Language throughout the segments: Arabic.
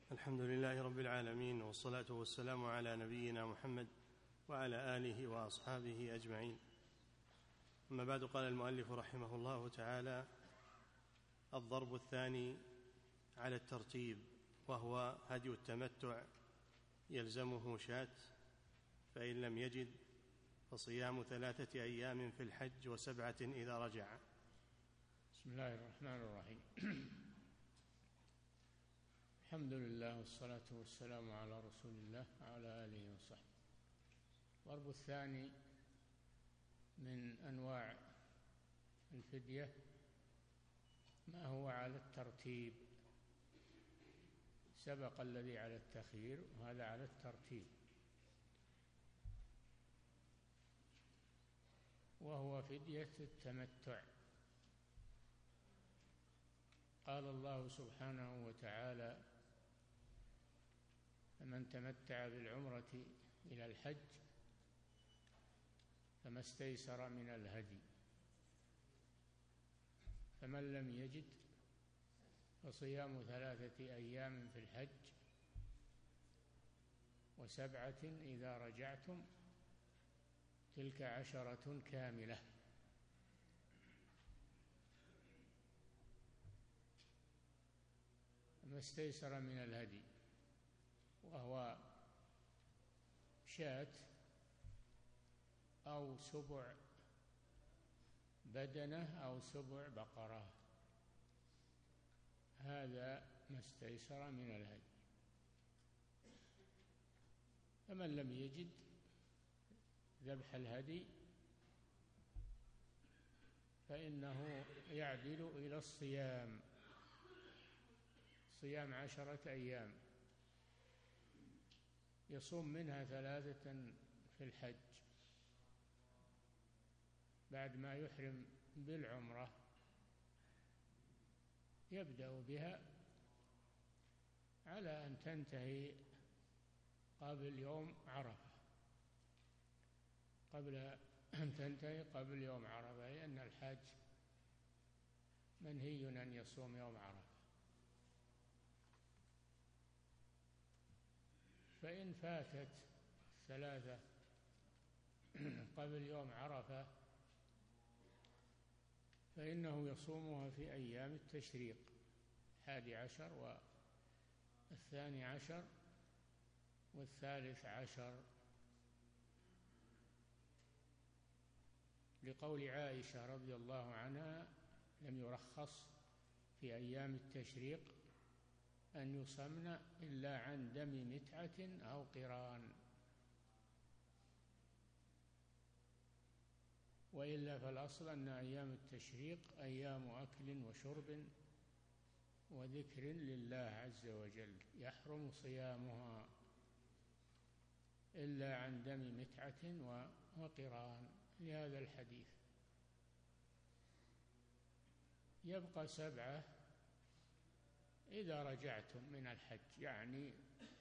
الحمد لله رب العالمين، والصلاة والسلام على نبينا محمد وعلى آله وأصحابه أجمعين. أما بعد، قال المؤلف رحمه الله تعالى: الضرب الثاني على الترتيب، وهو هدي التمتع، يلزمه شاة، فإن لم يجد فصيام 3 أيام في الحج و7 إذا رجع. بسم الله الرحمن الرحيم. الحمد لله والصلاة والسلام على رسول الله وعلى آله وصحبه. الضرب الثاني من أنواع الفدية ما هو على الترتيب، سبق الذي على التخيير وهذا على الترتيب، وهو فدية التمتع. قال الله سبحانه وتعالى: فمن تمتع بالعمرة إلى الحج فما استيسر من الهدي، فمن لم يجد فصيام 3 أيام في الحج و7 إذا رجعتم، تلك 10 كاملة. ما استيسر من الهدي وهو شاة أو 7 بدنة أو 7 بقرة، هذا ما استيسر من الهدي. فمن لم يجد ذبح الهدي فإنه يعدل إلى الصيام، صيام 10 أيام يصوم منها 3 في الحج بعد ما يحرم بالعمرة، يبدأ بها على أن تنتهي قبل يوم عرفة، قبل أن تنتهي قبل يوم عرفة، لأن الحاج منهي أن يصوم يوم عرفة. فإن فاتت 3 قبل يوم عرفة فإنه يصومها في أيام التشريق، 11 و12 و13، لقول عائشة رضي الله عنها: لم يرخص في أيام التشريق أن يصمن إلا عن دم متعة أو قران، وإلا فالأصل أن أيام التشريق أيام أكل وشرب وذكر لله عز وجل، يحرم صيامها إلا عن دم متعة وقران، لهذا الحديث. يبقى 7 إذا رجعتم من الحج، يعني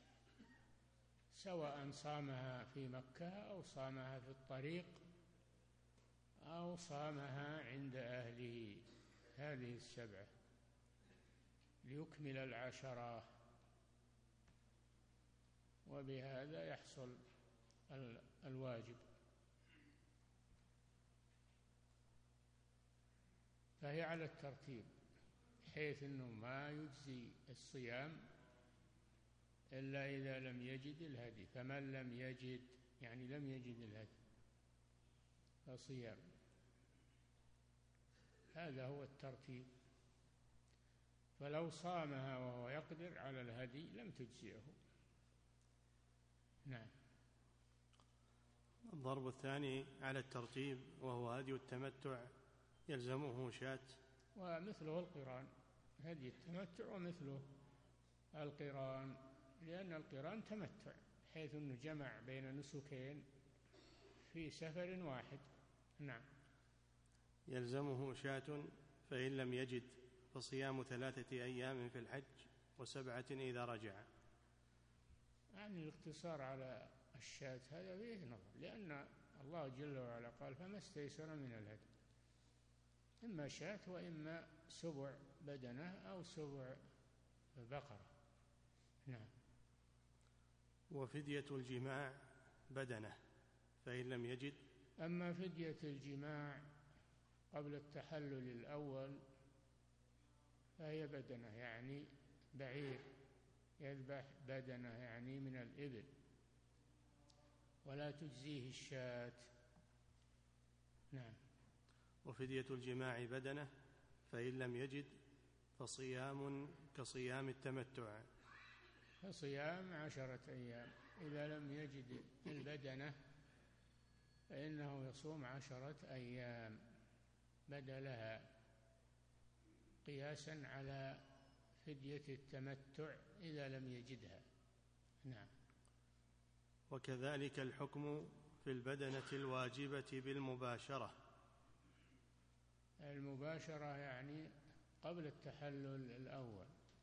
سواء صامها في مكة أو صامها في الطريق أو صامها عند أهله، هذه 7 ليكمل 10، وبهذا يحصل الواجب. فهي على الترتيب، حيث أنه ما يجزي الصيام إلا إذا لم يجد الهدي، فمن لم يجد يعني لم يجد الهدي فصيام، هذا هو الترتيب. فلو صامها وهو يقدر على الهدي لم تجزئه. نعم. الضرب الثاني على الترتيب، وهو هدي التمتع، يلزمه شاة، ومثله القران، هدي التمتع ومثله القران، لأن القران تمتع، حيث أنه جمع بين نسكين في سفر واحد. نعم. يلزمه شاة، فإن لم يجد فصيام 3 أيام في الحج و7 إذا رجع. يعني الاقتصار على الشاة هذا فيه نظر، لأن الله جل وعلا قال: فما استيسر من الهدي، إما شاة وإما 7 بدنة أو 7 بقرة. نعم. وفدية الجماع بدنة فإن لم يجد. أما فدية الجماع قبل التحلل الأول فهي بدنة، يعني بعير، يذبح بدنة يعني من الإبل، ولا تجزيه الشاة. نعم. وفدية الجماع بدنة فإن لم يجد فصيام كصيام التمتع، فصيام 10 أيام. إذا لم يجد البدنة فإنه يصوم 10 أيام بدلها، قياسا على فدية التمتع إذا لم يجدها. نعم. وكذلك الحكم في البدنة الواجبة بالمباشرة. المباشرة يعني قبل التحلل الأول،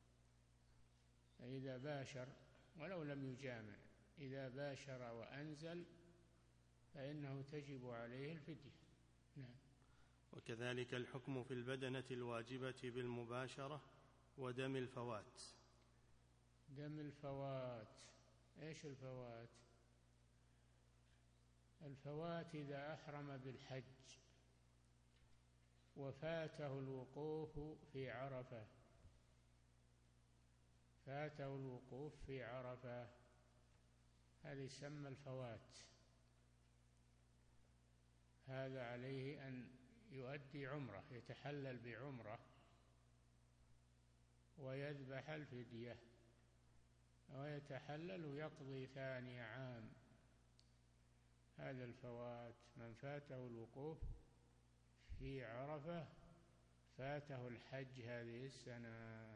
إذا باشر ولو لم يجامع، إذا باشر وأنزل فإنه تجب عليه الفدية. نعم. وكذلك الحكم في البدنة الواجبة بالمباشرة ودم الفوات. دم الفوات، إيش الفوات؟ الفوات إذا أحرم بالحج وفاته الوقوف في عرفة، فاته الوقوف في عرفة، هذا يسمى الفوات. هذا عليه أن يؤدي عمرة، يتحلل بعمرة ويذبح الفدية، ويتحلل ويقضي 2 عام. هذا الفوات، من فاته الوقوف في عرفة فاته الحج هذه السنة،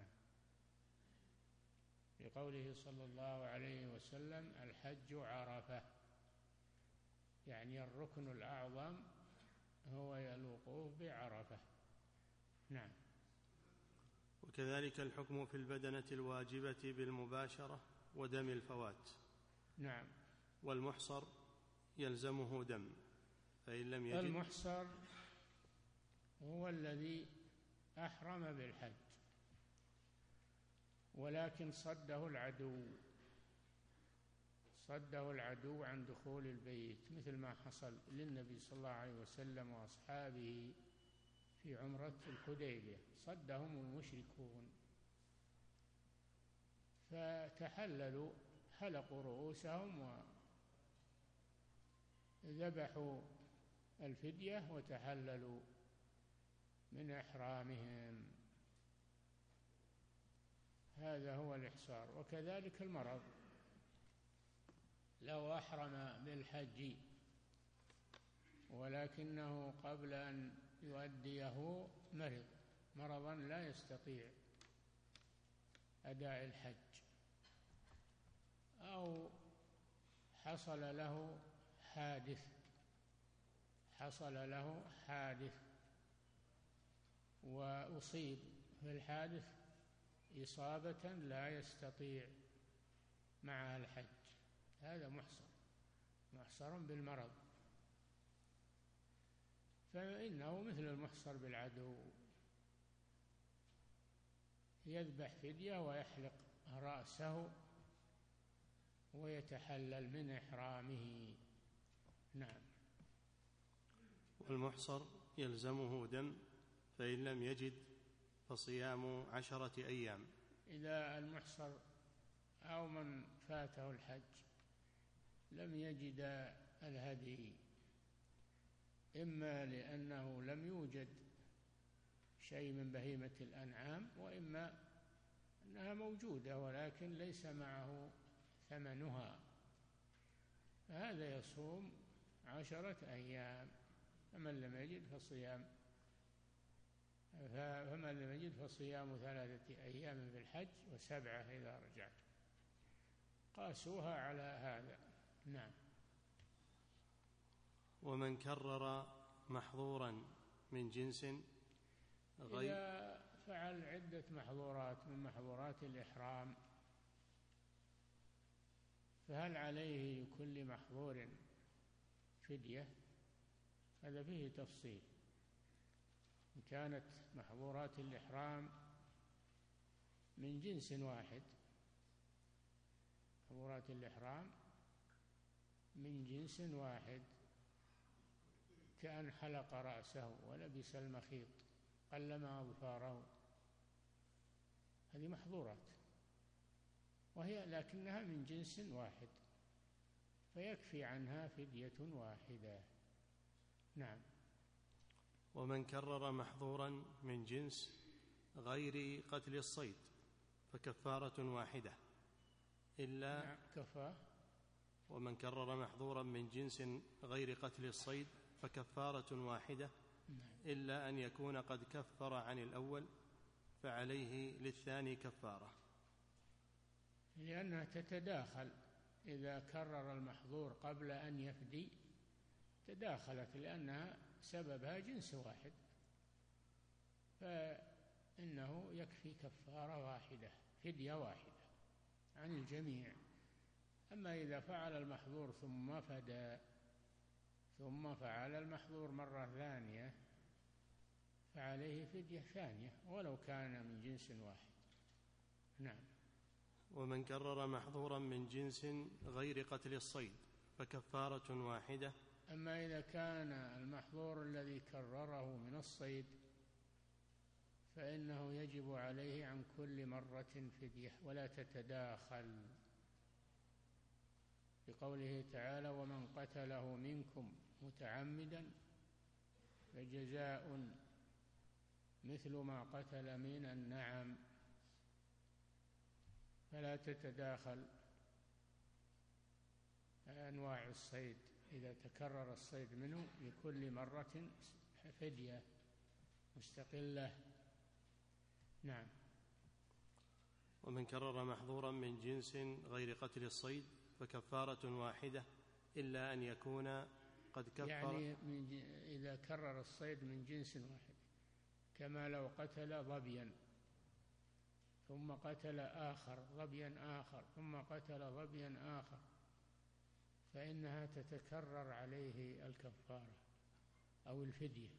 لقوله صلى الله عليه وسلم: الحج عرفة، يعني الركن الأعظم هو الوقوف بعرفة. نعم. وكذلك الحكم في البدنة الواجبة بالمباشرة ودم الفوات. نعم. والمحصر يلزمه دم فإن لم يجد. المحصر هو الذي أحرم بالحج ولكن صده العدو عن دخول البيت، مثل ما حصل للنبي صلى الله عليه وسلم وأصحابه في عمرة الحديبية، صدهم المشركون فتحللوا، حلقوا رؤوسهم وذبحوا الفدية وتحللوا من إحرامهم. هذا هو الإحصار. وكذلك المرض، لو أحرم بالحج ولكنه قبل أن يؤديه مرضا لا يستطيع أداء الحج، أو حصل له حادث وأصيب في الحادث إصابة لا يستطيع معها الحج، هذا محصر بالمرض، فإنه مثل المحصر بالعدو، يذبح فدية ويحلق رأسه ويتحلل من إحرامه. نعم. والمحصر يلزمه دم فإن لم يجد فصيام 10 أيام. إذا المحصر أو من فاته الحج لم يجد الهدي، إما لأنه لم يوجد شيء من بهيمة الأنعام، وإما أنها موجودة ولكن ليس معه ثمنها، فهذا يصوم 10 أيام. فمن لم يجد فصيام 3 أيام في الحج و7 إذا رجعت، قاسوها على هذا. نعم. ومن كرر محظورا من جنس غير، إذا فعل عدة محظورات من محظورات الإحرام، فهل عليه لكل محظور فدية؟ هذا فيه تفصيل. إن كانت محظورات الإحرام من جنس واحد، محظورات تكبيرات الإحرام من جنس واحد، كأن حلق رأسه ولبس المخيط قلم أظفاره، هذه محظورات، وهي لكنها من جنس واحد، فيكفي عنها فدية واحدة. نعم. ومن كرر محظورا من جنس غير قتل الصيد فكفارة واحدة إلا نعم كفى. ومن كرر محظورا من جنس غير قتل الصيد فكفارة واحدة إلا أن يكون قد كفر عن الأول فعليه للثاني كفارة، لأنها تتداخل، إذا كرر المحظور قبل أن يفدي تداخلت، لأنها سببها جنس واحد، فإنه يكفي كفارة واحدة، فدية واحدة عن الجميع. أما إذا فعل المحظور ثم فدى ثم فعل المحظور مرة ثانية فعليه فدية ثانية ولو كان من جنس واحد. نعم. ومن كرر محظورا من جنس غير قتل الصيد فكفارة واحدة. أما إذا كان المحظور الذي كرره من الصيد فإنه يجب عليه عن كل مرة فدية ولا تتداخل، بقوله تعالى: ومن قتله منكم متعمدا فجزاء مثل ما قتل من النعم، فلا تتداخل أنواع الصيد، إذا تكرر الصيد منه لكل مرة فدية مستقلة. نعم. ومن كرر محظورا من جنس غير قتل الصيد فكفارة واحدة إلا أن يكون قد كفر، يعني إذا كرر الصيد من جنس واحد، كما لو قتل ظبيا ثم قتل آخر ظبيا آخر ثم قتل ظبيا آخر، فإنها تتكرر عليه الكفارة أو الفدية،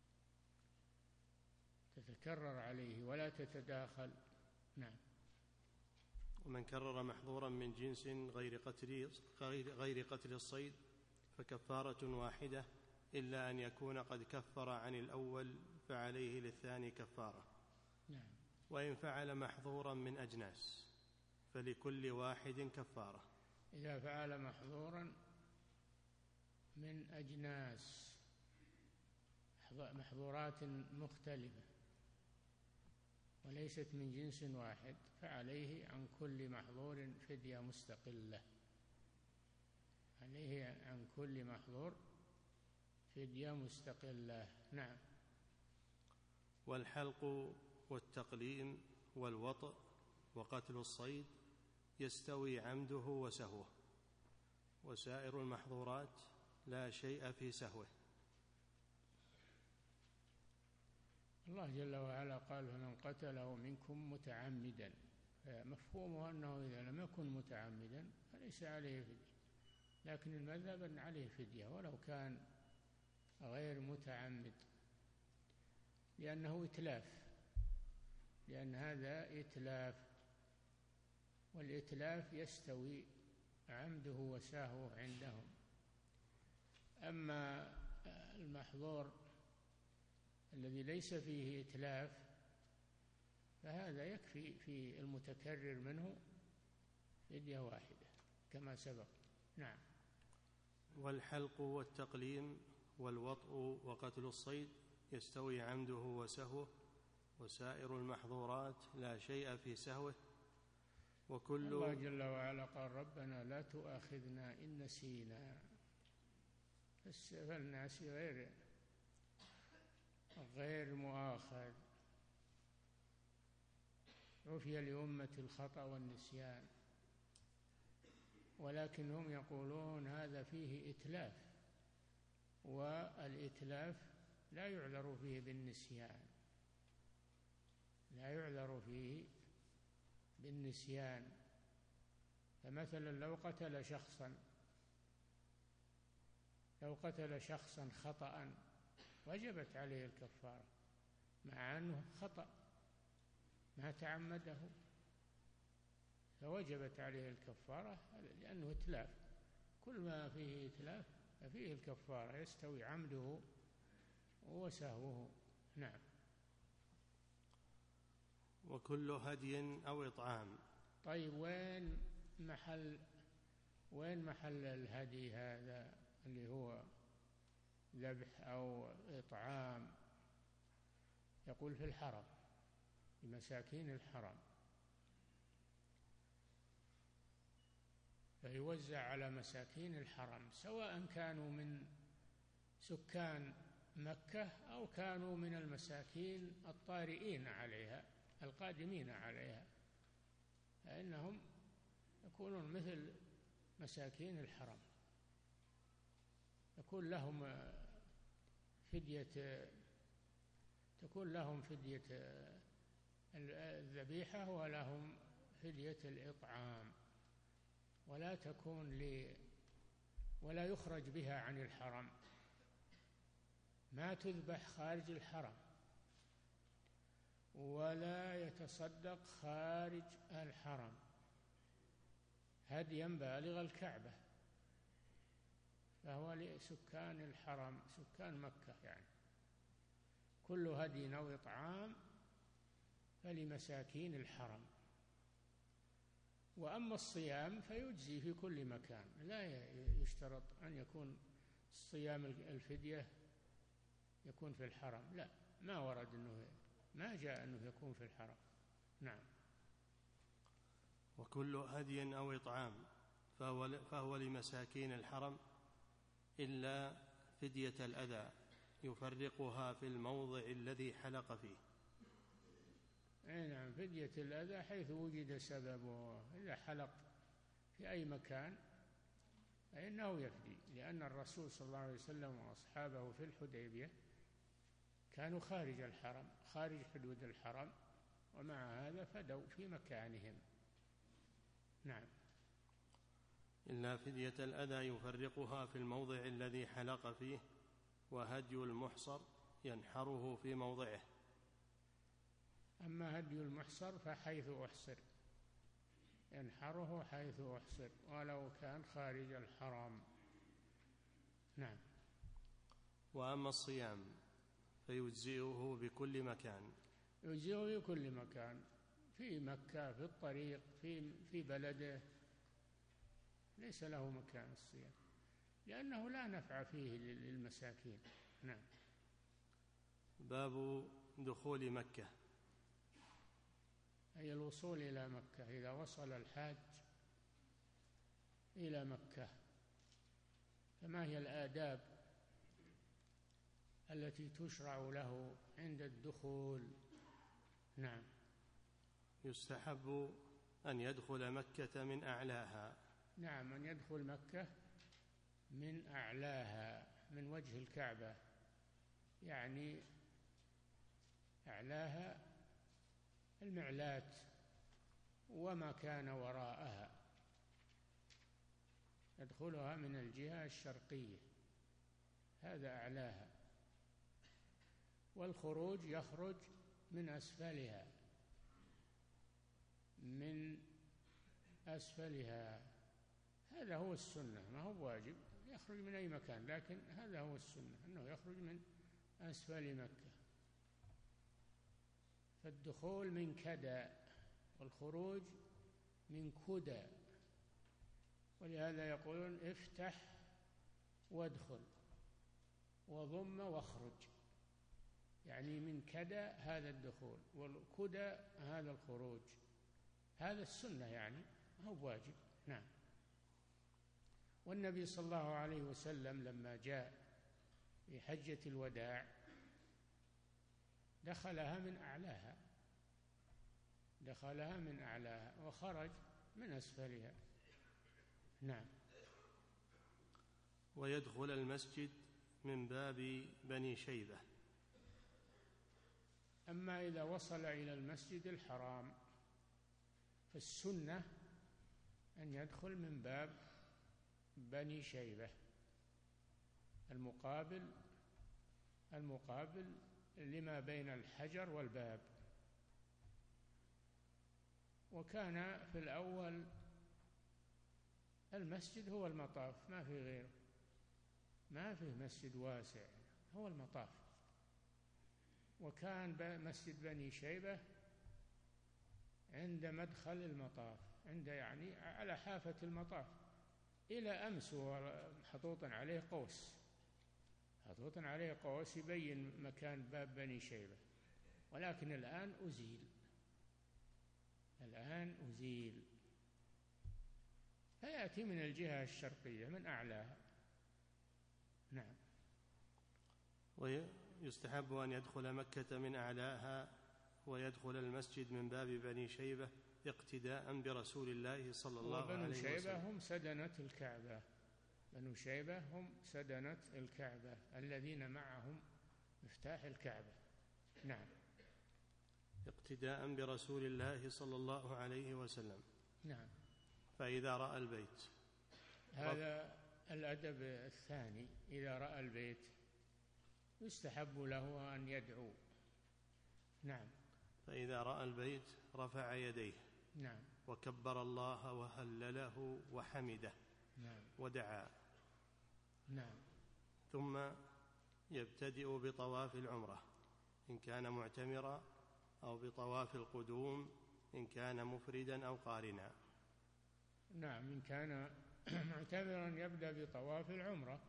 تتكرر عليه ولا تتداخل. نعم. ومن كرر محظورا من جنس غير قتل الصيد فكفارة واحدة إلا أن يكون قد كفر عن الأول فعليه للثاني كفارة. نعم. وإن فعل محظورا من أجناس فلكل واحد كفارة. إذا فعل محظورا من أجناس، محظورات مختلفة وليست من جنس واحد، فعليه عن كل محظور فدية مستقلة، عليه عن كل محظور فدية مستقلة. نعم. والحلق والتقليم والوطء وقتل الصيد يستوي عمده وسهوه، وسائر المحظورات لا شيء في سهوه. الله جل وعلا قال: فمن قتله منكم متعمدا، مفهومه أنه إذا لم يكن متعمدا فليس عليه فدية، لكن المذهب أن عليه فدية ولو كان غير متعمد، لأنه إتلاف، لأن هذا إتلاف، والإتلاف يستوي عمده وسهوه عندهم. أما المحظور الذي ليس فيه إتلاف فهذا يكفي في المتكرر منه فدية واحدة كما سبق. نعم. والحلق والتقليم والوطء وقتل الصيد يستوي عمده وسهوه، وسائر المحظورات لا شيء في سهوه. وكل الله جل وعلا قال: ربنا لا تؤاخذنا إن نسينا، فالناس غير مؤاخذ، عفي لأمة الخطأ والنسيان، ولكن هم يقولون هذا فيه إتلاف، والإتلاف لا يعذر فيه بالنسيان، لا يعذر فيه بالنسيان. فمثلا لو قتل شخصا خطأ وجبت عليه الكفارة، مع أنه خطأ ما تعمده، فوجبت عليه الكفارة لأنه إتلاف، كل ما فيه إتلاف ففيه الكفارة، يستوي عمده وسهوه. نعم. وكل هدي أو إطعام. طيب وين محل الهدي هذا اللي هو ذبح أو إطعام؟ يقول في الحرم، لمساكين الحرم، فيوزع على مساكين الحرم، سواء كانوا من سكان مكة أو كانوا من المساكين الطارئين عليها القادمين عليها، فإنهم يكونون مثل مساكين الحرم، تكون لهم فدية الذبيحة ولهم فدية الإطعام، ولا يخرج بها عن الحرم، ما تذبح خارج الحرم، ولا يتصدق خارج الحرم، هديا بالغ الكعبة، فهو لسكان الحرم، سكان مكة يعني. كل هدي أو إطعام فلمساكين الحرم. وأما الصيام فيجزي في كل مكان، لا يشترط أن يكون الصيام الفدية يكون في الحرم، لا، ما ورد ما جاء أنه يكون في الحرم. نعم. وكل هدي أو إطعام فهو لمساكين الحرم إلا فدية الأذى يفرقها في الموضع الذي حلق فيه. نعم، فدية الأذى حيث وجد سببه، إذا حلق في أي مكان فإنه يفدي، لأن الرسول صلى الله عليه وسلم وأصحابه في الحديبية كانوا خارج الحرم، خارج حدود الحرم، ومع هذا فدوا في مكانهم. نعم. إلا فدية الأذى يفرقها في الموضع الذي حلق فيه، وهدي المحصر ينحره في موضعه. أما هدي المحصر فحيث أحصر، ينحره حيث أحصر ولو كان خارج الحرم. نعم. وأما الصيام فيجزئه بكل مكان. يجزئه بكل مكان، في مكة، في الطريق، في بلده، ليس له مكان الصيام، لأنه لا نفع فيه للمساكين. نعم. باب دخول مكة، أي الوصول إلى مكة، إذا وصل الحاج إلى مكة فما هي الآداب التي تشرع له عند الدخول؟ نعم. يستحب أن يدخل مكة من أعلاها. نعم، أن يدخل مكة من أعلاها، من وجه الكعبة، يعني أعلاها المعلات وما كان وراءها، يدخلها من الجهة الشرقية، هذا أعلاها، والخروج يخرج من أسفلها، من أسفلها، هذا هو السنة، ما هو واجب يخرج من أي مكان، لكن هذا هو السنة أنه يخرج من أسفل مكة. فالدخول من كدى والخروج من كدى، ولهذا يقولون افتح وادخل وضم واخرج، يعني من كدى هذا الدخول والكدى هذا الخروج، هذا السنة يعني ما هو واجب. نعم. والنبي صلى الله عليه وسلم لما جاء في حجة الوداع دخلها من أعلاها وخرج من أسفلها. نعم. ويدخل المسجد من باب بني شيبة. أما إذا وصل إلى المسجد الحرام فالسنة أن يدخل من باب بني شيبة، المقابل لما بين الحجر والباب، وكان في الأول المسجد هو المطاف، ما في غيره، ما في مسجد واسع، هو المطاف. وكان مسجد بني شيبة عند مدخل المطاف، عند يعني على حافة المطاف، إلى أمس محطوط عليه قوس، محطوط عليه قوس يبين مكان باب بني شيبة، ولكن الآن أزيل، الآن أزيل، فيأتي من الجهة الشرقية من أعلاها. نعم. ويستحب أن يدخل مكة من أعلاها ويدخل المسجد من باب بني شيبة اقتداء برسول الله صلى الله عليه وسلم. وبنو شيبة هم سدنة الكعبة، بنو شيبة هم سدنة الكعبة الذين معهم مفتاح الكعبة. نعم. اقتداء برسول الله صلى الله عليه وسلم. نعم. فإذا رأى البيت، هذا الأدب الثاني، إذا رأى البيت يستحب له أن يدعو. نعم. فإذا رأى البيت رفع يديه. نعم. وكبر الله وهلله وحمده. نعم. ودعا. نعم. ثم يبتدئ بطواف العمرة إن كان معتمرا، أو بطواف القدوم إن كان مفردا أو قارنا. نعم. إن كان معتمرا يبدأ بطواف العمرة،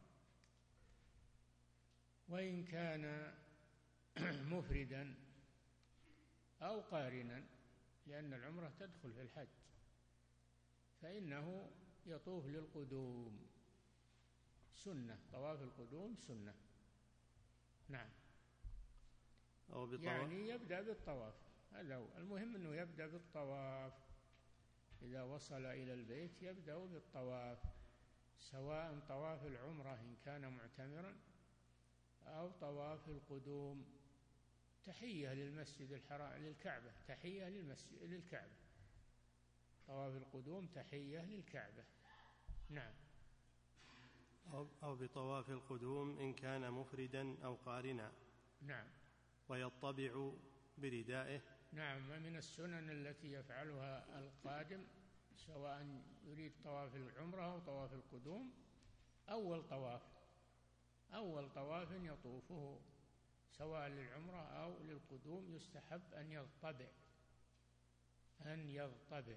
وإن كان مفردا أو قارنا، لأن العمرة تدخل في الحج، فإنه يطوف للقدوم، سنة، طواف القدوم سنة. نعم. يعني يبدأ بالطواف، هذا هو المهم، أنه يبدأ بالطواف. إذا وصل إلى البيت يبدأ بالطواف، سواء طواف العمرة إن كان معتمرا أو طواف القدوم، تحية للمسجد الحرام، للكعبة، تحية للكعبة، طواف القدوم تحية للكعبة. نعم. أو بطواف القدوم إن كان مفردا أو قارنا. نعم. ويطبع بردائه. نعم. من السنن التي يفعلها القادم، سواء يريد طواف العمرة أو طواف القدوم، أول طواف يطوفه سواء للعمرة أو للقدوم يستحب أن يضطبع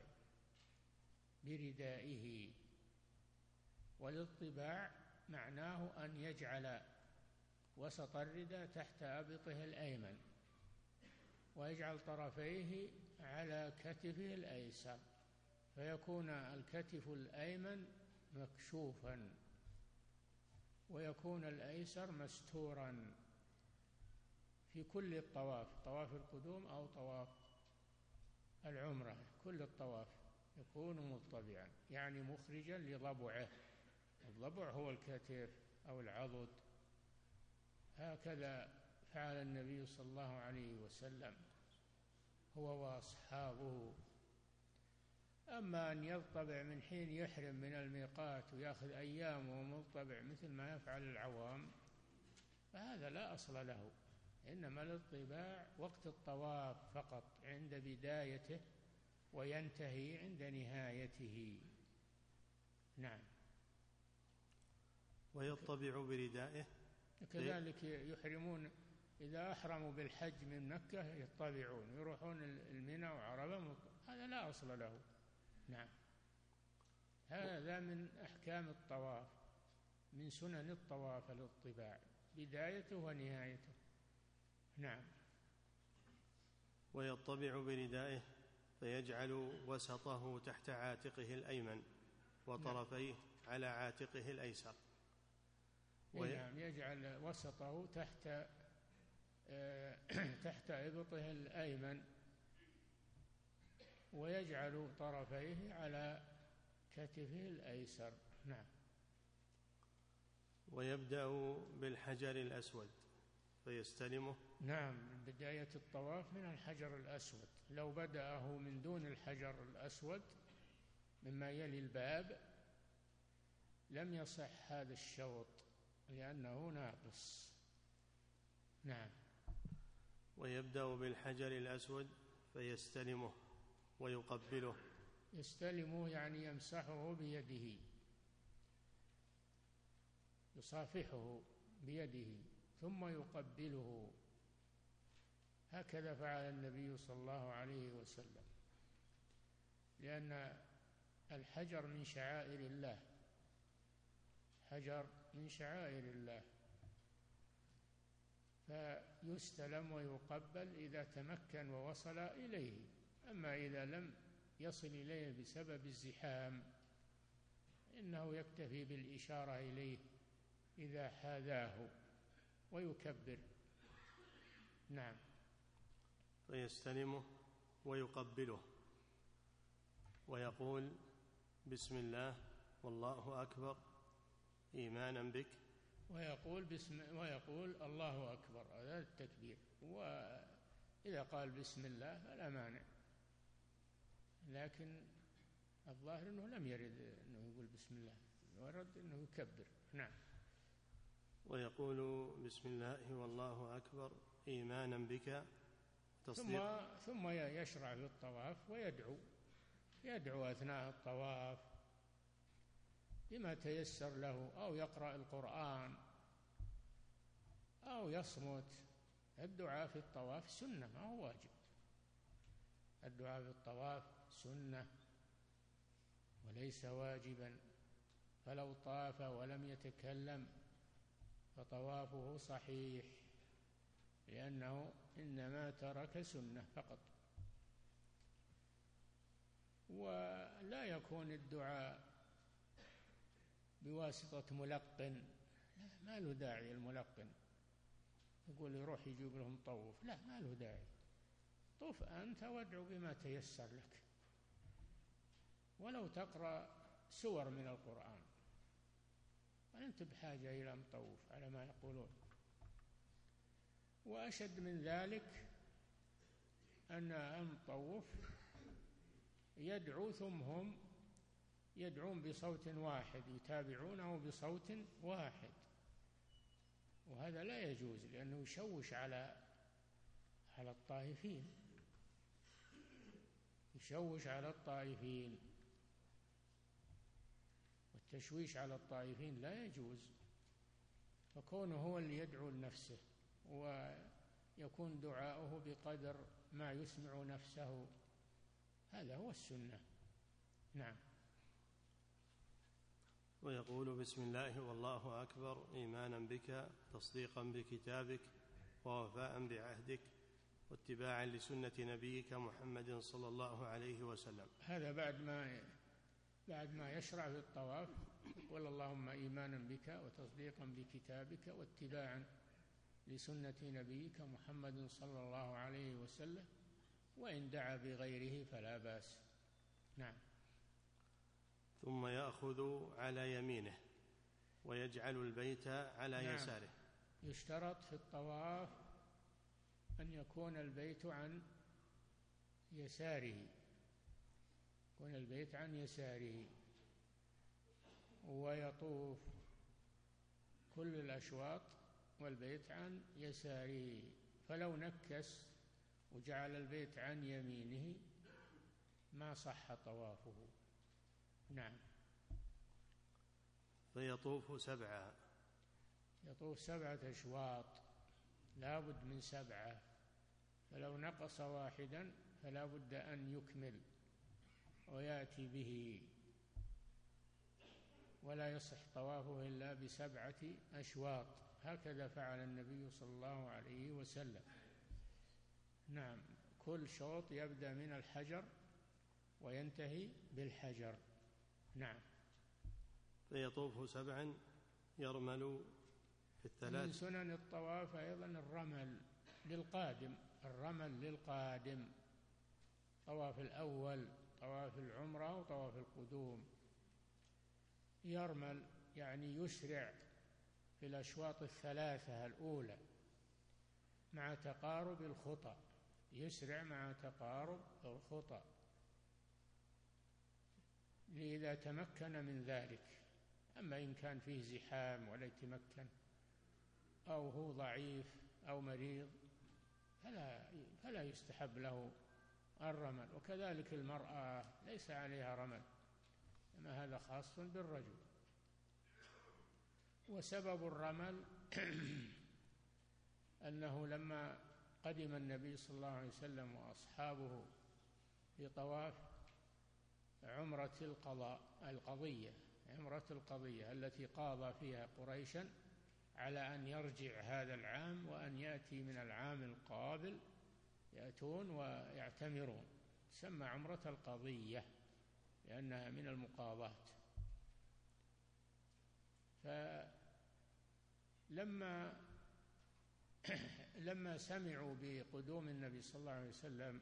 بردائه. والاضطباع معناه أن يجعل وسط الرداء تحت أبطه الأيمن، ويجعل طرفيه على كتفه الأيسر، فيكون الكتف الأيمن مكشوفا ويكون الأيسر مستورا في كل الطواف، طواف القدوم أو طواف العمرة، كل الطواف يكون مضطبعا، يعني مخرجا لضبعه. الضبع هو الكتف أو العضد. هكذا فعل النبي صلى الله عليه وسلم هو وأصحابه. أما أن يضطبع من حين يحرم من الميقات ويأخذ أيام ومضطبع مثل ما يفعل العوام، فهذا لا أصل له، إنما الاضطباع وقت الطواف فقط، عند بدايته وينتهي عند نهايته. نعم. ويطبع بردائه. كذلك يحرمون إذا أحرموا بالحج من مكة يطبعون، يروحون المنى وعرفة، هذا لا أصل له. نعم. هذا من أحكام الطواف، من سنن الطواف الاطباع، بدايته ونهايته. نعم. ويطبع بردائه فيجعل وسطه تحت عاتقه الأيمن وطرفيه على عاتقه الأيسر. نعم. يجعل وسطه تحت إبطه الأيمن، ويجعل طرفيه على كتفه الأيسر. نعم. ويبدأ بالحجر الأسود فيستلمه. نعم. بداية الطواف من الحجر الأسود، لو بدأه من دون الحجر الأسود مما يلي الباب لم يصح هذا الشوط، لأنه ناقص. نعم. ويبدأ بالحجر الأسود فيستلمه ويقبله. يستلمه يعني يمسحه بيده، يصافحه بيده ثم يقبله، هكذا فعل النبي صلى الله عليه وسلم، لأن الحجر من شعائر الله، حجر من شعائر الله، فيستلم ويقبل إذا تمكن ووصل إليه. أما إذا لم يصل إليه بسبب الزحام إنه يكتفي بالإشارة إليه إذا حاذاه ويكبر. نعم. فيستلمه ويقبله ويقول بسم الله والله أكبر إيمانا بك، ويقول الله أكبر، هذا التكبير. وإذا قال بسم الله فلا مانع، لكن الظاهر أنه لم يرد أنه يقول بسم الله، ورد أنه يكبر. نعم. ويقول بسم الله والله أكبر إيمانا بك تصديقا. ثم يشرع في الطواف يدعو أثناء الطواف بما تيسر له، أو يقرأ القرآن أو يصمت. الدعاء في الطواف سنة ما هو واجب، الدعاء في الطواف سنة وليس واجبا، فلو طاف ولم يتكلم فطوافه صحيح، لأنه إنما ترك سنة فقط. ولا يكون الدعاء بواسطة ملقن، ما له داعي الملقن يقول يروح يجيب لهم طوف، لا، ما له داعي. طف أنت وادعو بما تيسر لك، ولو تقرأ سور من القرآن، وأنت بحاجة إلى مطوف على ما يقولون. وأشد من ذلك أن المطوف يدعو ثم هم يدعون بصوت واحد، يتابعونه بصوت واحد، وهذا لا يجوز، لأنه يشوش على الطائفين، يشوش على الطائفين، والتشويش على الطائفين لا يجوز. فكونه هو اللي يدعو لنفسه ويكون دعاؤه بقدر ما يسمع نفسه، هذا هو السنة. نعم. ويقول بسم الله والله أكبر إيمانا بك تصديقا بكتابك ووفاء بعهدك واتباعا لسنة نبيك محمد صلى الله عليه وسلم. هذا بعد ما يشرع في الطواف يقول اللهم إيمانا بك وتصديقا بكتابك واتباعا لسنة نبيك محمد صلى الله عليه وسلم، وإن دعا بغيره فلا بأس. نعم. ثم يأخذ على يمينه ويجعل البيت على يساره. يشترط في الطواف أن يكون البيت عن يساره، يكون البيت عن يساره، ويطوف كل الأشواط والبيت عن يساره. فلو نكس وجعل البيت عن يمينه ما صح طوافه. نعم. فيطوف 7. يطوف 7 أشواط، لا بد من 7، فلو نقص واحدا فلا بد أن يكمل ويأتي به، ولا يصح طوافه إلا ب7 أشواط، هكذا فعل النبي صلى الله عليه وسلم. نعم. كل شوط يبدأ من الحجر وينتهي بالحجر. نعم. فيطوف 7 يرمل في 3. من سنن الطواف أيضا الرمل للقادم، طواف الأول، طواف العمرة وطواف القدوم. يرمل يعني يسرع في الأشواط 3 الأولى مع تقارب الخطى، يسرع مع تقارب الخطى إذا تمكن من ذلك. أما إن كان فيه زحام ولا يتمكن أو هو ضعيف أو مريض فلا يستحب له الرمل. وكذلك المرأة ليس عليها رمل، أما هذا خاص بالرجل. وسبب الرمل أنه لما قدم النبي صلى الله عليه وسلم وأصحابه في طواف عمرة القضية التي قاضى فيها قريشا على أن يرجع هذا العام وأن يأتي من العام القابل، يأتون ويعتمرون، تسمى عمرة القضية لأنها من المقاضاة. لما سمعوا بقدوم النبي صلى الله عليه وسلم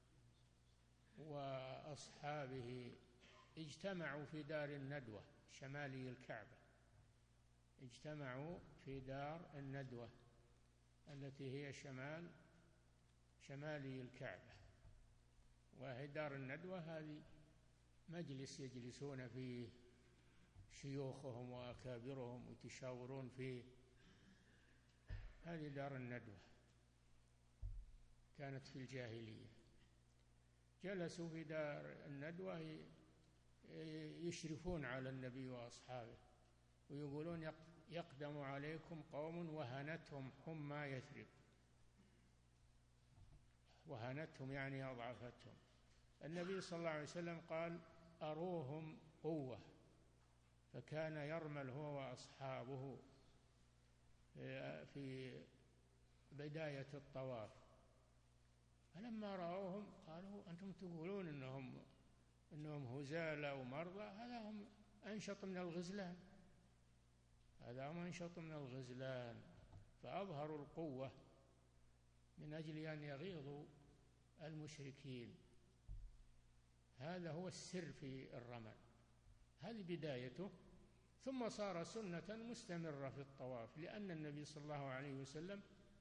وأصحابه اجتمعوا في دار الندوة شمالي الكعبة، اجتمعوا في دار الندوة التي هي شمالي الكعبة. وهي دار الندوة هذه مجلس يجلسون فيه شيوخهم وأكابرهم ويتشاورون فيه، هذه دار الندوة كانت في الجاهلية. جلسوا في دار الندوة يشرفون على النبي وأصحابه ويقولون يقدم عليكم قوم وهنتهم حمى يثرب. وهنتهم يعني أضعفتهم. النبي صلى الله عليه وسلم قال أروهم قوة، فكان يرمل هو وأصحابه في بداية الطواف. فلما رأوهم قالوا أنتم تقولون إنهم هزالة ومرضى، هذا هم أنشط من الغزلان، فأظهروا القوة من أجل أن يغيظوا المشركين. هذا هو السر في الرمل، هذه بدايته. ثم صار سنة مستمرة في الطواف، لأن النبي صلى الله عليه وسلم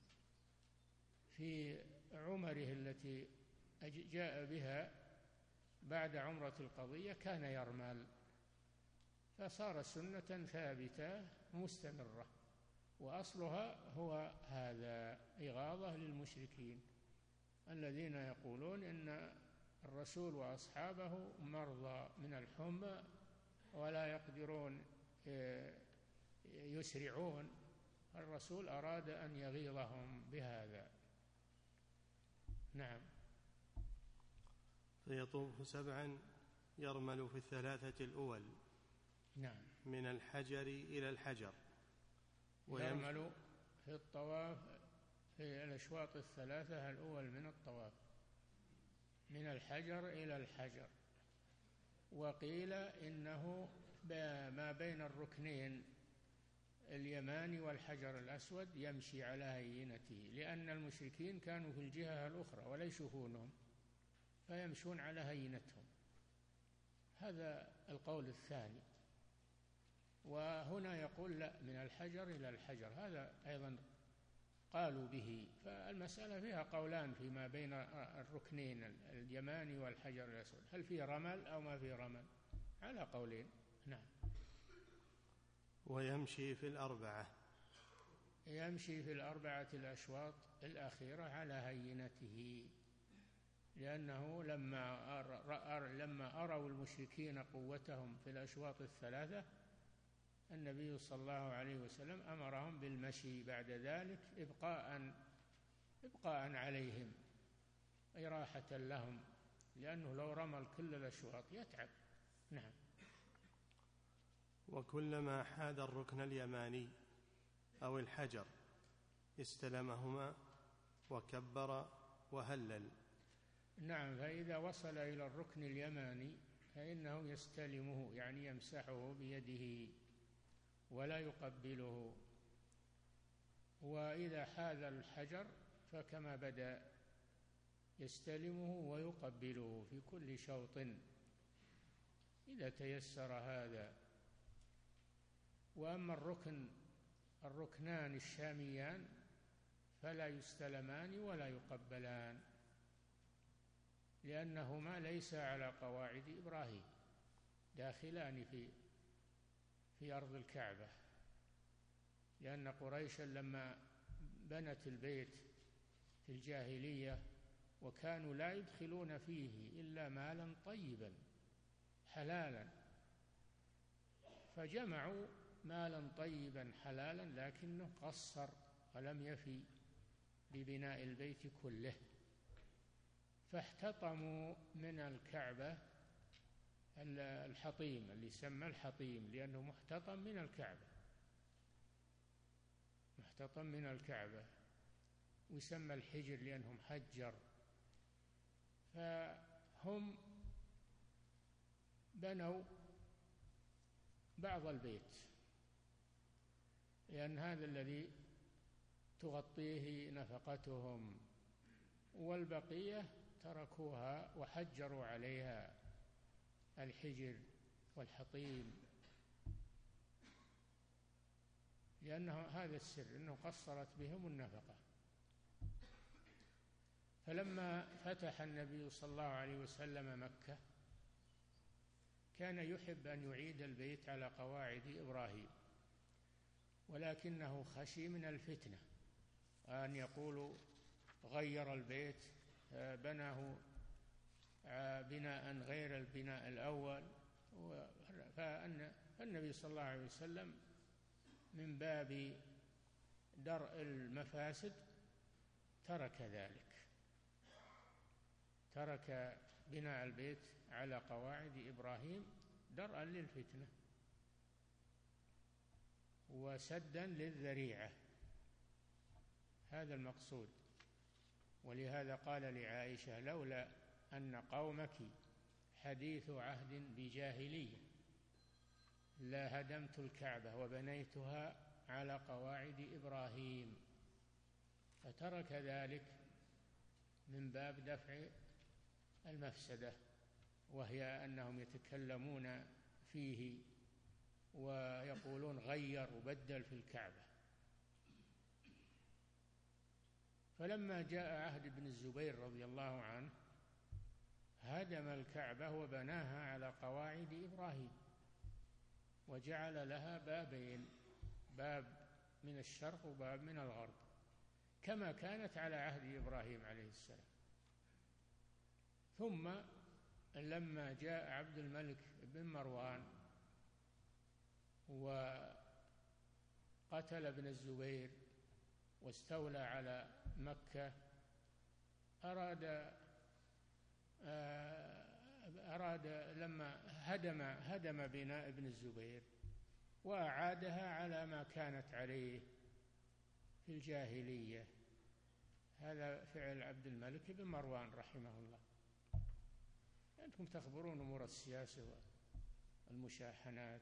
في عمره التي جاء بها بعد عمرة القضية كان يرمل، فصار سنة ثابتة مستمرة، وأصلها هو هذا، إغاظة للمشركين الذين يقولون إن الرسول وأصحابه مرضى من الحمى ولا يقدرون يسرعون. الرسول أراد أن يغيظهم بهذا. نعم. فيطوف 7 يرمل في 3 الأول. نعم. من الحجر إلى الحجر. يرمل في الطواف في الأشواط 3 الأول من الطواف، من الحجر إلى الحجر. وقيل إنه ما بين الركنين اليماني والحجر الأسود يمشي على هينته، لأن المشركين كانوا في الجهة الأخرى ولا يشوفونهم فيمشون على هينتهم. هذا القول الثاني. وهنا يقول لا، من الحجر إلى الحجر، هذا أيضا قالوا به. فالمسألة فيها قولان فيما بين الركنين اليماني والحجر الأسود، هل فيه رمل أو ما فيه رمل، على قولين. نعم. ويمشي في 4. يمشي في 4 الأشواط الأخيرة على هينته، لأنه لما أروا المشركين قوتهم في الأشواط 3 النبي صلى الله عليه وسلم أمرهم بالمشي بعد ذلك إبقاء عليهم، أي راحة لهم، لأنه لو رمل كل الأشواط يتعب. نعم. وكلما حاد الركن اليماني أو الحجر استلمهما وكبر وهلل. نعم. فإذا وصل إلى الركن اليماني فإنه يستلمه، يعني يمسحه بيده ولا يقبله. وإذا حاذ الحجر فكما بدأ يستلمه ويقبله في كل شوط إذا تيسر هذا. وأما الركنان الشاميان فلا يستلمان ولا يقبلان، لأنهما ليس على قواعد إبراهيم، داخلان في أرض الكعبة، لأن قريشا لما بنت البيت في الجاهلية وكانوا لا يدخلون فيه إلا مالا طيبا حلالا، فجمعوا مالا طيبا حلالا لكنه قصر ولم يفي ببناء البيت كله، فاحتطموا من الكعبة الحطيم اللي يسمى الحطيم، لأنه محتطم من الكعبة، محتطم من الكعبة، ويسمى الحجر لأنهم حجر. فهم بنوا بعض البيت لأن هذا الذي تغطيه نفقتهم، والبقية تركوها وحجروا عليها الحجر والحطيم، لأنه هذا السر أنه قصرت بهم النفقة. فلما فتح النبي صلى الله عليه وسلم مكة كان يحب أن يعيد البيت على قواعد إبراهيم، ولكنه خشي من الفتنة، أن يقولوا غير البيت، بناه بناء غير البناء الأول. فالنبي صلى الله عليه وسلم من باب درء المفاسد ترك ذلك، ترك بناء البيت على قواعد إبراهيم درءا للفتنة وسدا للذريعة، هذا المقصود. ولهذا قال لعائشة: لولا أن قومك حديث عهد بجاهلية لهدمت الكعبة وبنيتها على قواعد إبراهيم. فترك ذلك من باب دفع المفسدة، وهي أنهم يتكلمون فيه ويقولون غير وبدل في الكعبة. فلما جاء عهد ابن الزبير رضي الله عنه هدم الكعبة وبناها على قواعد إبراهيم، وجعل لها بابين، باب من الشرق وباب من الغرب، كما كانت على عهد إبراهيم عليه السلام. ثم لما جاء عبد الملك بن مروان وقتل ابن الزبير واستولى على مكة، أراد لما هدم بناء ابن الزبير وأعادها على ما كانت عليه في الجاهلية. هذا فعل عبد الملك بن مروان رحمه الله. أنتم تخبرون أمور السياسة والمشاحنات.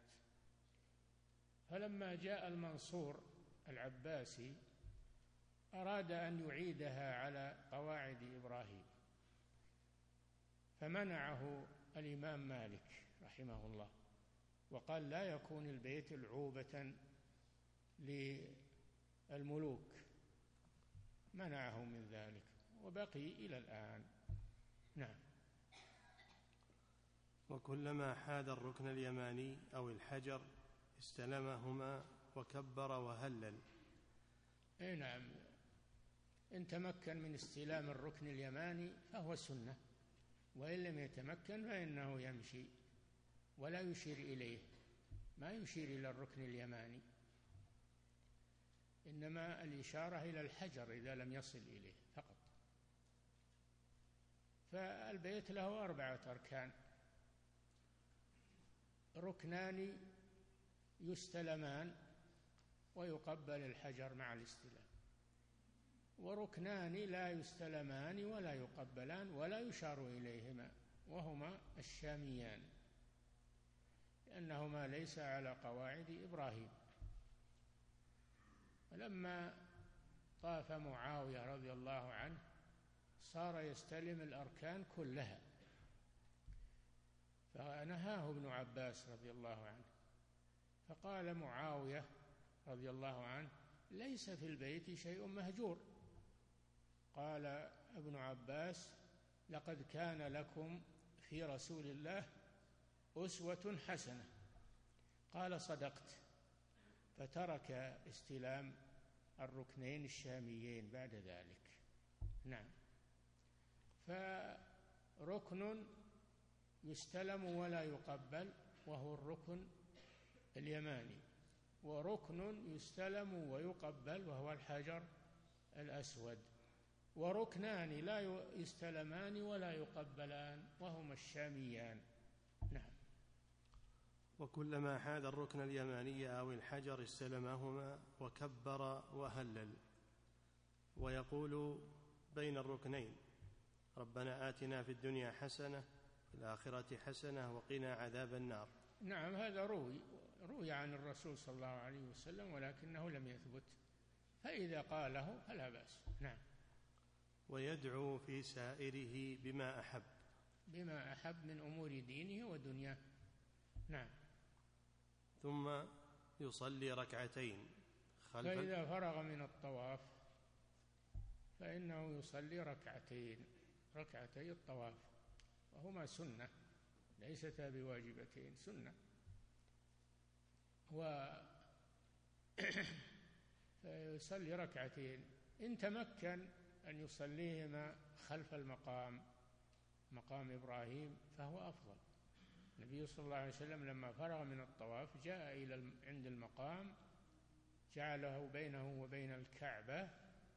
فلما جاء المنصور العباسي أراد أن يعيدها على قواعد إبراهيم، فمنعه الإمام مالك رحمه الله وقال: لا يكون البيت العوبة للملوك، منعه من ذلك وبقي إلى الآن. نعم. وكلما حاد الركن اليماني أو الحجر استلمهما وكبر وهلل. أي نعم، إن تمكن من استلام الركن اليماني فهو سنة، وإن لم يتمكن فإنه يمشي ولا يشير إليه، ما يشير إلى الركن اليماني، إنما الإشارة إلى الحجر إذا لم يصل إليه فقط. فالبيت له 4 أركان: ركنان يستلمان ويقبل الحجر مع الاستلام، وركنان لا يستلمان ولا يقبلان ولا يشار إليهما، وهما الشاميان، لأنهما ليس على قواعد إبراهيم. فلما طاف معاوية رضي الله عنه صار يستلم الأركان كلها، فنهاه ابن عباس رضي الله عنه، فقال معاوية رضي الله عنه: ليس في البيت شيء مهجور. قال ابن عباس: لقد كان لكم في رسول الله أسوة حسنة. قال: صدقت. فترك استلام الركنين الشاميين بعد ذلك. نعم. فركن يستلم ولا يقبل وهو الركن اليماني، وركن يستلم ويقبل وهو الحجر الأسود، وركنان لا يستلمان ولا يقبلان وهما الشاميان. نعم. وكلما حاد الركن اليماني أو الحجر استلمهما وكبر وهلل، ويقول بين الركنين: ربنا آتنا في الدنيا حسنة في الآخرة حسنة وقنا عذاب النار. نعم، هذا روي عن الرسول صلى الله عليه وسلم ولكنه لم يثبت، فإذا قاله فلا بأس. نعم. ويدعو في سائره بما أحب من أمور دينه ودنياه. نعم. ثم يصلي ركعتين فإذا فرغ من الطواف فإنه يصلي ركعتي الطواف، وهما سنة ليستا بواجبتين، سنة. فيصلي ركعتين، إن تمكن أن يصليهما خلف مقام إبراهيم فهو أفضل. النبي صلى الله عليه وسلم لما فرغ من الطواف جاء عند المقام، جعله بينه وبين الكعبة،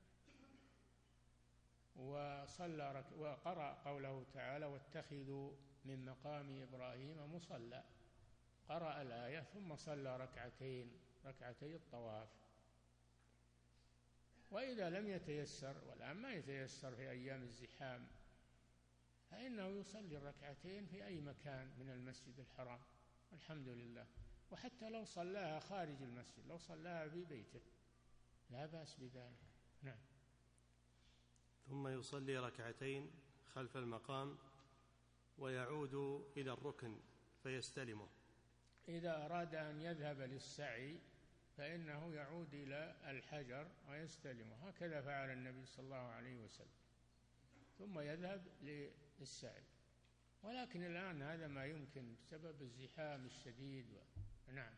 وقرأ قوله تعالى: واتخذوا من مقام إبراهيم مصلى، قرأ الآية ثم صلى ركعتي الطواف. وإذا لم يتيسر، والآن ما يتيسر في أيام الزحام، فإنه يصلي الركعتين في أي مكان من المسجد الحرام، الحمد لله. وحتى لو صلاها خارج المسجد، لو صلاها في بيته لا بأس بذلك. نعم. ثم يصلي ركعتين خلف المقام ويعود إلى الركن فيستلمه. إذا أراد أن يذهب للسعي فإنه يعود إلى الحجر ويستلمه، هكذا فعل النبي صلى الله عليه وسلم، ثم يذهب للسعي. ولكن الآن هذا ما يمكن بسبب الزحام الشديد. نعم.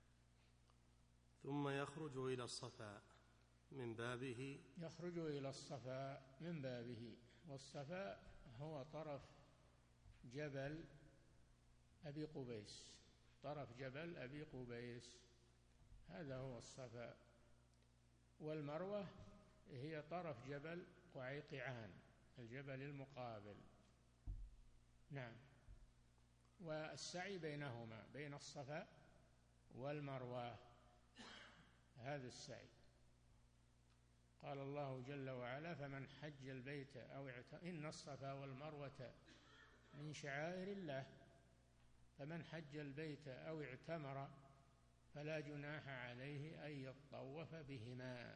ثم يخرج إلى الصفا من بابه. يخرج إلى الصفا من بابه، والصفا هو طرف جبل أبي قبيس، طرف جبل أبي قبيس، هذا هو الصفا. والمروة هي طرف جبل قعيقعان، الجبل المقابل. نعم. والسعي بينهما، بين الصفا والمروة، هذا السعي. قال الله جل وعلا: فمن حج البيت أو إن الصفا والمروة من شعائر الله، فمن حج البيت أو اعتمر فلا جناح عليه أن يطوف بهما،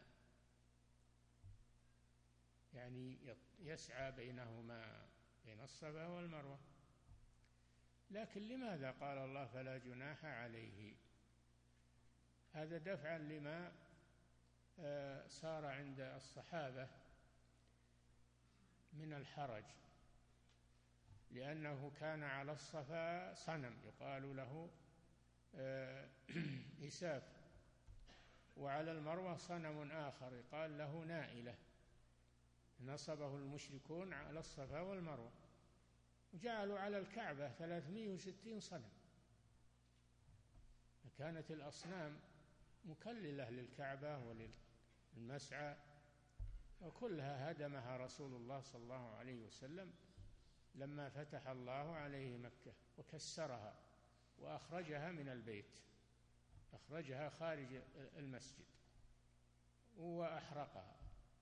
يعني يسعى بينهما، بين الصفا والمروة. لكن لماذا قال الله فلا جناح عليه؟ هذا دفعا لما صار عند الصحابة من الحرج، لأنه كان على الصفا صنم يقال له إساف، وعلى المروة صنم آخر يقال له نائلة، نصبه المشركون على الصفا والمروة، وجعلوا على الكعبة 360 صنم، فكانت الأصنام مكللة للكعبة وللمسعى، وكلها هدمها رسول الله صلى الله عليه وسلم لما فتح الله عليه مكة، وكسرها وأخرجها من البيت، أخرجها خارج المسجد وأحرقها.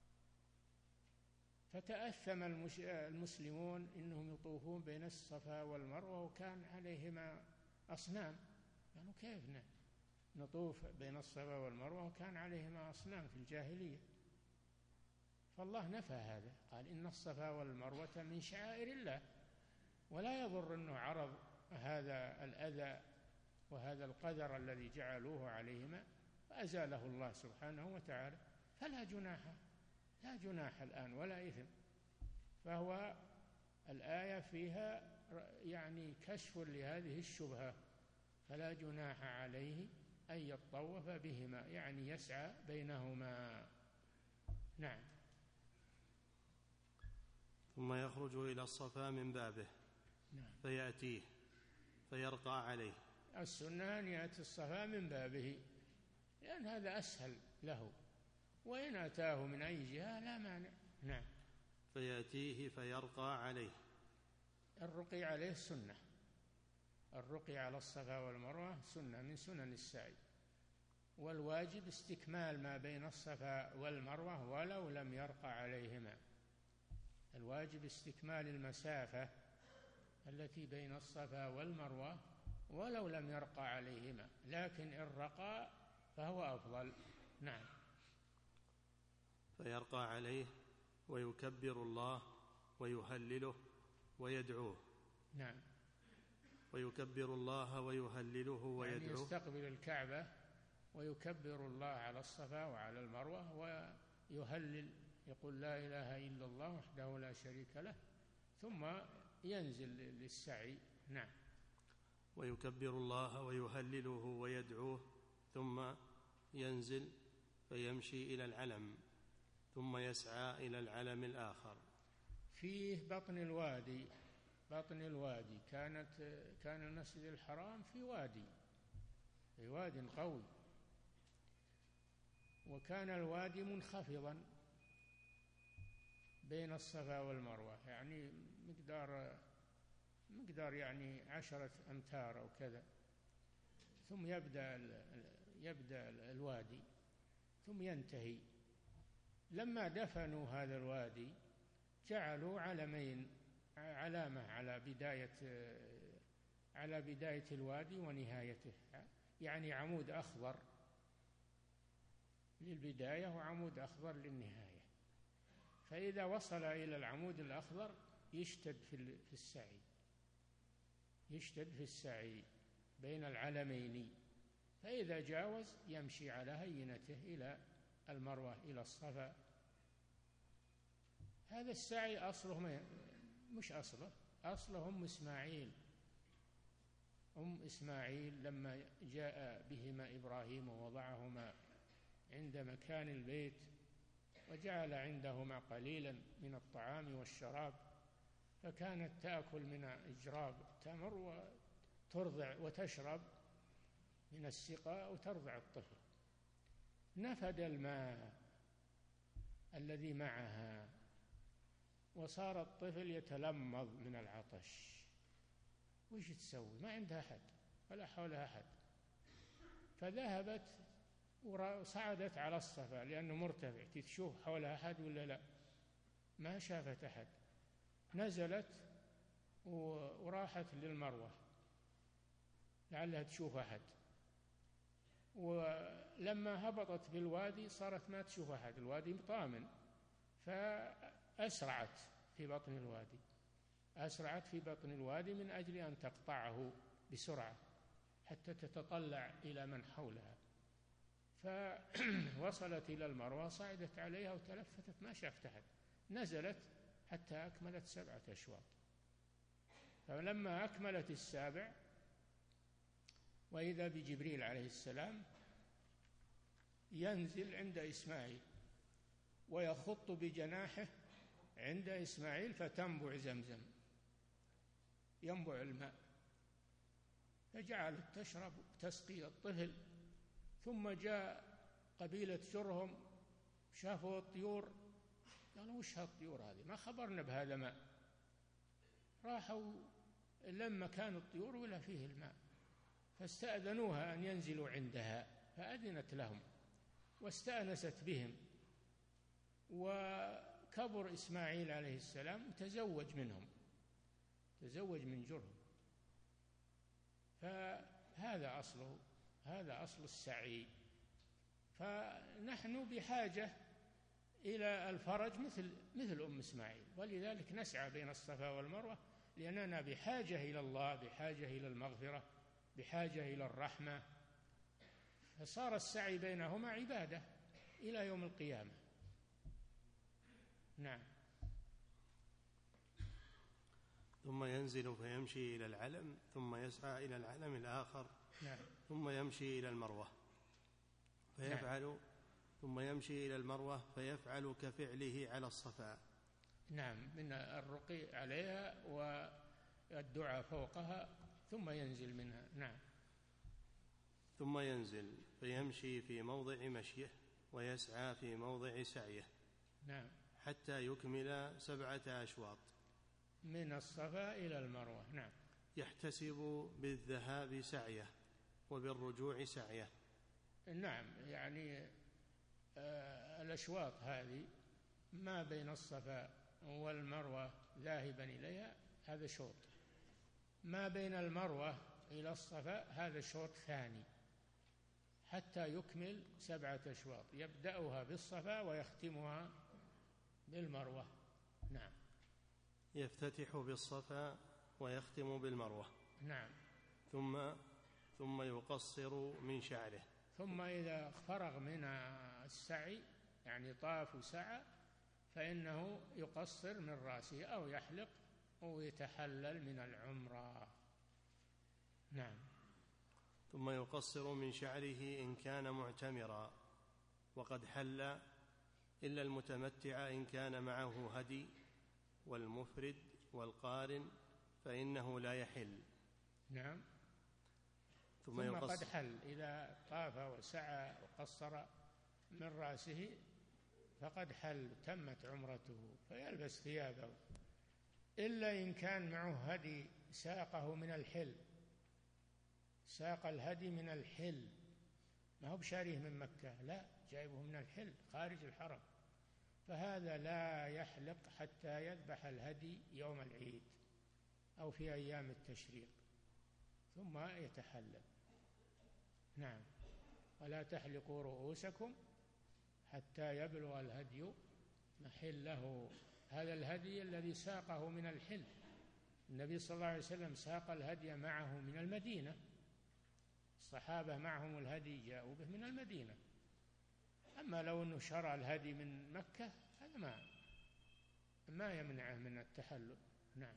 فتأثم المسلمون إنهم يطوفون بين الصفا والمروة وكان عليهما أصنام، يعني كيف نطوف بين الصفا والمروة وكان عليهما أصنام في الجاهلية؟ فالله نفى هذا، قال إن الصفا والمروة من شعائر الله، ولا يضر أنه عرض هذا الأذى وهذا القدر الذي جعلوه عليهما، فأزاله الله سبحانه وتعالى، فلا جناح الآن ولا إثم. فهو الآية فيها يعني كشف لهذه الشبهة، فلا جناح عليه أن يطوف بهما، يعني يسعى بينهما. نعم. ثم يخرج إلى الصفا من بابه فيأتيه فيرقى عليه. السنة أن يأتي الصفا من بابه، لأن هذا أسهل له، وإن أتاه من أي جهة لا مانع. نعم. فيأتيه فيرقى عليه. الرقي عليه سنة، الرقي على الصفا والمروة سنة من سنن السعي، والواجب استكمال ما بين الصفا والمروة ولو لم يرقى عليهما. الواجب استكمال المسافة التي بين الصفا والمروة ولو لم يرقى عليهما، لكن إن رقى فهو أفضل. نعم. فيرقى عليه ويكبر الله ويهلله ويدعوه. نعم. ويكبر الله ويهلله ويدعوه، يعني يستقبل الكعبة ويكبر الله على الصفا وعلى المروة ويهلل، يقول لا إله إلا الله وحده لا شريك له، ثم ينزل للسعي. نعم. ويكبر الله ويهلله ويدعوه ثم ينزل فيمشي إلى العلم ثم يسعى إلى العلم الآخر. فيه بطن الوادي، بطن الوادي كان المسجد الحرام في واد قوي، وكان الوادي منخفضا بين الصفا والمروة، يعني مقدار يعني 10 أمتار أو كذا، ثم يبدأ الوادي ثم ينتهي. لما دفنوا هذا الوادي جعلوا علمين، علامة على بداية الوادي ونهايته، يعني عمود أخضر للبداية وعمود أخضر للنهاية، فإذا وصل إلى العمود الأخضر يشتد في السعي بين العلمين، فإذا جاوز يمشي على هينته إلى المروة إلى الصفا. هذا السعي أصله مش أصله أم إسماعيل لما جاء بهما إبراهيم ووضعهما عند مكان البيت وجعل عندهما قليلا من الطعام والشراب، فكانت تأكل من إجراب التمر وترضع وتشرب من السقاء وترضع الطفل. نفد الماء الذي معها وصار الطفل يتلمض من العطش. وش تسوي؟ ما عندها أحد ولا حولها أحد، فذهبت وصعدت على الصفا لأنه مرتفع، تشوف حولها أحد ولا لا؟ ما شافت أحد. نزلت وراحت للمروة لعلها تشوف أحد، ولما هبطت بالوادي صارت ما تشوف أحد، الوادي طامن، فأسرعت في بطن الوادي من أجل أن تقطعه بسرعة حتى تتطلع إلى من حولها. فوصلت إلى المروة، صعدت عليها وتلفتت ما شافت أحد، نزلت حتى أكملت 7 أشواط. فلما أكملت 7 وإذا بجبريل عليه السلام ينزل عند إسماعيل ويخط بجناحه عند إسماعيل فتنبع زمزم، ينبع الماء، فجعلت تشرب تسقي الطفل. ثم جاء قبيلة جرهم شافوا الطيور، قالوا وش هالطيور هذه؟ ما خبرنا بهذا ماء. راحوا لما كان الطيور ولا فيه الماء، فاستأذنوها أن ينزلوا عندها، فأذنت لهم واستأنست بهم، وكبر إسماعيل عليه السلام وتزوج منهم، تزوج من جرهم. فهذا أصله، هذا أصل السعي. فنحن بحاجة إلى الفرج مثل أم إسماعيل، ولذلك نسعى بين الصفا والمروة، لأننا بحاجة إلى الله، بحاجة إلى المغفرة، بحاجة إلى الرحمة، فصار السعي بينهما عبادة إلى يوم القيامة. نعم. ثم ينزل فيمشي إلى العلم ثم يسعى إلى العلم الآخر. نعم. ثم يمشي إلى المروة فيفعل. نعم. ثم يمشي إلى المروة فيفعل كفعله على الصفا. نعم، من الرقي عليها والدعاء فوقها ثم ينزل منها. نعم. ثم ينزل فيمشي في موضع مشيه ويسعى في موضع سعيه. نعم. حتى يكمل 7 أشواط من الصفا إلى المروة. نعم. يحتسب بالذهاب سعيه وبالرجوع سعيه. نعم، يعني الأشواط هذه ما بين الصفا والمروة ذاهبا إليها هذا شوط، ما بين المروة إلى الصفا هذا شوط ثاني، حتى يكمل 7 أشواط، يبدأها بالصفا ويختمها بالمروة. نعم. يفتتح بالصفا ويختم بالمروة. نعم. ثم يقصر من شعره. ثم إذا فرغ من السعي، يعني طاف وسعى، فإنه يقصر من رأسه أو يحلق أو يتحلل من العمرة. نعم. ثم يقصر من شعره إن كان معتمرا وقد حل، إلا المتمتع إن كان معه هدي، والمفرد والقارن فإنه لا يحل. نعم. ثم قد حل، إذا طاف وسعى وقصر من رأسه فقد حل، تمت عمرته، فيلبس ثيابه، إلا إن كان معه هدي ساقه من الحل، ساق الهدي من الحل، ما هو بشاريه من مكة، لا، جايبه من الحل خارج الحرم، فهذا لا يحلق حتى يذبح الهدي يوم العيد أو في أيام التشريق ثم يتحلل. نعم. ولا تحلقوا رؤوسكم حتى يبلغ الهدي محله. هذا الهدي الذي ساقه من الحل، النبي صلى الله عليه وسلم ساق الهدي معه من المدينة، الصحابة معهم الهدي جاءوا به من المدينة. أما لو أنه شرى الهدي من مكة هذا ما يمنعه من التحلل. نعم.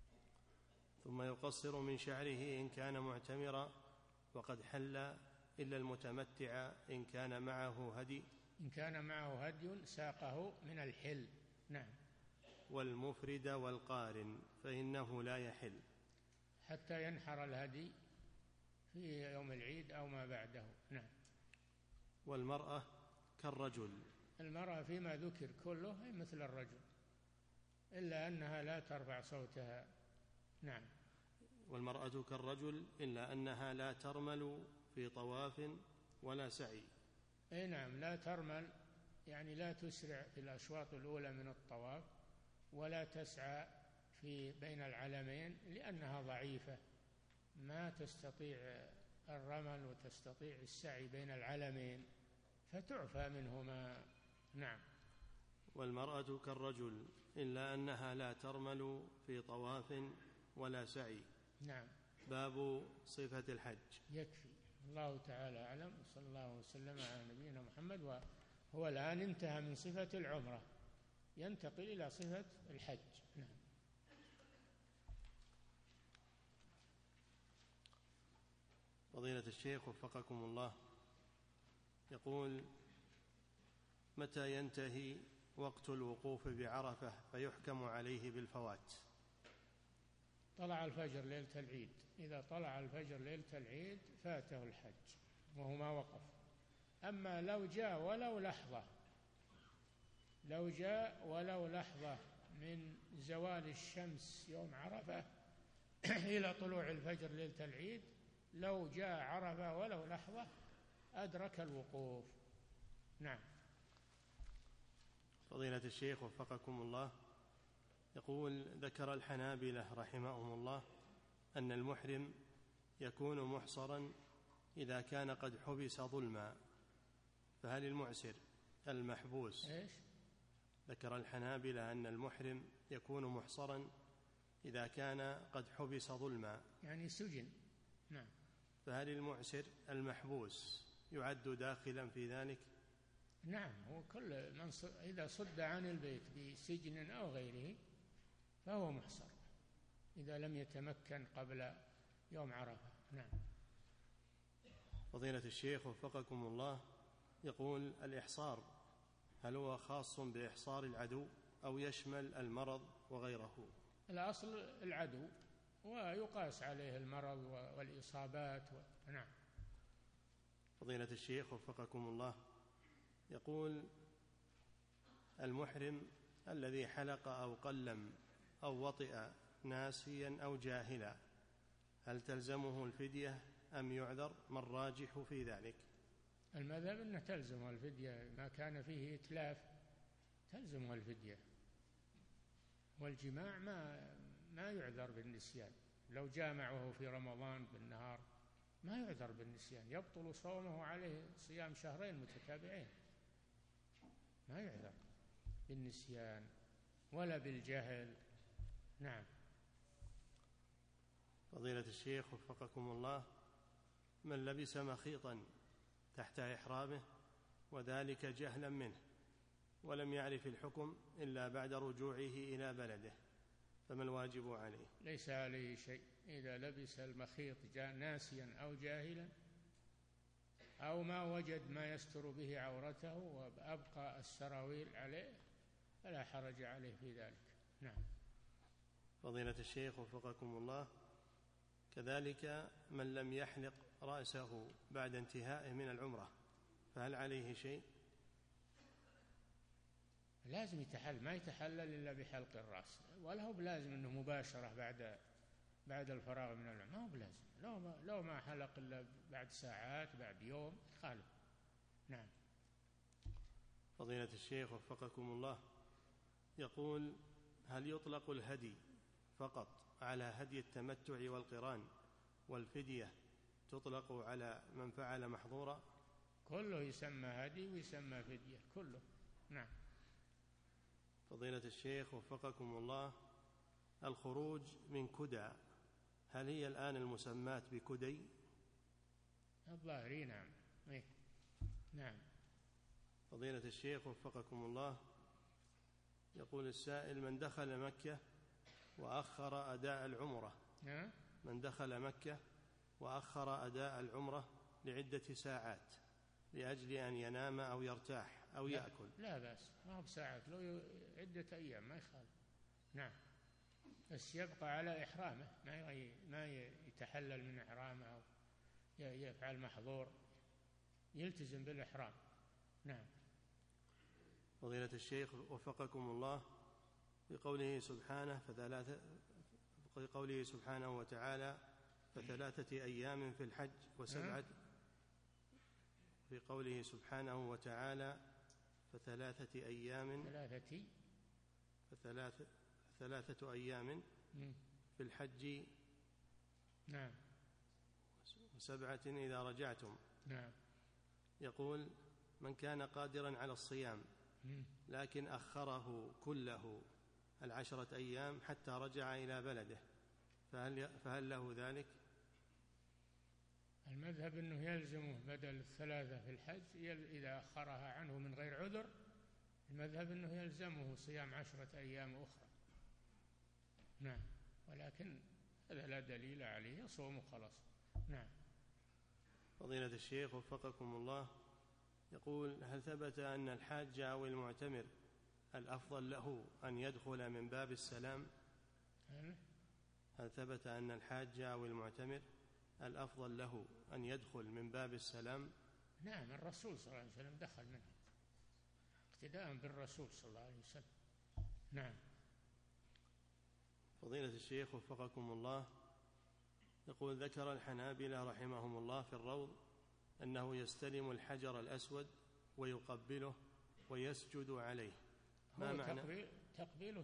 ثم يقصر من شعره إن كان معتمرا وقد حل، إلا المتمتع إن كان معه هدي، إن كان معه هدي ساقه من الحل. نعم. والمفرد والقارن فإنه لا يحل حتى ينحر الهدي في يوم العيد أو ما بعده. نعم. والمرأة كالرجل، المرأة فيما ذكر كله هي مثل الرجل، إلا أنها لا ترفع صوتها. نعم. والمرأة كالرجل إلا أنها لا ترمل في طواف ولا سعي. أي نعم، لا ترمل، يعني لا تسرع في الأشواط الأولى من الطواف، ولا تسعى في بين العلمين، لأنها ضعيفة ما تستطيع الرمل وتستطيع السعي بين العلمين، فتعفى منهما. نعم. والمرأة كالرجل إلا أنها لا ترمل في طواف ولا سعي. نعم. باب صفة الحج. يكفي، الله تعالى أعلم، صلى الله وسلم على نبينا محمد. وهو الآن انتهى من صفة العمرة، ينتقل إلى صفة الحج. نعم. فضيلة الشيخ وفقكم الله، يقول: متى ينتهي وقت الوقوف بعرفة فيحكم عليه بالفوات؟ طلع الفجر ليلة العيد، إذا طلع الفجر ليلة العيد فاته الحج وهو ما وقف. أما لو جاء ولو لحظة من زوال الشمس يوم عرفة إلى طلوع الفجر ليلة العيد، لو جاء عرفة ولو لحظة أدرك الوقوف. نعم. فضيلة الشيخ وفقكم الله، يقول: ذكر الحنابلة رحمهم الله أن المحرم يكون محصرا إذا كان قد حبس ظلما، فهل المعسر المحبوس؟ ذكر الحنابلة أن المحرم يكون محصرا إذا كان قد حبس ظلما، يعني سجن. نعم. فهل المعسر المحبوس يعد داخلا في ذلك؟ نعم، هو كل من إذا صد عن البيت بسجن أو غيره فهو محصر إذا لم يتمكن قبل يوم عرفة. نعم. فضيلة الشيخ وفقكم الله، يقول: الإحصار هل هو خاص بإحصار العدو أو يشمل المرض وغيره؟ الأصل العدو، ويقاس عليه المرض والإصابات نعم. فضيلة الشيخ وفقكم الله، يقول: المحرم الذي حلق أو قلم أو وطئ ناسيا أو جاهلا، هل تلزمه الفدية أم يعذر؟ ما الراجح في ذلك؟ المذهب أنه تلزمه الفدية، ما كان فيه إتلاف تلزمه الفدية. والجماع ما يعذر بالنسيان، لو جامع وهو في رمضان بالنهار ما يعذر بالنسيان، يبطل صومه عليه صيام شهرين متتابعين، ما يعذر بالنسيان ولا بالجهل. نعم. فضيلة الشيخ وفقكم الله، من لبس مخيطا تحت إحرامه وذلك جهلا منه ولم يعرف الحكم إلا بعد رجوعه إلى بلده، فما الواجب عليه؟ ليس عليه شيء إذا لبس المخيط ناسيا أو جاهلا أو ما وجد ما يستر به عورته وأبقى السراويل عليه فلا حرج عليه في ذلك. نعم. فضيلة الشيخ وفقكم الله، كذلك من لم يحلق رأسه بعد انتهائه من العمرة، فهل عليه شيء؟ لازم يتحلل، ما يتحلل إلا بحلق الرأس، ولا هو بلازم أنه مباشرة بعد الفراغ من العمرة، ما هو بلازم، لو ما حلق إلا بعد ساعات بعد يوم خالف. نعم. فضيلة الشيخ وفقكم الله، يقول: هل يطلق الهدي فقط على هدي التمتع والقران، والفدية تطلق على من فعل محظورا؟ كله يسمى هدي ويسمى فدية كله. نعم. فضيلة الشيخ وفقكم الله، الخروج من كدى، هل هي الآن المسمات بكدي؟ الظاهري نعم. نعم. فضيلة الشيخ وفقكم الله، يقول السائل: من دخل مكة وأخر أداء العمرة، من دخل مكة وأخر أداء العمرة لعدة ساعات لأجل أن ينام أو يرتاح أو يأكل، لا بأس، ما هو بساعات، لو عدة أيام ما يخالف. نعم. بس يبقى على إحرامه، ما يتحلل من إحرامه أو يفعل محظور، يلتزم بالإحرام. نعم. فضيلة الشيخ وفقكم الله، في قوله سبحانه وتعالى: فثلاثة أيام في الحج وسبعة، في قوله سبحانه وتعالى: فثلاثة أيام في الحج، نعم، وسبعة إذا رجعتم. نعم. يقول: من كان قادرا على الصيام لكن أخره كله 10 أيام حتى رجع إلى بلده، فهل له ذلك؟ المذهب أنه يلزمه بدل 3 في الحج إذا أخرها عنه من غير عذر، المذهب أنه يلزمه صيام 10 أيام أخرى. نعم. ولكن هذا لا دليل عليه، يصوم خلاص. نعم. فضيلة الشيخ وفقكم الله، يقول: هل ثبت أن الحاج أو المعتمر الأفضل له أن يدخل من باب السلام؟ هل ثبت أن الحاج أو المعتمر الأفضل له أن يدخل من باب السلام؟ نعم، الرسول صلى الله عليه وسلم دخل منه اقتداء بالرسول صلى الله عليه وسلم. نعم. فضيلة الشيخ وفقكم الله، يقول: ذكر الحنابلة رحمهم الله في الروض أنه يستلم الحجر الأسود ويقبله ويسجد عليه، ما معنى؟ تقبيله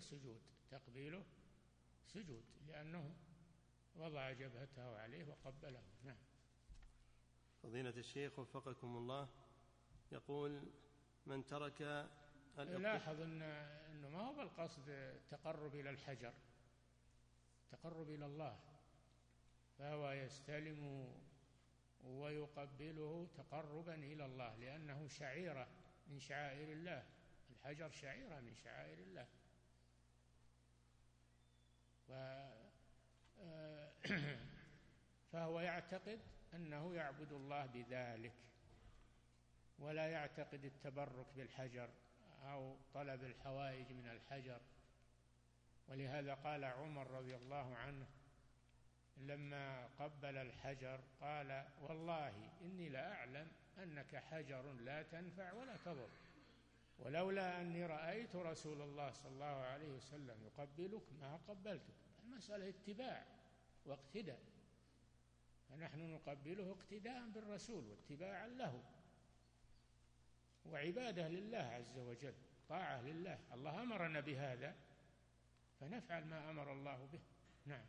سجود، لأنه وضع جبهته عليه وقبله. نعم. فضيلة الشيخ وفقكم الله، يقول: من ترك لاحظ أنه ما هو بالقصد التقرب إلى الحجر، تقرب إلى الله، فهو يستلم ويقبله تقربا إلى الله، لأنه شعيرة من شعائر الله، الحجر شعيرة من شعائر الله، فهو يعتقد أنه يعبد الله بذلك، ولا يعتقد التبرك بالحجر أو طلب الحوائج من الحجر. ولهذا قال عمر رضي الله عنه لما قبل الحجر قال: والله إني لأعلم أنك حجر لا تنفع ولا تضر، ولولا أني رأيت رسول الله صلى الله عليه وسلم يقبلك ما قبلتك. المسألة اتباع واقتداء، فنحن نقبله اقتداء بالرسول واتباعا له وعبادة لله عز وجل، طاعة لله. الله أمرنا بهذا فنفعل ما أمر الله به. نعم.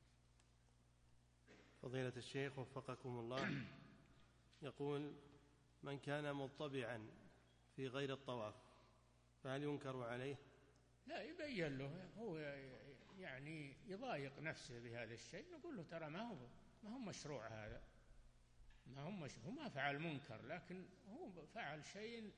فضيلة الشيخ وفقكم الله، يقول: من كان مضطبعا في غير الطواف فهل ينكر عليه؟ لا، يبين له، هو يعني يضايق نفسه بهذا الشيء، نقول له ترى ما هو مشروع هذا، هو ما فعل منكر، لكن هو فعل شيء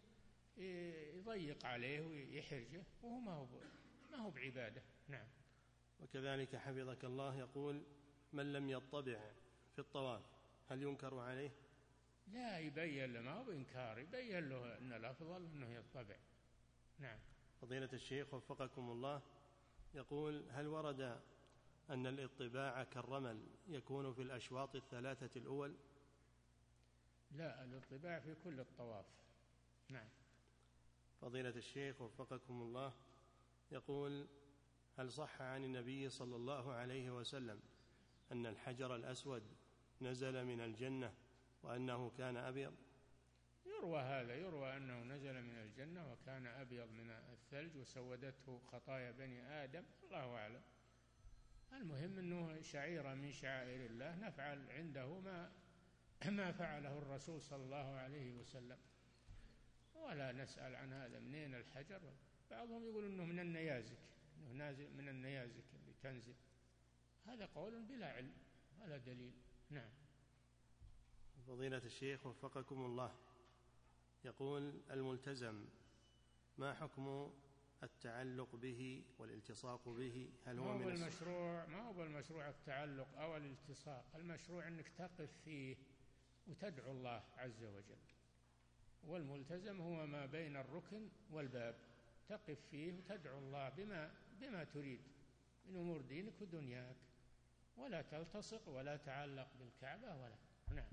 يضيق عليه ويحرجه، وهو ما هو بعبادة. نعم. وكذلك حفظك الله يقول: من لم يطبع في الطواف هل ينكر عليه؟ لا، يبين له، ما هو بإنكار، يبين له أن الأفضل أنه يطبع. نعم. فضيلة الشيخ وفقكم الله، يقول: هل ورد أن الاطباع كالرمل يكون في الأشواط الثلاثة الأول؟ لا، الاطباع في كل الطواف. نعم. فضيلة الشيخ وفقكم الله، يقول: هل صح عن النبي صلى الله عليه وسلم أن الحجر الأسود نزل من الجنة وأنه كان أبيض؟ يروى هذا، يروى أنه نزل من الجنة وكان أبيض من الثلج وسودته خطايا بني آدم، الله أعلم. المهم أنه شعيرة من شعائر الله، نفعل عنده ما فعله الرسول صلى الله عليه وسلم، ولا نسأل عن هذا منين الحجر. بعضهم يقول أنه من النيازك، أنه نازل من النيازك اللي تنزل، هذا قول بلا علم ولا دليل. نعم. فضيلة الشيخ وفقكم الله، يقول: الملتزم ما حكم التعلق به والالتصاق به؟ هل هو من المشروع؟ ما هو بالمشروع التعلق أو الالتصاق، المشروع أنك تقف فيه وتدعو الله عز وجل، والملتزم هو ما بين الركن والباب، تقف فيه وتدعو الله بما تريد من أمور دينك ودنياك، ولا تلتصق ولا تعلق بالكعبة ولا. نعم.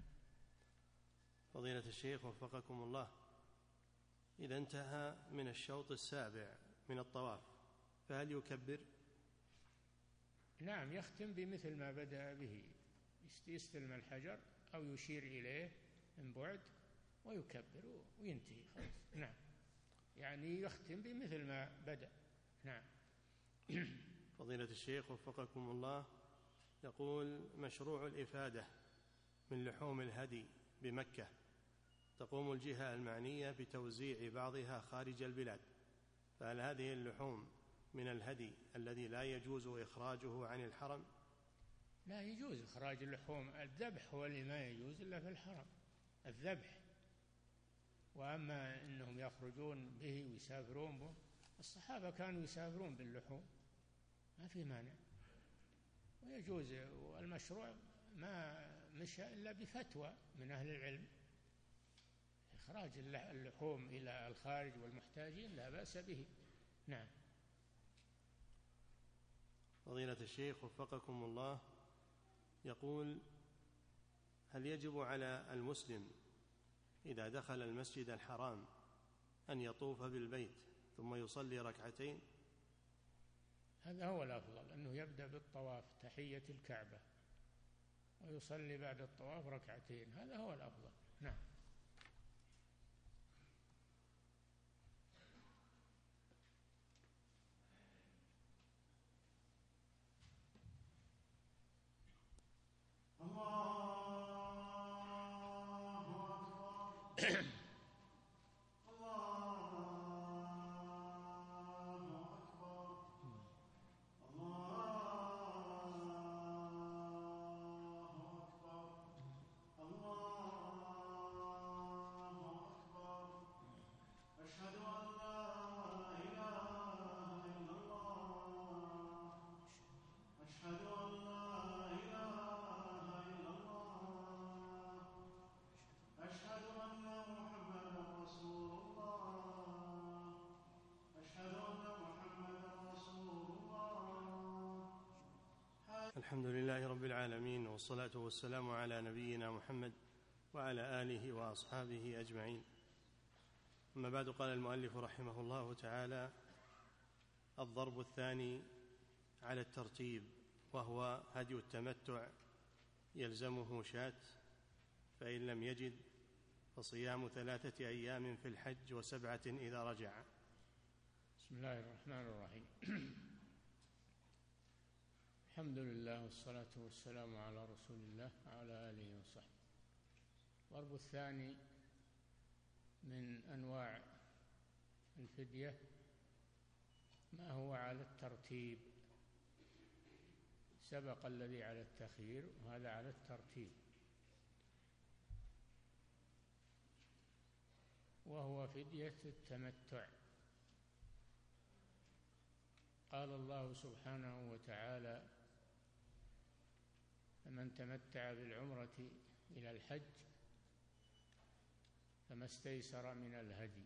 فضيلة الشيخ وفقكم الله، إذا انتهى من الشوط السابع من الطواف فهل يكبر؟ نعم، يختم بمثل ما بدأ به، يستلم الحجر أو يشير إليه من بعد ويكبر وينتهي خلاص. نعم، يعني يختم بمثل ما بدأ. نعم. فضيلة الشيخ وفقكم الله، يقول: مشروع الإفادة من لحوم الهدي بمكة تقوم الجهة المعنية بتوزيع بعضها خارج البلاد، فهل هذه اللحوم من الهدي الذي لا يجوز إخراجه عن الحرم؟ لا يجوز إخراج اللحوم، الذبح هو اللي ما يجوز إلا في الحرم، الذبح. وأما أنهم يخرجون به ويسافرون به، الصحابة كانوا يسافرون باللحوم، ما في مانع ويجوز. والمشروع ما مشى إلا بفتوى من أهل العلم، إخراج اللحوم إلى الخارج والمحتاجين لا بأس به. نعم. فضيلة الشيخ وفقكم الله، يقول: هل يجب على المسلم إذا دخل المسجد الحرام أن يطوف بالبيت ثم يصلي ركعتين؟ هذا هو الأفضل، أنه يبدأ بالطواف تحية الكعبة ويصلي بعد الطواف ركعتين، هذا هو الأفضل. نعم. الحمد لله رب العالمين، والصلاة والسلام على نبينا محمد وعلى آله وأصحابه أجمعين. أما بعد، قال المؤلف رحمه الله تعالى: الضرب الثاني على الترتيب، وهو هدي التمتع، يلزمه شاة، فإن لم يجد فصيام 3 أيام في الحج و7 إذا رجع. بسم الله الرحمن الرحيم. الحمد لله والصلاة والسلام على رسول الله وعلى آله وصحبه. الضرب الثاني من أنواع الفدية ما هو على الترتيب، سبق الذي على التخيير وهذا على الترتيب، وهو فدية التمتع. قال الله سبحانه وتعالى: فمن تمتع بالعمرة إلى الحج فما استيسر من الهدي،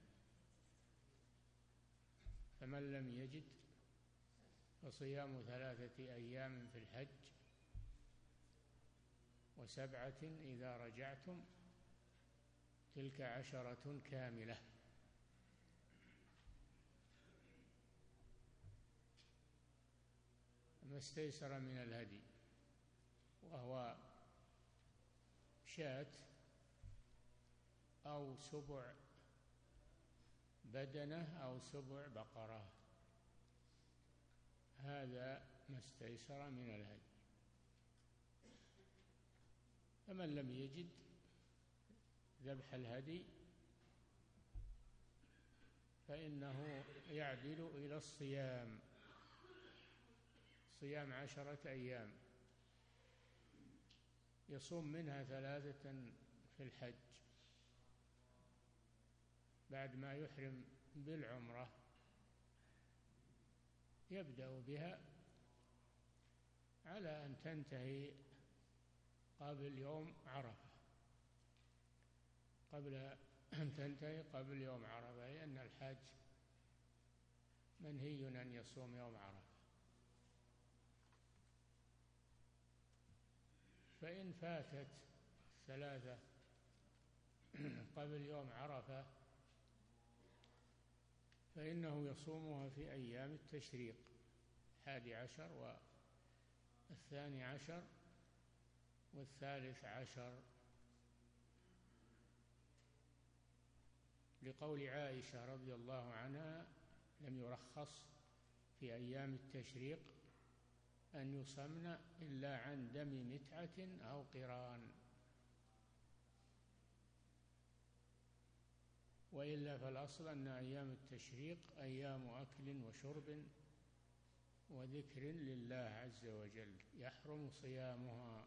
فمن لم يجد فصيام 3 أيام في الحج و7 إذا رجعتم، تلك 10 كاملة. فما استيسر من الهدي، وهو شاة أو 7 بدنة أو 7 بقرة، هذا ما استيسر من الهدي. فمن لم يجد ذبح الهدي فإنه يعدل إلى الصيام، صيام 10 أيام يصوم منها 3 في الحج بعد ما يحرم بالعمرة، يبدأ بها على أن تنتهي قبل يوم عرفة، قبل أن تنتهي قبل يوم عرفة، لأن الحاج منهي أن يصوم يوم عرفة. فإن فاتت 3 قبل يوم عرفة فإنه يصومها في أيام التشريق، 11 و12 و13، لقول عائشة رضي الله عنها: لم يرخص في أيام التشريق أن يصمن إلا عن دم متعة أو قران، وإلا فالأصل أن أيام التشريق أيام أكل وشرب وذكر لله عز وجل، يحرم صيامها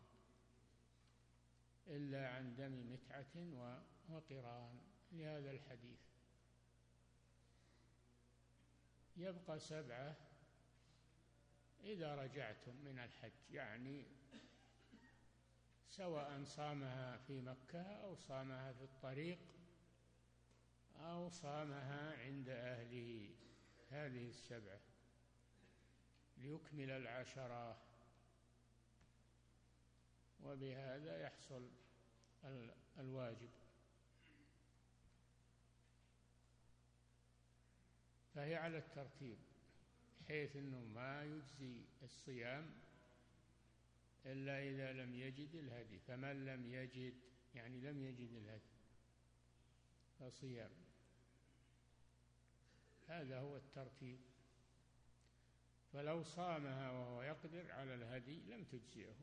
إلا عن دم متعة وقران، لهذا الحديث. يبقى 7 إذا رجعتم من الحج، يعني سواء صامها في مكة أو صامها في الطريق أو صامها عند أهله، هذه 7 ليكمل 10، وبهذا يحصل الواجب. فهي على الترتيب، حيث أنه ما يجزي الصيام إلا إذا لم يجد الهدي، فمن لم يجد يعني لم يجد الهدي فصيام، هذا هو الترتيب. فلو صامها وهو يقدر على الهدي لم تجزئه.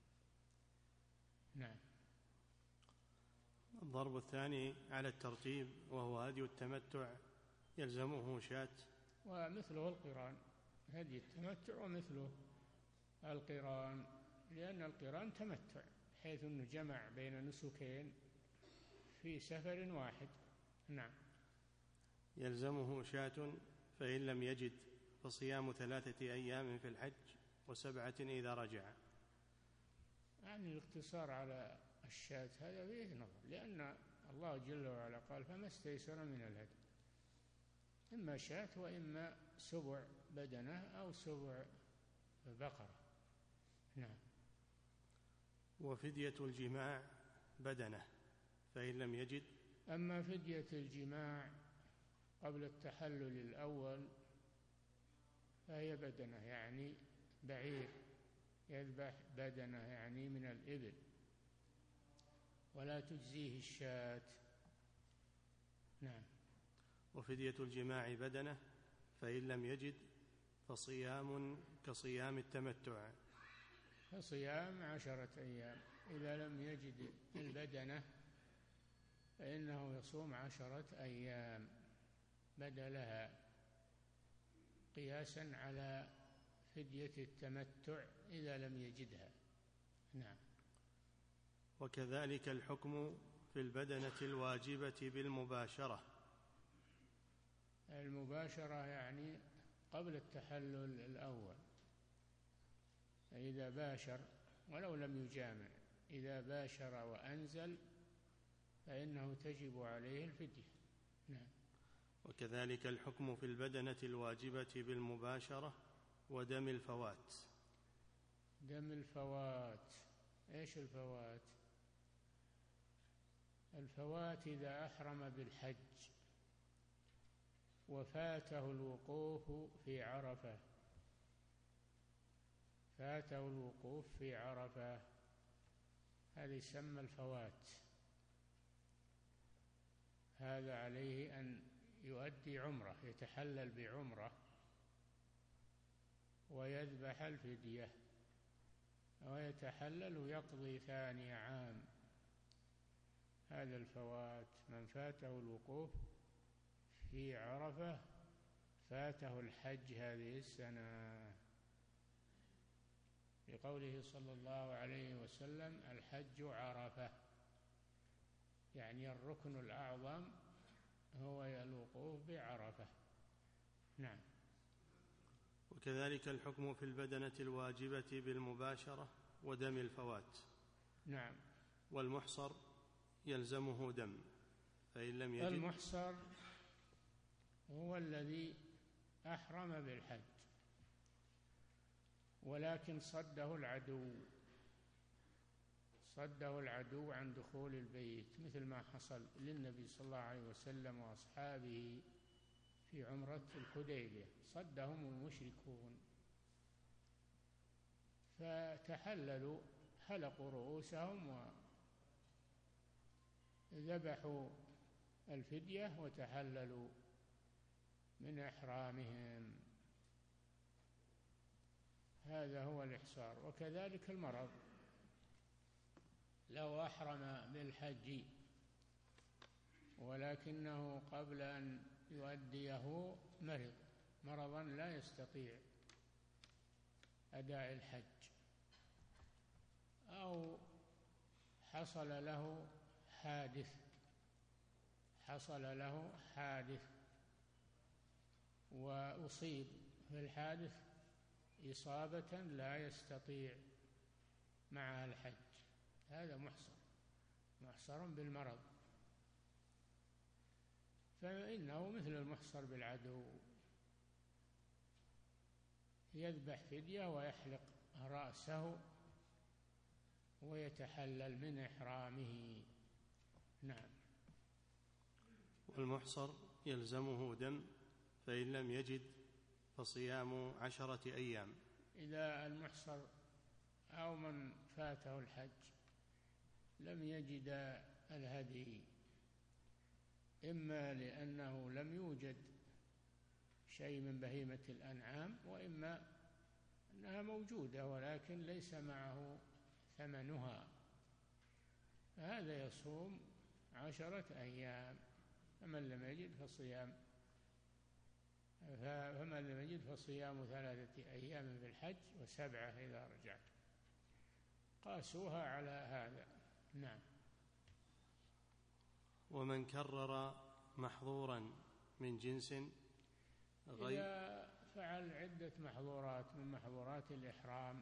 نعم. الضرب الثاني على الترتيب، وهو هدي التمتع، يلزمه شاة، ومثله القران، هدي التمتع ومثله القران، لأن القران تمتع، حيث أنه جمع بين نسكين في سفر واحد. نعم. يلزمه شاة، فإن لم يجد فصيام 3 أيام في الحج و7 إذا رجع. يعني الاقتصار على الشاة هذا فيه نظر، لأن الله جل وعلا قال: فما استيسر من الهدي، إما شاة وإما 7 بدنة أو 7 بقرة، نعم. وفدية الجماع بدنة فإن لم يجد. أما فدية الجماع قبل التحلل الأول فهي بدنة، يعني بعير، يذبح بدنة يعني من الإبل، ولا تجزيه الشاة. نعم. وفدية الجماع بدنة فإن لم يجد فصيام كصيام التمتع، فصيام 10 أيام. إذا لم يجد البدنة فإنه يصوم 10 أيام بدلها، قياسا على فدية التمتع إذا لم يجدها. نعم. وكذلك الحكم في البدنة الواجبة بالمباشرة. المباشرة يعني قبل التحلل الأول، إذا باشر ولو لم يجامع، إذا باشر وأنزل فإنه تجب عليه الفدية. نعم. وكذلك الحكم في البدنة الواجبة بالمباشرة ودم الفوات. دم الفوات، إيش الفوات؟ الفوات إذا أحرم بالحج وفاته الوقوف في عرفة، فاته الوقوف في عرفة، هذا يسمى الفوات. هذا عليه أن يؤدي عمرة، يتحلل بعمرة ويذبح الفدية، ويتحلل ويقضي 2 عام. هذا الفوات، من فاته الوقوف في عرفة فاته الحج هذه السنة، لقوله صلى الله عليه وسلم: الحج عرفة، يعني الركن الأعظم هو الوقوف بعرفة. نعم. وكذلك الحكم في البدنة الواجبة بالمباشرة ودم الفوات. نعم. والمحصر يلزمه دم فإن لم يجد. المحصر هو الذي أحرم بالحج ولكن صده العدو عن دخول البيت، مثل ما حصل للنبي صلى الله عليه وسلم وأصحابه في عمرة الحديبية، صدهم المشركون فتحللوا، حلقوا رؤوسهم وذبحوا الفدية وتحللوا من إحرامهم. هذا هو الإحصار. وكذلك المرض، لو أحرم بالحج ولكنه قبل أن يؤديه مرض مرضا لا يستطيع أداء الحج، أو حصل له حادث وأصيب في الحادث إصابة لا يستطيع معها الحج، هذا محصر بالمرض، فإنه مثل المحصر بالعدو، يذبح فدية ويحلق رأسه ويتحلل من إحرامه. نعم. والمحصر يلزمه دم فإن لم يجد فصيام 10 أيام. إذا المحصر أو من فاته الحج لم يجد الهدي، إما لأنه لم يوجد شيء من بهيمة الأنعام، وإما أنها موجودة ولكن ليس معه ثمنها، هذا يصوم 10 أيام. فمن لم يجد فصيام 3 أيام في الحج و7 إذا رجعت، قاسوها على هذا. نعم. ومن كرر محظورا من جنس غير، إذا فعل عدة محظورات من محظورات الإحرام،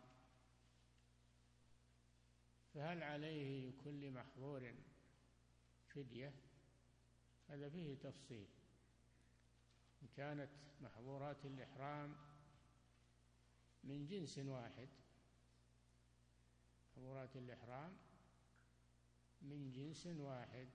فهل عليه لكل محظور فدية؟ هذا فيه تفصيل. إن كانت محظورات الإحرام من جنس واحد محظورات الإحرام من جنس واحد،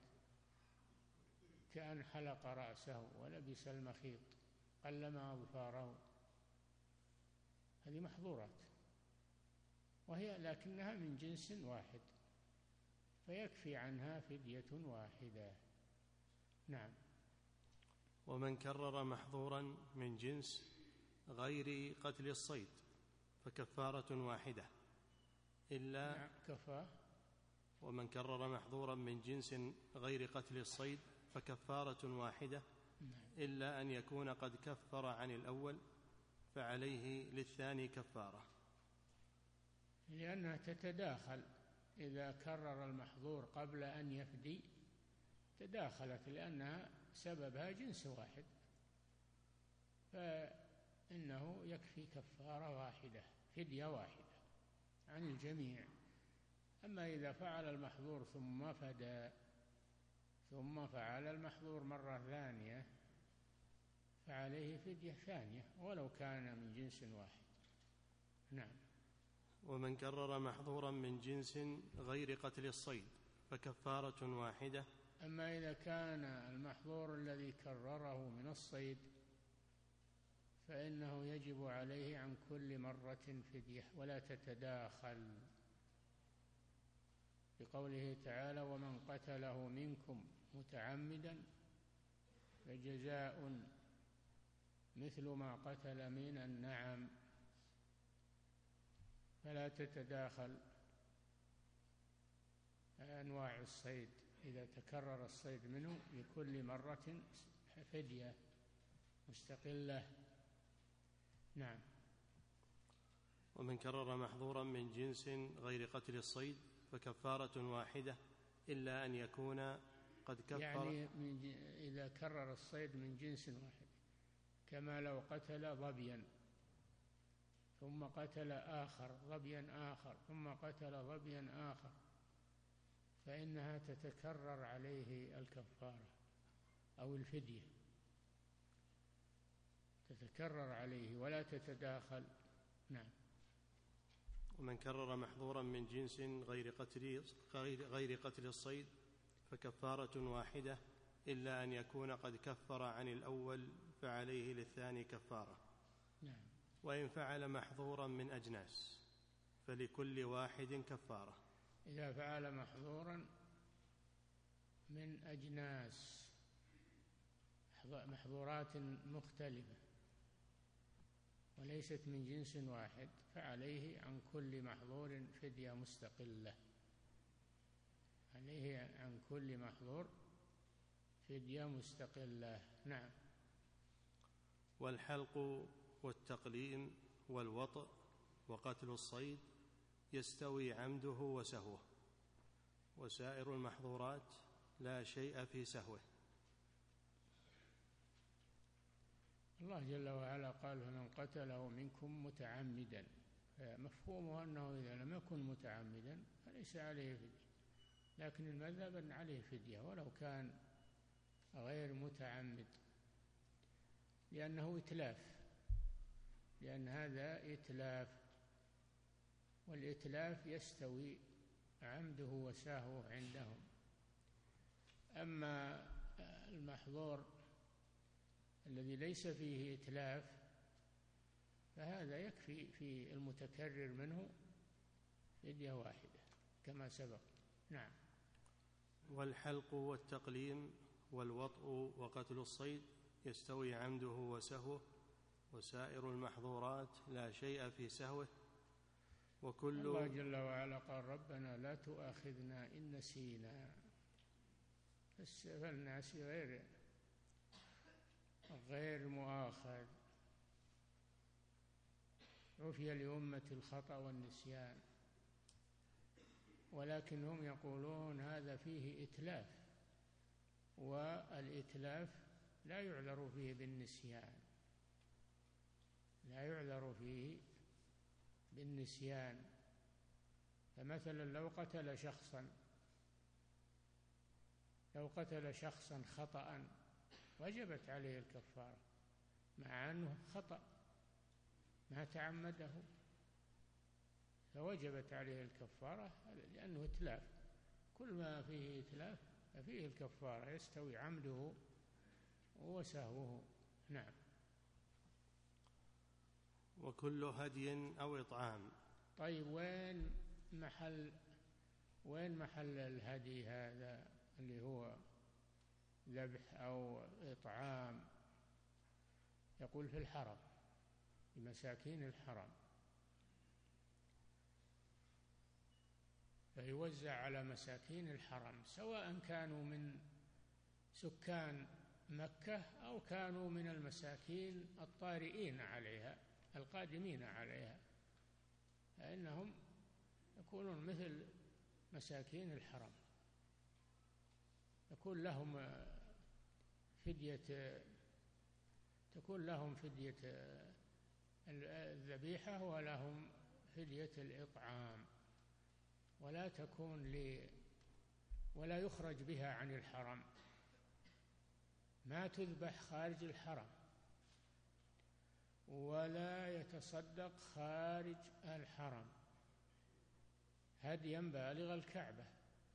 كأن حلق رأسه ولبس المخيط قلم أظفاره، هذه محظورات، وهي لكنها من جنس واحد، فيكفي عنها فدية واحدة. نعم. ومن كرر محظورا من جنس غير قتل الصيد فكفارة واحدة إلا نعم كفى. ومن كرر محظورا من جنس غير قتل الصيد فكفارة واحدة إلا أن يكون قد كفر عن الأول فعليه للثاني كفارة، لأنها تتداخل، إذا كرر المحظور قبل أن يفدي تداخلت، لأنها سببها جنس واحد، فإنه يكفي كفارة واحدة، فدية واحدة عن الجميع. أما إذا فعل المحظور ثم فدى ثم فعل المحظور مرة ثانية فعليه فدية ثانية ولو كان من جنس واحد. نعم. ومن كرر محظورا من جنس غير قتل الصيد فكفارة واحدة. أما إذا كان المحظور الذي كرره من الصيد فإنه يجب عليه عن كل مرة فدية ولا تتداخل، بقوله تعالى: ومن قتله منكم متعمدا فجزاء مثل ما قتل من النعم، فلا تتداخل أنواع الصيد، إذا تكرر الصيد منه لكل مرة فدية مستقلة. نعم. ومن كرر محظورا من جنس غير قتل الصيد فكفارة واحدة إلا أن يكون قد كفر، يعني إذا كرر الصيد من جنس واحد، كما لو قتل ظبيا ثم قتل آخر ظبيا آخر ثم قتل ظبيا آخر، فإنها تتكرر عليه الكفارة أو الفدية، تتكرر عليه ولا تتداخل. نعم. ومن كرر محظورا من جنس غير قتل الصيد فكفارة واحدة إلا أن يكون قد كفر عن الأول فعليه للثاني كفارة. نعم. وإن فعل محظورا من أجناس فلكل واحد كفارة. إذا فعل محظورا من أجناس، محظورات مختلفة وليست من جنس واحد، فعليه عن كل محظور فدية مستقلة، عليه عن كل محظور فدية مستقلة. نعم. والحلق والتقليم والوطء وقتل الصيد يستوي عمده وسهوه، وسائر المحظورات لا شيء في سهوه. الله جل وعلا قال: فمن قتله منكم متعمدا، مفهومه أنه إذا لم يكن متعمدا فليس عليه فدية، لكن المذهب أن عليه فدية ولو كان غير متعمد، لأنه إتلاف، لأن هذا إتلاف، والإتلاف يستوي عمده وسهوه عندهم. أما المحظور الذي ليس فيه إتلاف فهذا يكفي في المتكرر منه فدية واحدة كما سبق. نعم. والحلق والتقليم والوطء وقتل الصيد يستوي عمده وسهوه، وسائر المحظورات لا شيء في سهوه. وكل الله جل وعلا قال: ربنا لا تؤاخذنا إن نسينا، فالناس غير مؤاخذ، عفي لأمة الخطأ والنسيان، ولكن هم يقولون هذا فيه إتلاف، والإتلاف لا يعذر فيه بالنسيان، لا يعذر فيه بالنسيان. فمثلا لو قتل شخصا خطأ وجبت عليه الكفارة، مع أنه خطأ ما تعمده، فوجبت عليه الكفارة لأنه إتلاف، كل ما فيه إتلاف ففيه الكفارة، يستوي عمده وسهوه. نعم. وكل هدي أو إطعام. طيب وين محل الهدي هذا اللي هو ذبح أو إطعام؟ يقول في الحرم، لمساكين الحرم، فيوزع على مساكين الحرم، سواء كانوا من سكان مكة أو كانوا من المساكين الطارئين عليها القادمين عليها، فإنهم يكونون مثل مساكين الحرم، تكون لهم فدية الذبيحة ولهم فدية الإطعام، ولا يخرج بها عن الحرم، ما تذبح خارج الحرم، ولا يتصدق خارج الحرم هديا بالغ الكعبة،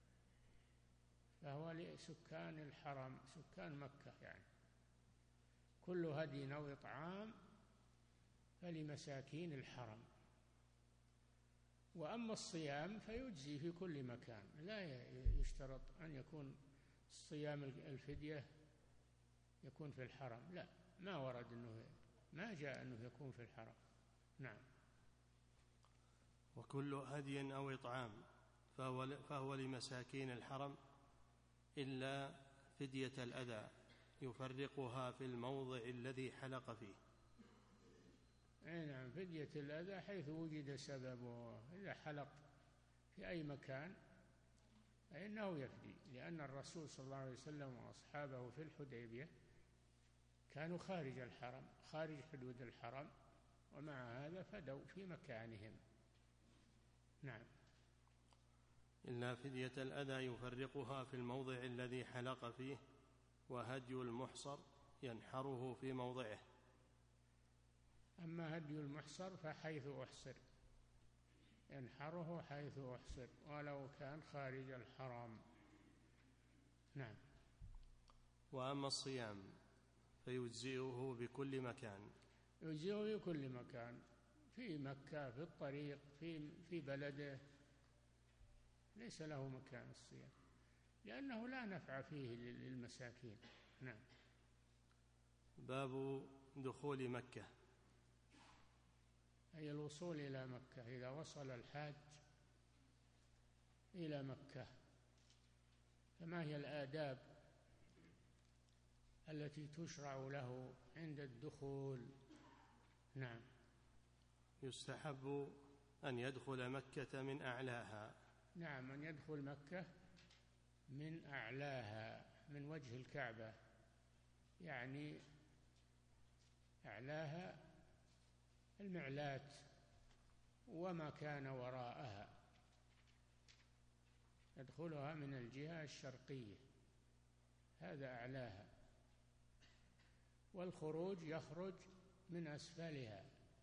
فهو لسكان الحرم، سكان مكة يعني. كل هدي أو إطعام فلمساكين الحرم. وأما الصيام فيجزي في كل مكان، لا يشترط أن يكون الصيام الفدية يكون في الحرم، لا، ما ورد ما جاء أنه يكون في الحرم. نعم. وكل هدي أو إطعام فهو لمساكين الحرم إلا فدية الأذى يفرقها في الموضع الذي حلق فيه. نعم، فدية الأذى حيث وجد سببه، إذا حلق في أي مكان فإنه يفدي، لأن الرسول صلى الله عليه وسلم وأصحابه في الحديبية كانوا خارج الحرم، خارج حدود الحرم، ومع هذا فدوا في مكانهم. نعم. إلا فدية الأذى يفرقها في الموضع الذي حلق فيه، وهدي المحصر ينحره في موضعه. أما هدي المحصر فحيث أحصر، ينحره حيث أحصر ولو كان خارج الحرم. نعم. وأما الصيام فيجزئه بكل مكان. يجزئه بكل مكان، في مكة، في الطريق، في بلده، ليس له مكان الصيام، لأنه لا نفع فيه للمساكين. نعم. باب دخول مكة، أي الوصول إلى مكة، إذا وصل الحاج إلى مكة فما هي الآداب التي تشرع له عند الدخول؟ نعم. يستحب أن يدخل مكة من أعلاها. نعم، أن يدخل مكة من أعلاها، من وجه الكعبة، يعني أعلاها المعلات وما كان وراءها، يدخلها من الجهة الشرقية، هذا أعلاها، والخروج يخرج من أسفلها،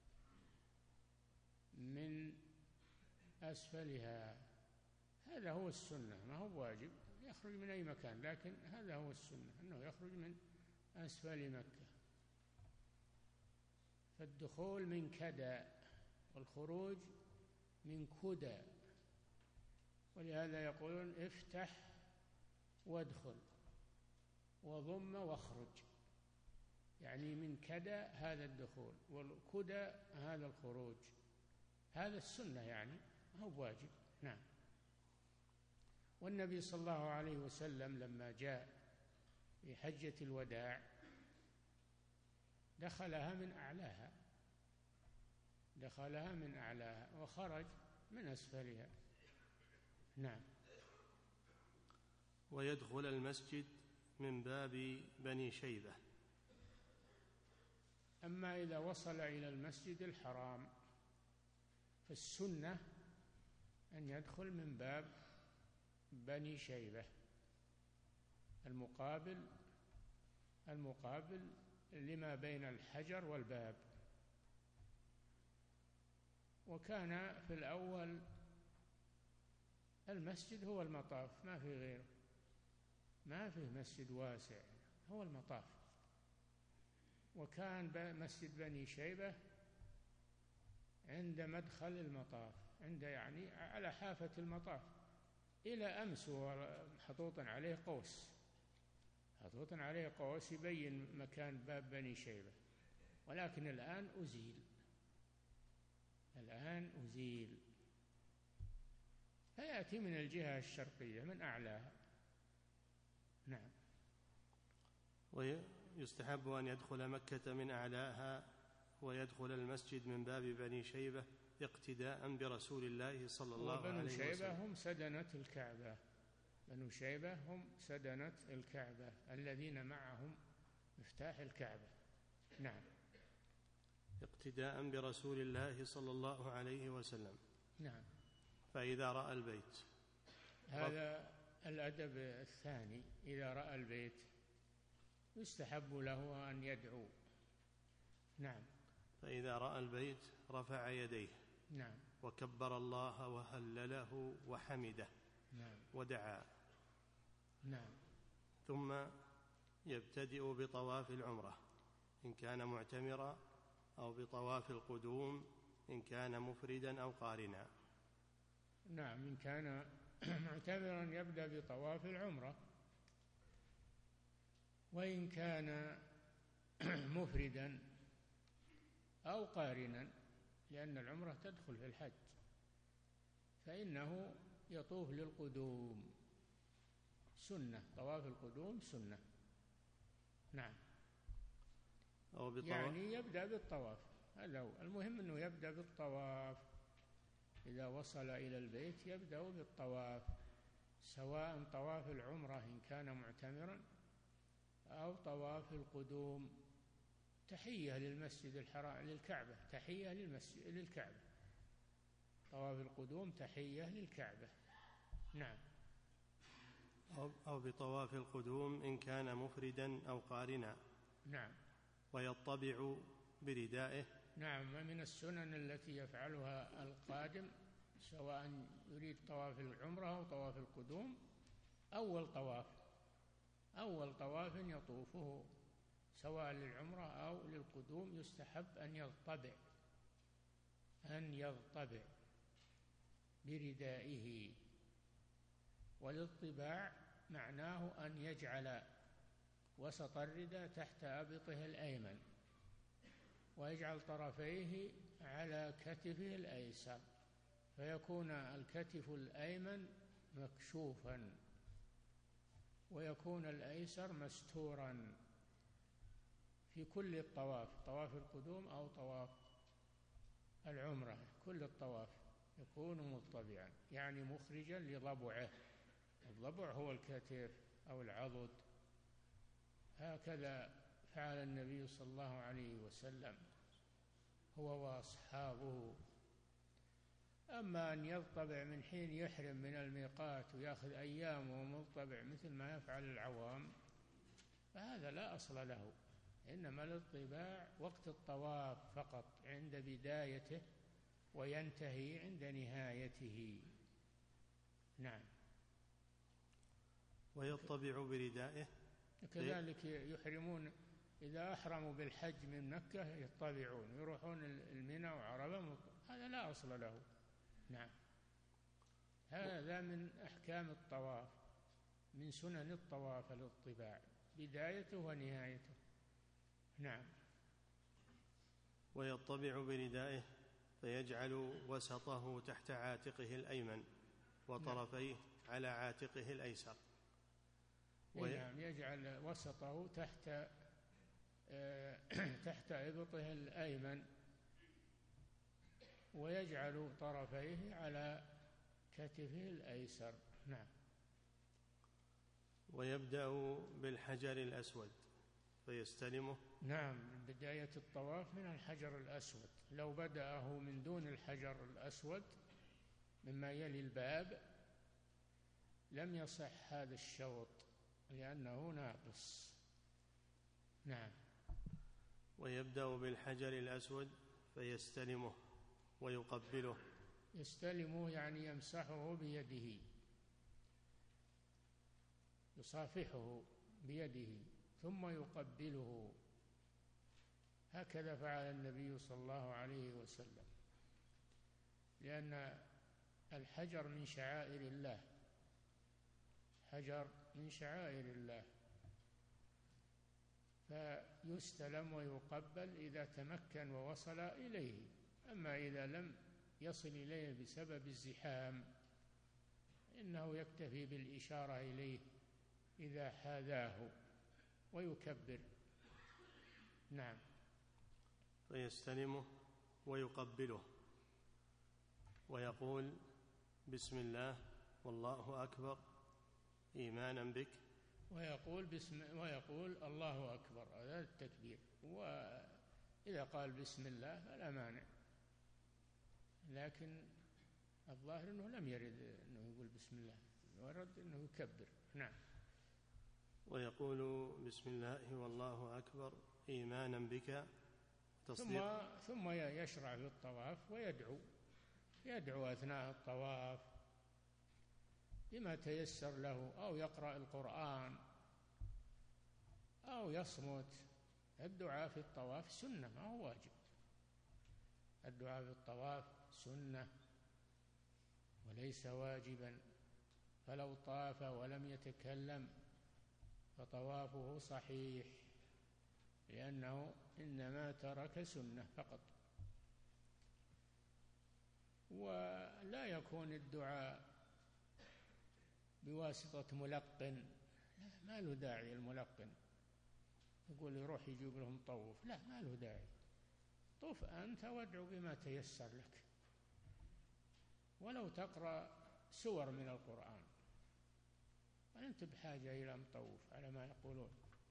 من أسفلها، هذا هو السنة، ما هو واجب يخرج من أي مكان، لكن هذا هو السنة أنه يخرج من أسفل مكة. فالدخول من كدى والخروج من كدى، ولهذا يقولون افتح وادخل وضم واخرج، يعني من كدى هذا الدخول والكدى هذا الخروج، هذا السنة يعني ما هو واجب. نعم. والنبي صلى الله عليه وسلم لما جاء في حجة الوداع دخلها من أعلاها وخرج من أسفلها. نعم. ويدخل المسجد من باب بني شيبة. أما إذا وصل إلى المسجد الحرام فالسنة أن يدخل من باب بني شيبة المقابل لما بين الحجر والباب، وكان في الأول المسجد هو المطاف، ما في غيره، ما في مسجد واسع، هو المطاف. وكان مسجد بني شيبة عند مدخل المطاف، عند يعني على حافة المطاف، إلى أمس محطوط عليه قوس، محطوط عليه قوس يبين مكان باب بني شيبة، ولكن الآن أزيل، الآن أزيل، فيأتي من الجهة الشرقية من أعلاها. نعم. ويستحب أن يدخل مكة من أعلاها ويدخل المسجد من باب بني شيبة اقتداء برسول الله صلى الله عليه وسلم. وبنو شيبة هم سدنة الكعبة، بنو شيبة هم سدنة الكعبة الذين معهم مفتاح الكعبة. نعم. اقتداء برسول الله صلى الله عليه وسلم. نعم. فإذا رأى البيت، هذا الأدب الثاني، إذا رأى البيت يستحب له أن يدعو. نعم. فإذا رأى البيت رفع يديه. نعم. وكبر الله وهلله وحمده. نعم. ودعا. نعم. ثم يبتدئ بطواف العمرة إن كان معتمرا، أو بطواف القدوم إن كان مفردا أو قارنا. نعم. إن كان معتمرا يبدأ بطواف العمرة، وإن كان مفردا أو قارنا، لأن العمرة تدخل في الحج، فإنه يطوف للقدوم، سنة، طواف القدوم سنة. نعم. يعني يبدأ بالطواف، هذا هو المهم، أنه يبدأ بالطواف. إذا وصل إلى البيت يبدأ بالطواف، سواء طواف العمرة إن كان معتمرا أو طواف القدوم، تحية للمسجد الحرام، للكعبة، تحية للكعبة، طواف القدوم تحية للكعبة. نعم. أو بطواف القدوم إن كان مفردا أو قارنا. نعم. ويطبع بردائه. نعم. من السنن التي يفعلها القادم، سواء يريد طواف العمرة أو طواف القدوم، أول طواف يطوفه سواء للعمرة أو للقدوم يستحب أن يضطبع بردائه. والاضطباع معناه أن يجعل وسط الرداء تحت أبطه الأيمن، ويجعل طرفيه على كتفه الأيسر، فيكون الكتف الأيمن مكشوفا ويكون الأيسر مستورا في كل الطواف، طواف القدوم أو طواف العمرة، كل الطواف يكون مضطبعا، يعني مخرجا لضبعه. الضبع هو الكتف أو العضد. هكذا فعل النبي صلى الله عليه وسلم هو وأصحابه. أما أن يضطبع من حين يحرم من الميقات ويأخذ أيام ومضطبع مثل ما يفعل العوام، فهذا لا أصل له، إنما الاضطباع وقت الطواف فقط، عند بدايته وينتهي عند نهايته. نعم. ويطبع بردائه. كذلك يحرمون إذا أحرموا بالحج من مكة يطبعون، يروحون المنى وعرفة، هذا لا أصل له. نعم. هذا من أحكام الطواف، من سنن الطواف الاطباع، بدايته ونهايته. نعم. ويطبع بردائه فيجعل وسطه تحت عاتقه الأيمن وطرفيه على عاتقه الأيسر. نعم. يجعل وسطه تحت إبطه الأيمن، ويجعل طرفيه على كتفه الأيسر. نعم. ويبدأ بالحجر الأسود فيستلمه. نعم. بداية الطواف من الحجر الأسود، لو بدأه من دون الحجر الأسود مما يلي الباب لم يصح هذا الشوط، لأنه ناقص. نعم. ويبدأ بالحجر الأسود فيستلمه ويقبله. يستلمه يعني يمسحه بيده، يصافحه بيده ثم يقبله، هكذا فعل النبي صلى الله عليه وسلم، لأن الحجر من شعائر الله، حجر من شعائر الله، فيستلم ويقبل إذا تمكن ووصل إليه. أما إذا لم يصل إليه بسبب الزحام إنه يكتفي بالإشارة إليه إذا حاذاه ويكبر. نعم. فيستلمه ويقبله ويقول بسم الله والله أكبر إيمانا بك، ويقول الله أكبر، هذا التكبير. وإذا قال بسم الله فلا مانع، لكن الظاهر أنه لم يرد أنه يقول بسم الله، ورد أنه يكبر. نعم. ويقول بسم الله والله أكبر إيمانا بك ثم يشرع في الطواف ويدعو أثناء الطواف بما تيسر له، أو يقرأ القرآن أو يصمت. الدعاء في الطواف سنة ما هو واجب، الدعاء في الطواف سنة وليس واجبا، فلو طاف ولم يتكلم فطوافه صحيح، لأنه إنما ترك سنة فقط. ولا يكون الدعاء بواسطة ملقن، ما له داعي الملقن يقول يروح يجيب لهم طوف، لا، ما له داعي. طوف أنت وادعو بما تيسر لك، ولو تقرأ سور من القرآن، وأنت بحاجة إلى مطوف على ما يقولون.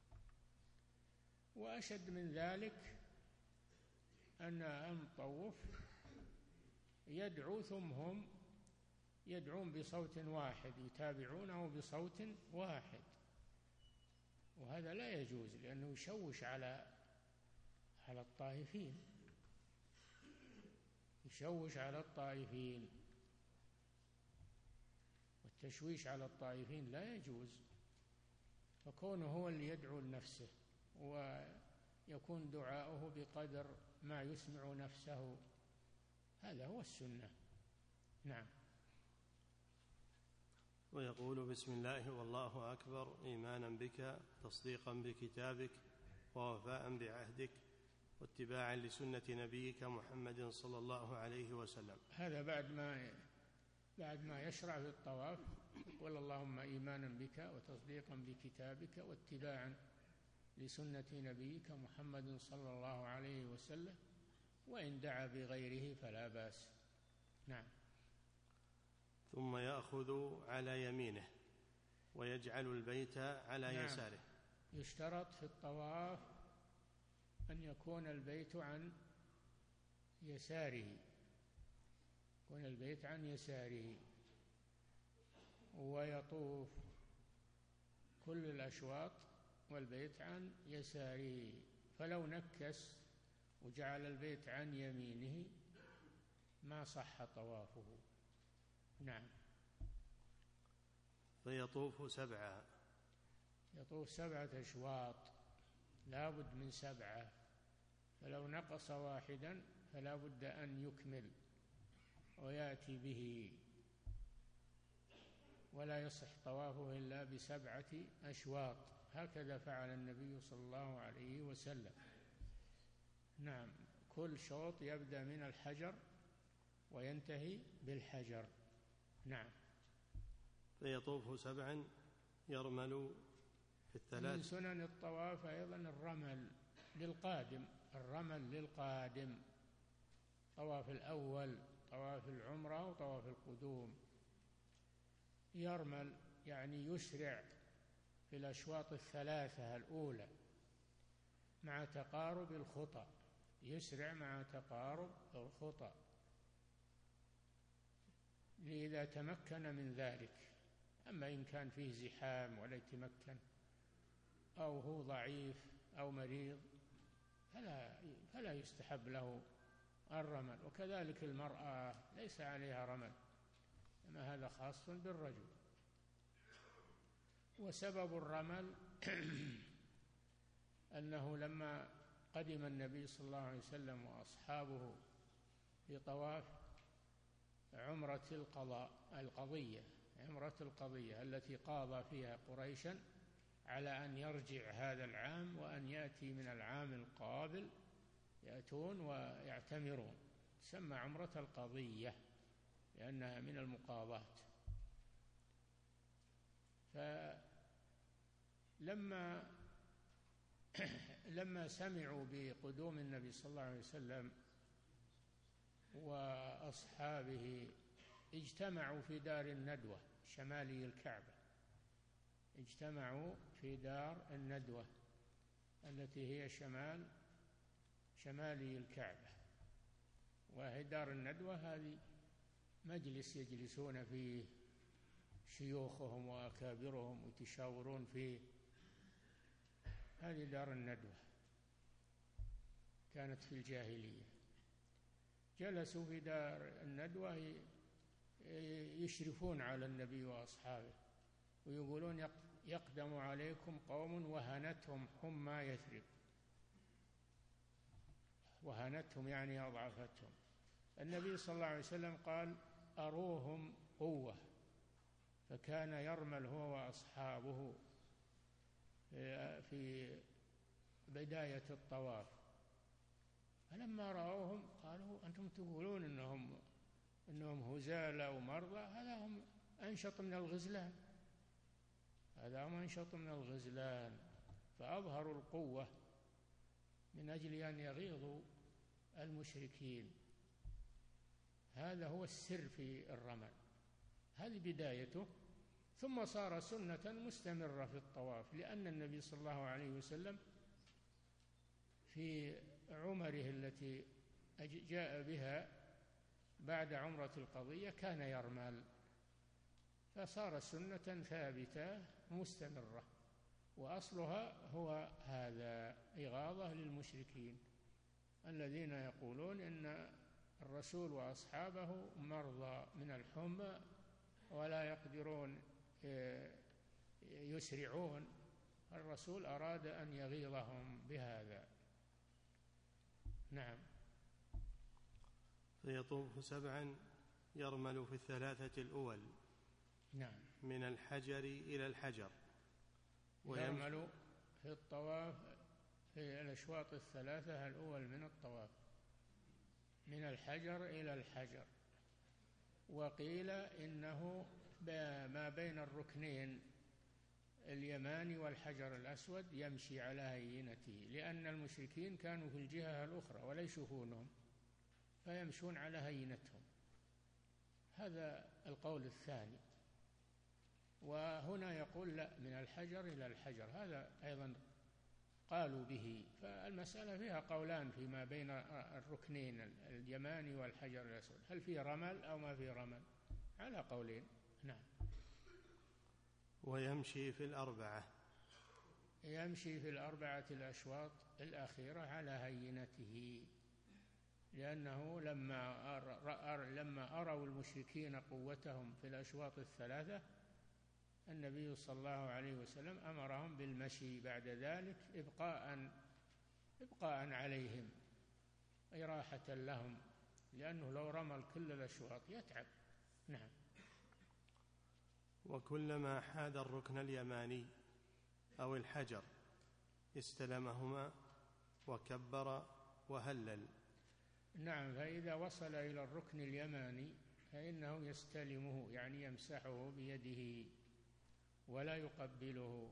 وأشد من ذلك أن المطوف يدعو ثم هم يدعون بصوت واحد، يتابعونه بصوت واحد، وهذا لا يجوز، لأنه يشوش على الطائفين، يشوش على الطائفين، والتشويش على الطائفين لا يجوز. فكونه هو اللي يدعو لنفسه ويكون دعاؤه بقدر ما يسمع نفسه، هذا هو السنة. نعم. ويقول بسم الله والله أكبر إيمانا بك تصديقا بكتابك ووفاء بعهدك واتباعا لسنة نبيك محمد صلى الله عليه وسلم. هذا بعد ما يشرع في الطواف يقول اللهم إيمانا بك وتصديقا بكتابك واتباعا لسنة نبيك محمد صلى الله عليه وسلم، وإن دعا بغيره فلا بأس. نعم. ثم يأخذ على يمينه ويجعل البيت على يساره. يشترط في الطواف أن يكون البيت عن يساره، يكون البيت عن يساره، ويطوف كل الأشواط والبيت عن يساره. فلو نكس وجعل البيت عن يمينه ما صح طوافه. نعم. فيطوف 7. يطوف 7 أشواط، لا بد من 7، فلو نقص واحدا فلا بد أن يكمل ويأتي به، ولا يصح طوافه إلا ب7 أشواط، هكذا فعل النبي صلى الله عليه وسلم. نعم. كل شوط يبدأ من الحجر وينتهي بالحجر. نعم. فيطوف 7 يرمل في 3. من سنن الطواف أيضا الرمل للقادم، طواف الأول، طواف العمرة وطواف القدوم. يرمل يعني يسرع في الأشواط 3 الأولى مع تقارب الخطى، يسرع مع تقارب الخطى إذا تمكن من ذلك. أما إن كان فيه زحام ولا يتمكن أو هو ضعيف أو مريض فلا يستحب له الرمل. وكذلك المرأة ليس عليها رمل، أما هذا خاص بالرجل. وسبب الرمل أنه لما قدم النبي صلى الله عليه وسلم وأصحابه في طواف عمرة القضية التي قاضى فيها قريشا على أن يرجع هذا العام وأن يأتي من العام القابل، يأتون ويعتمرون، تسمى عمرة القضية لأنها من المقاضاة. لما سمعوا بقدوم النبي صلى الله عليه وسلم وأصحابه اجتمعوا في دار الندوة شمالي الكعبة، اجتمعوا في دار الندوة التي هي شمالي الكعبة. وهي دار الندوة هذه مجلس يجلسون فيه شيوخهم وأكابرهم ويتشاورون فيه، هذه دار الندوة كانت في الجاهلية. جلسوا في دار الندوة يشرفون على النبي وأصحابه ويقولون يقدم عليكم قوم وهنتهم حمى يثرب. وهنتهم يعني أضعفتهم. النبي صلى الله عليه وسلم قال أروهم قوة، فكان يرمل هو وأصحابه في بداية الطواف. فلما رأوهم قالوا أنتم تقولون إنهم هزالة ومرضى، هذا هم أنشط من الغزلان، فأظهروا القوة من أجل أن يغيظوا المشركين. هذا هو السر في الرمل، هذه بدايته. ثم صار سنة مستمرة في الطواف، لأن النبي صلى الله عليه وسلم في عمره التي جاء بها بعد عمرة القضية كان يرمل، فصار سنة ثابتة مستمرة، وأصلها هو هذا، إغاظة للمشركين الذين يقولون إن الرسول وأصحابه مرضى من الحمى ولا يقدرون يسرعون. الرسول أراد أن يغيظهم بهذا. نعم. فيطوف 7 يرمل في 3 الأول. نعم. من الحجر إلى الحجر. يرمل في الطواف في الأشواط 3 الأول من الطواف، من الحجر إلى الحجر. وقيل إنه ما بين الركنين اليماني والحجر الأسود يمشي على هينته، لأن المشركين كانوا في الجهة الأخرى ولا يشوفونهم فيمشون على هينتهم. هذا القول الثاني. وهنا يقول لا، من الحجر إلى الحجر، هذا أيضا قالوا به. فالمسألة فيها قولان فيما بين الركنين اليماني والحجر الأسود، هل فيه رمل أو ما فيه رمل؟ على قولين. نعم. ويمشي في الأربعة. يمشي في 4 الأشواط الأخيرة على هينته، لأنه لما أروا المشركين قوتهم في الأشواط 3 النبي صلى الله عليه وسلم أمرهم بالمشي بعد ذلك إبقاء عليهم، أي راحة لهم، لأنه لو رمل كل الأشواط يتعب. نعم. وكلما حاد الركن اليماني أو الحجر استلمهما وكبر وهلل. نعم. فإذا وصل إلى الركن اليماني فإنه يستلمه، يعني يمسحه بيده ولا يقبله.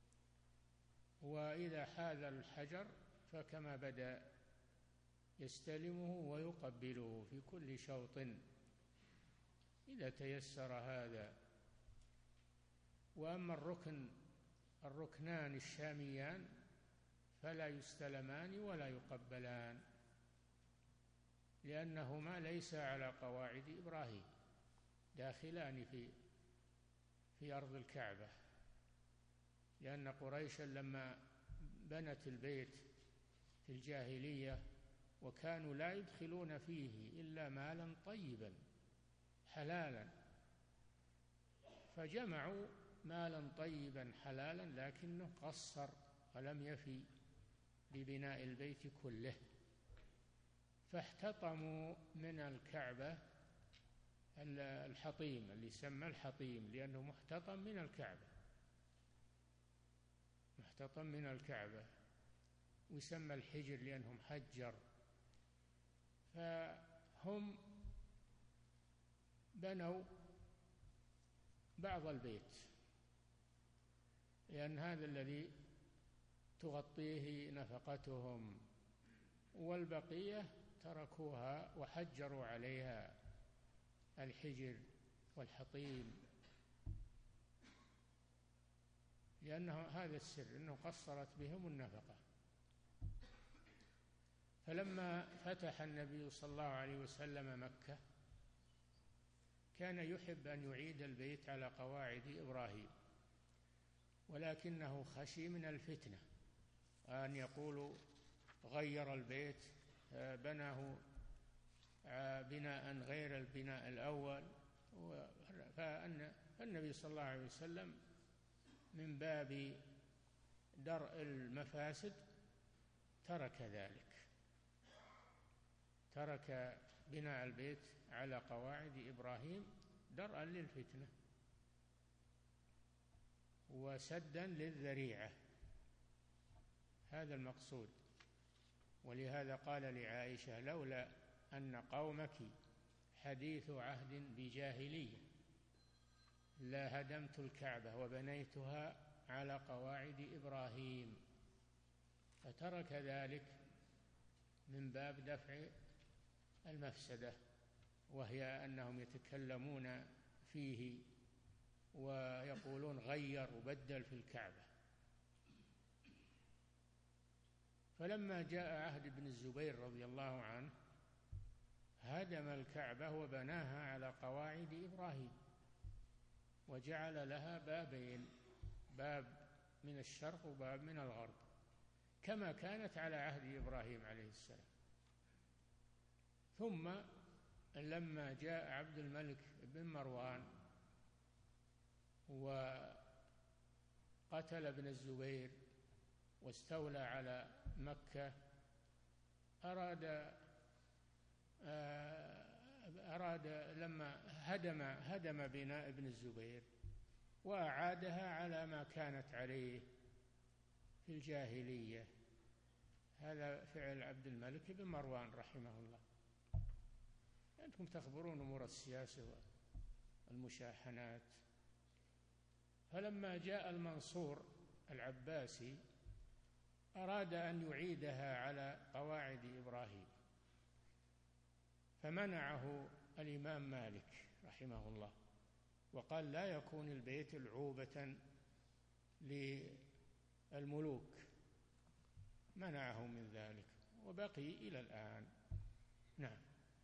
وإذا حاذ الحجر فكما بدأ يستلمه ويقبله في كل شوط إذا تيسر هذا. وأما الركنان الشاميان فلا يستلمان ولا يقبلان، لأنهما ليس على قواعد إبراهيم، داخلان في أرض الكعبة، لأن قريشا لما بنت البيت في الجاهلية وكانوا لا يدخلون فيه إلا مالا طيبا حلالا، فجمعوا مالا طيبا حلالا لكنه قصر ولم يفي ببناء البيت كله، فاحتطموا من الكعبة الحطيم اللي يسمى الحطيم، لأنه محتطم من الكعبة، محتطم من الكعبة، ويسمى الحجر لأنهم حجر. فهم بنوا بعض البيت لأن هذا الذي تغطيه نفقتهم، والبقية تركوها وحجروا عليها الحجر والحطيم، لأنه هذا السر أنه قصرت بهم النفقة. فلما فتح النبي صلى الله عليه وسلم مكة كان يحب أن يعيد البيت على قواعد إبراهيم، ولكنه خشي من الفتنة، أن يقولوا غير البيت، بناه بناء غير البناء الأول. فالنبي صلى الله عليه وسلم من باب درء المفاسد ترك ذلك، ترك بناء البيت على قواعد إبراهيم درءا للفتنة وسدا للذريعة، هذا المقصود. ولهذا قال لعائشة: لولا أن قومك حديث عهد بجاهلية لا هدمت الكعبة وبنيتها على قواعد إبراهيم. فترك ذلك من باب دفع المفسدة، وهي أنهم يتكلمون فيه ويقولون غير وبدل في الكعبة. فلما جاء عهد ابن الزبير رضي الله عنه هدم الكعبة وبناها على قواعد إبراهيم، وجعل لها بابين، باب من الشرق وباب من الغرب، كما كانت على عهد إبراهيم عليه السلام. ثم لما جاء عبد الملك بن مروان وقتل ابن الزبير واستولى على مكة، أراد لما هدم بناء ابن الزبير وأعادها على ما كانت عليه في الجاهلية. هذا فعل عبد الملك بن مروان رحمه الله. أنتم تخبرون أمور السياسة والمشاحنات. فلما جاء المنصور العباسي أراد أن يعيدها على قواعد إبراهيم، فمنعه الإمام مالك رحمه الله وقال: لا يكون البيت العوبة للملوك، منعه من ذلك وبقي إلى الآن. نعم.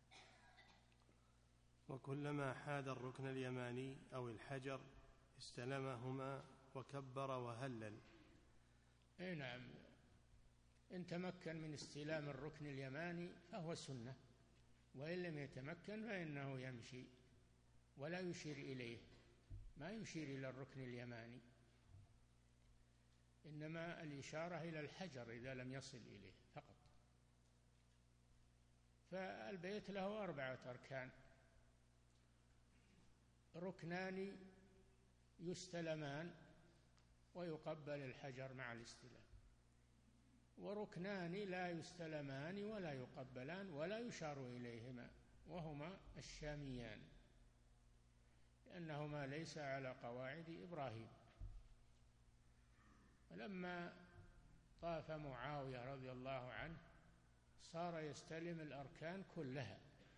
وكلما حاد الركن اليماني أو الحجر استلمهما وكبر وهلل. أي نعم، إن تمكن من استلام الركن اليماني فهو سنة، وإن لم يتمكن فإنه يمشي ولا يشير إليه، ما يشير إلى الركن اليماني، إنما الإشارة إلى الحجر إذا لم يصل إليه فقط. فالبيت له 4 أركان: ركنان يستلمان ويقبل الحجر مع الاستلام، وركنان لا يستلمان ولا يقبلان ولا يشار إليهما، وهما الشاميان، لأنهما ليس على قواعد إبراهيم. فلما طاف معاوية رضي الله عنه صار يستلم الأركان كلها،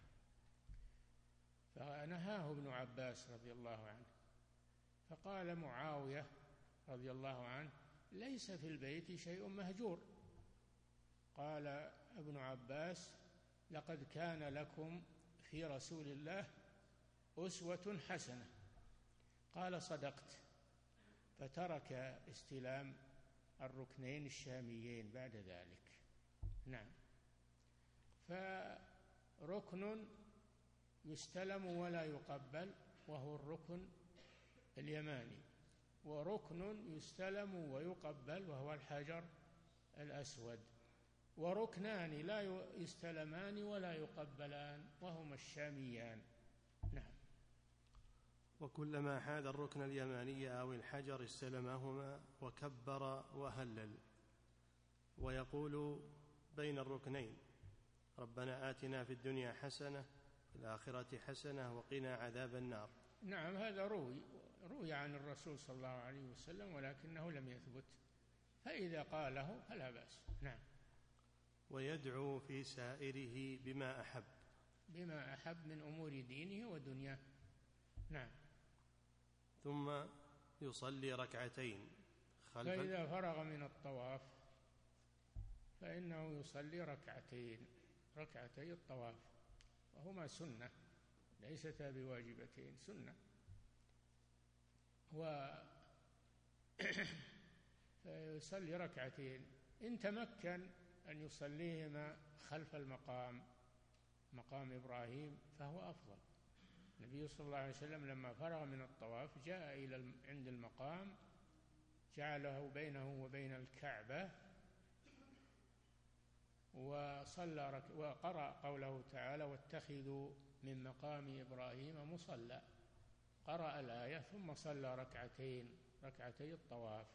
فنهاه ابن عباس رضي الله عنه، فقال معاوية رضي الله عنه: ليس في البيت شيء مهجور. قال ابن عباس: لقد كان لكم في رسول الله أسوة حسنة. قال: صدقت. فترك استلام الركنين الشاميين بعد ذلك. نعم. فركن يستلم ولا يقبل وهو الركن اليماني، وركن يستلم ويقبل وهو الحجر الأسود، وركنان لا يستلمان ولا يقبلان وهما الشاميان. نعم. وكلما حاذ الركن اليماني أو الحجر استلمهما وكبر وهلل، ويقول بين الركنين: ربنا آتنا في الدنيا حسنة في الآخرة حسنة وقنا عذاب النار. نعم، هذا روي عن الرسول صلى الله عليه وسلم ولكنه لم يثبت، فإذا قاله فلا بأس. نعم. ويدعو في سائره بما أحب من أمور دينه ودنياه. نعم. ثم يصلي ركعتين فإذا فرغ من الطواف فإنه يصلي ركعتي الطواف، وهما سنة ليستا بواجبتين، سنة. فيصلي ركعتين، إن تمكن أن يصليهما خلف مقام إبراهيم فهو أفضل. النبي صلى الله عليه وسلم لما فرغ من الطواف جاء عند المقام، جعله بينه وبين الكعبة، وقرأ قوله تعالى: واتخذوا من مقام إبراهيم مصلى، قرأ الآية ثم صلى ركعتي الطواف.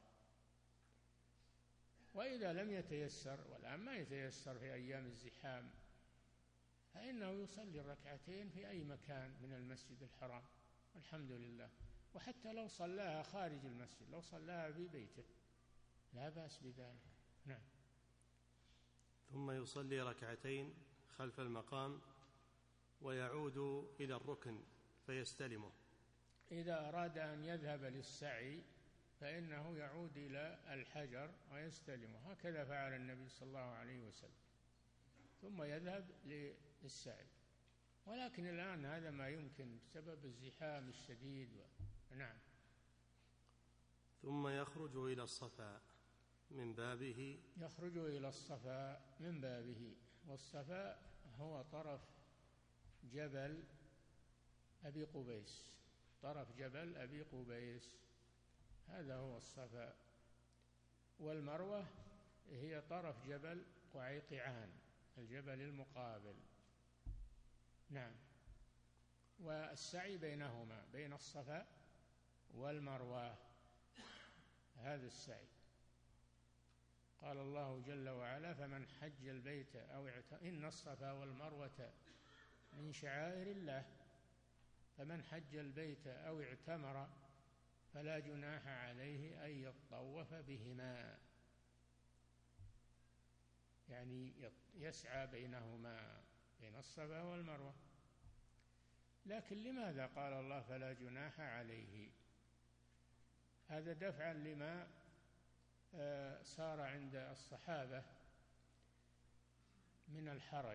وإذا لم يتيسر، والآن ما يتيسر في أيام الزحام، فإنه يصلي الركعتين في أي مكان من المسجد الحرام، والحمد لله. وحتى لو صلاها خارج المسجد، لو صلاها في بيته لا بأس بذلك. نعم. ثم يصلي ركعتين خلف المقام ويعود إلى الركن فيستلمه. إذا أراد أن يذهب للسعي فإنه يعود إلى الحجر ويستلمه، هكذا فعل النبي صلى الله عليه وسلم، ثم يذهب للسعي. ولكن الآن هذا ما يمكن بسبب الزحام الشديد. نعم. ثم يخرج إلى الصفا من بابه. يخرج إلى الصفا من بابه، والصفا هو طرف جبل أبي قبيس، طرف جبل أبي قبيس، هذا هو الصفا. والمروة هي طرف جبل قعيقعان، الجبل المقابل. نعم. والسعي بينهما، بين الصفا والمروة، هذا السعي. قال الله جل وعلا: فمن حج البيت أو إن الصفا والمروة من شعائر الله، فمن حج البيت أو اعتمر فلا جناح عليه أن يطوف بهما، يعني يسعى بينهما، بين الصفا والمروة. لكن لماذا قال الله فلا جناح عليه؟ هذا دفعا لما صار عند الصحابة من الحرج،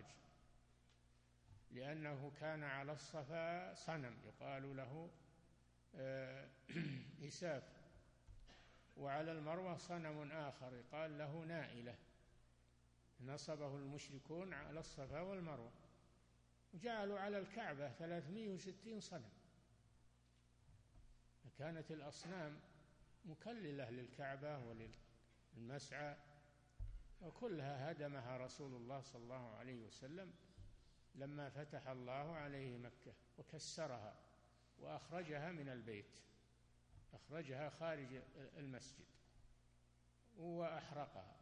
لأنه كان على الصفا صنم يقال له إساف، وعلى المروة صنم آخر يقال له نائلة، نصبه المشركون على الصفا والمروة، وجعلوا على الكعبة 360 صنم، فكانت الأصنام مكللة للكعبة وللمسعى، وكلها هدمها رسول الله صلى الله عليه وسلم لما فتح الله عليه مكة، وكسرها وأخرجها من البيت، أخرجها خارج المسجد وأحرقها.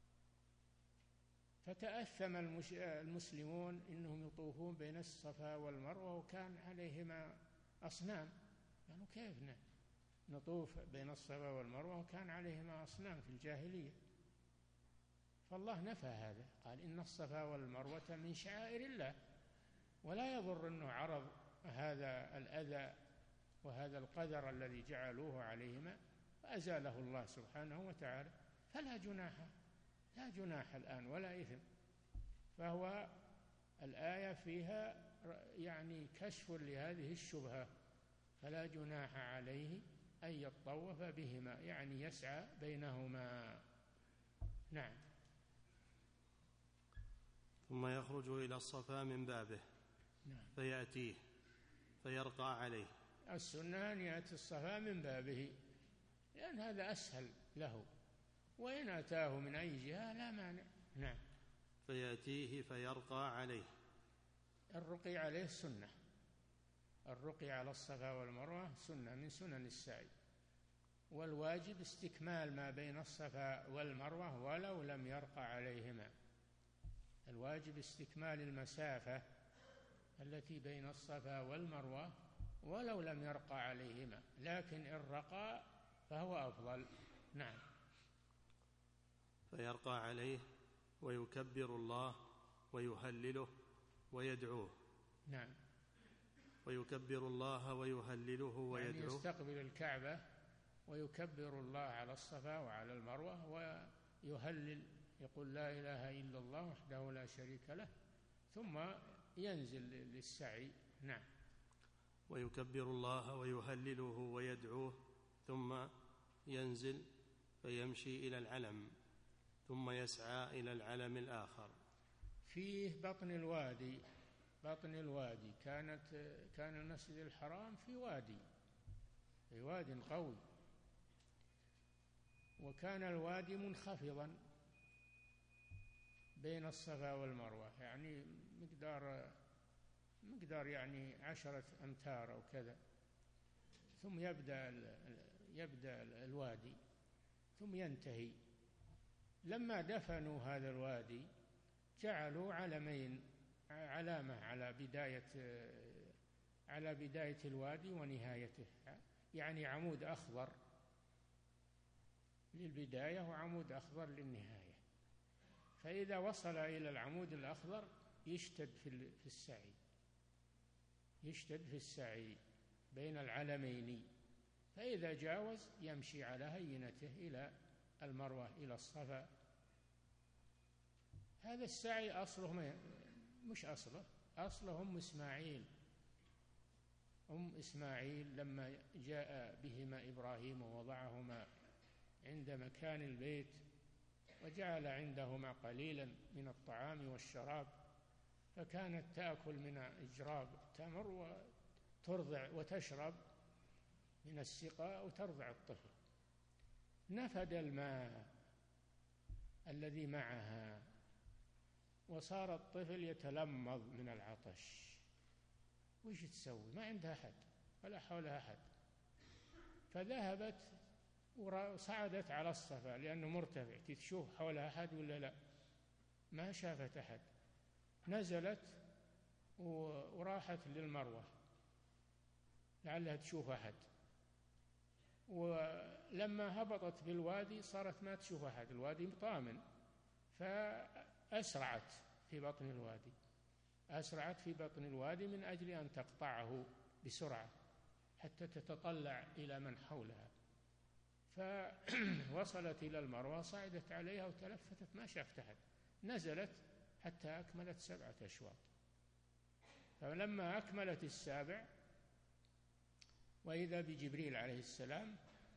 فتأثم المسلمون إنهم يطوفون بين الصفا والمروة وكان عليهما أصنام، يعني كيف نطوف بين الصفا والمروة وكان عليهما أصنام في الجاهلية؟ فالله نفى هذا، قال: إن الصفا والمروة من شعائر الله، ولا يضر أنه عرض هذا الأذى وهذا القدر الذي جعلوه عليهما، فأزاله الله سبحانه وتعالى، فلا جناح الآن ولا إثم. فهو الآية فيها يعني كشف لهذه الشبهة، فلا جناح عليه أن يطوف بهما، يعني يسعى بينهما. نعم. ثم يخرج إلى الصفا من بابه فيأتيه فيرقى عليه. السنة أن يأتي الصفا من بابه، لأن هذا أسهل له، وإن أتاه من أي جهة لا مانع. نعم. فيأتيه فيرقى عليه. الرقي عليه سنة، الرقي على الصفا والمروة سنة من سنن السعي، والواجب استكمال ما بين الصفا والمروة ولو لم يرقى عليهما. الواجب استكمال المسافة التي بين الصفا والمروة ولو لم يرقى عليهما، لكن إن رقى فهو أفضل. نعم. فيرقى عليه ويكبر الله ويهلله ويدعوه. نعم. ويكبر الله ويهلله ويدعوه، يعني يستقبل الكعبة ويكبر الله على الصفا وعلى المروة ويهلل، يقول لا إله إلا الله وحده لا شريك له، ثم ينزل للسعي. نعم. ويكبر الله ويهلله ويدعوه ثم ينزل فيمشي إلى العلم ثم يسعى إلى العلم الآخر. فيه بطن الوادي، بطن الوادي كان المسجد الحرام في واد قوي، وكان الوادي منخفضا بين الصفا والمروة، يعني مقدار يعني 10 أمتار أو كذا، ثم يبدأ الوادي ثم ينتهي. لما دفنوا هذا الوادي جعلوا علمين، علامة على بداية الوادي ونهايته، يعني عمود أخضر للبداية وعمود أخضر للنهاية، فإذا وصل إلى العمود الأخضر يشتد في السعي بين العلمين، فإذا جاوز يمشي على هينته إلى المروة إلى الصفا. هذا السعي أصله مش أصله أم إسماعيل لما جاء بهما إبراهيم ووضعهما عند مكان البيت وجعل عندهما قليلا من الطعام والشراب، فكانت تأكل من إجراب التمر وترضع وتشرب من السقاء وترضع الطفل. نفد الماء الذي معها وصار الطفل يتلمض من العطش. وش تسوي؟ ما عندها أحد ولا حولها أحد، فذهبت وصعدت على الصفا لأنه مرتفع، تشوف حولها أحد ولا لا؟ ما شافت أحد. نزلت وراحت للمروة لعلها تشوف أحد، ولما هبطت بالوادي صارت ما تشوف أحد، الوادي طامن، فأسرعت في بطن الوادي من أجل أن تقطعه بسرعة حتى تتطلع إلى من حولها. فوصلت إلى المروة، صعدت عليها وتلفتت ما شافت أحد، نزلت حتى أكملت 7 أشواط. فلما أكملت 7 وإذا بجبريل عليه السلام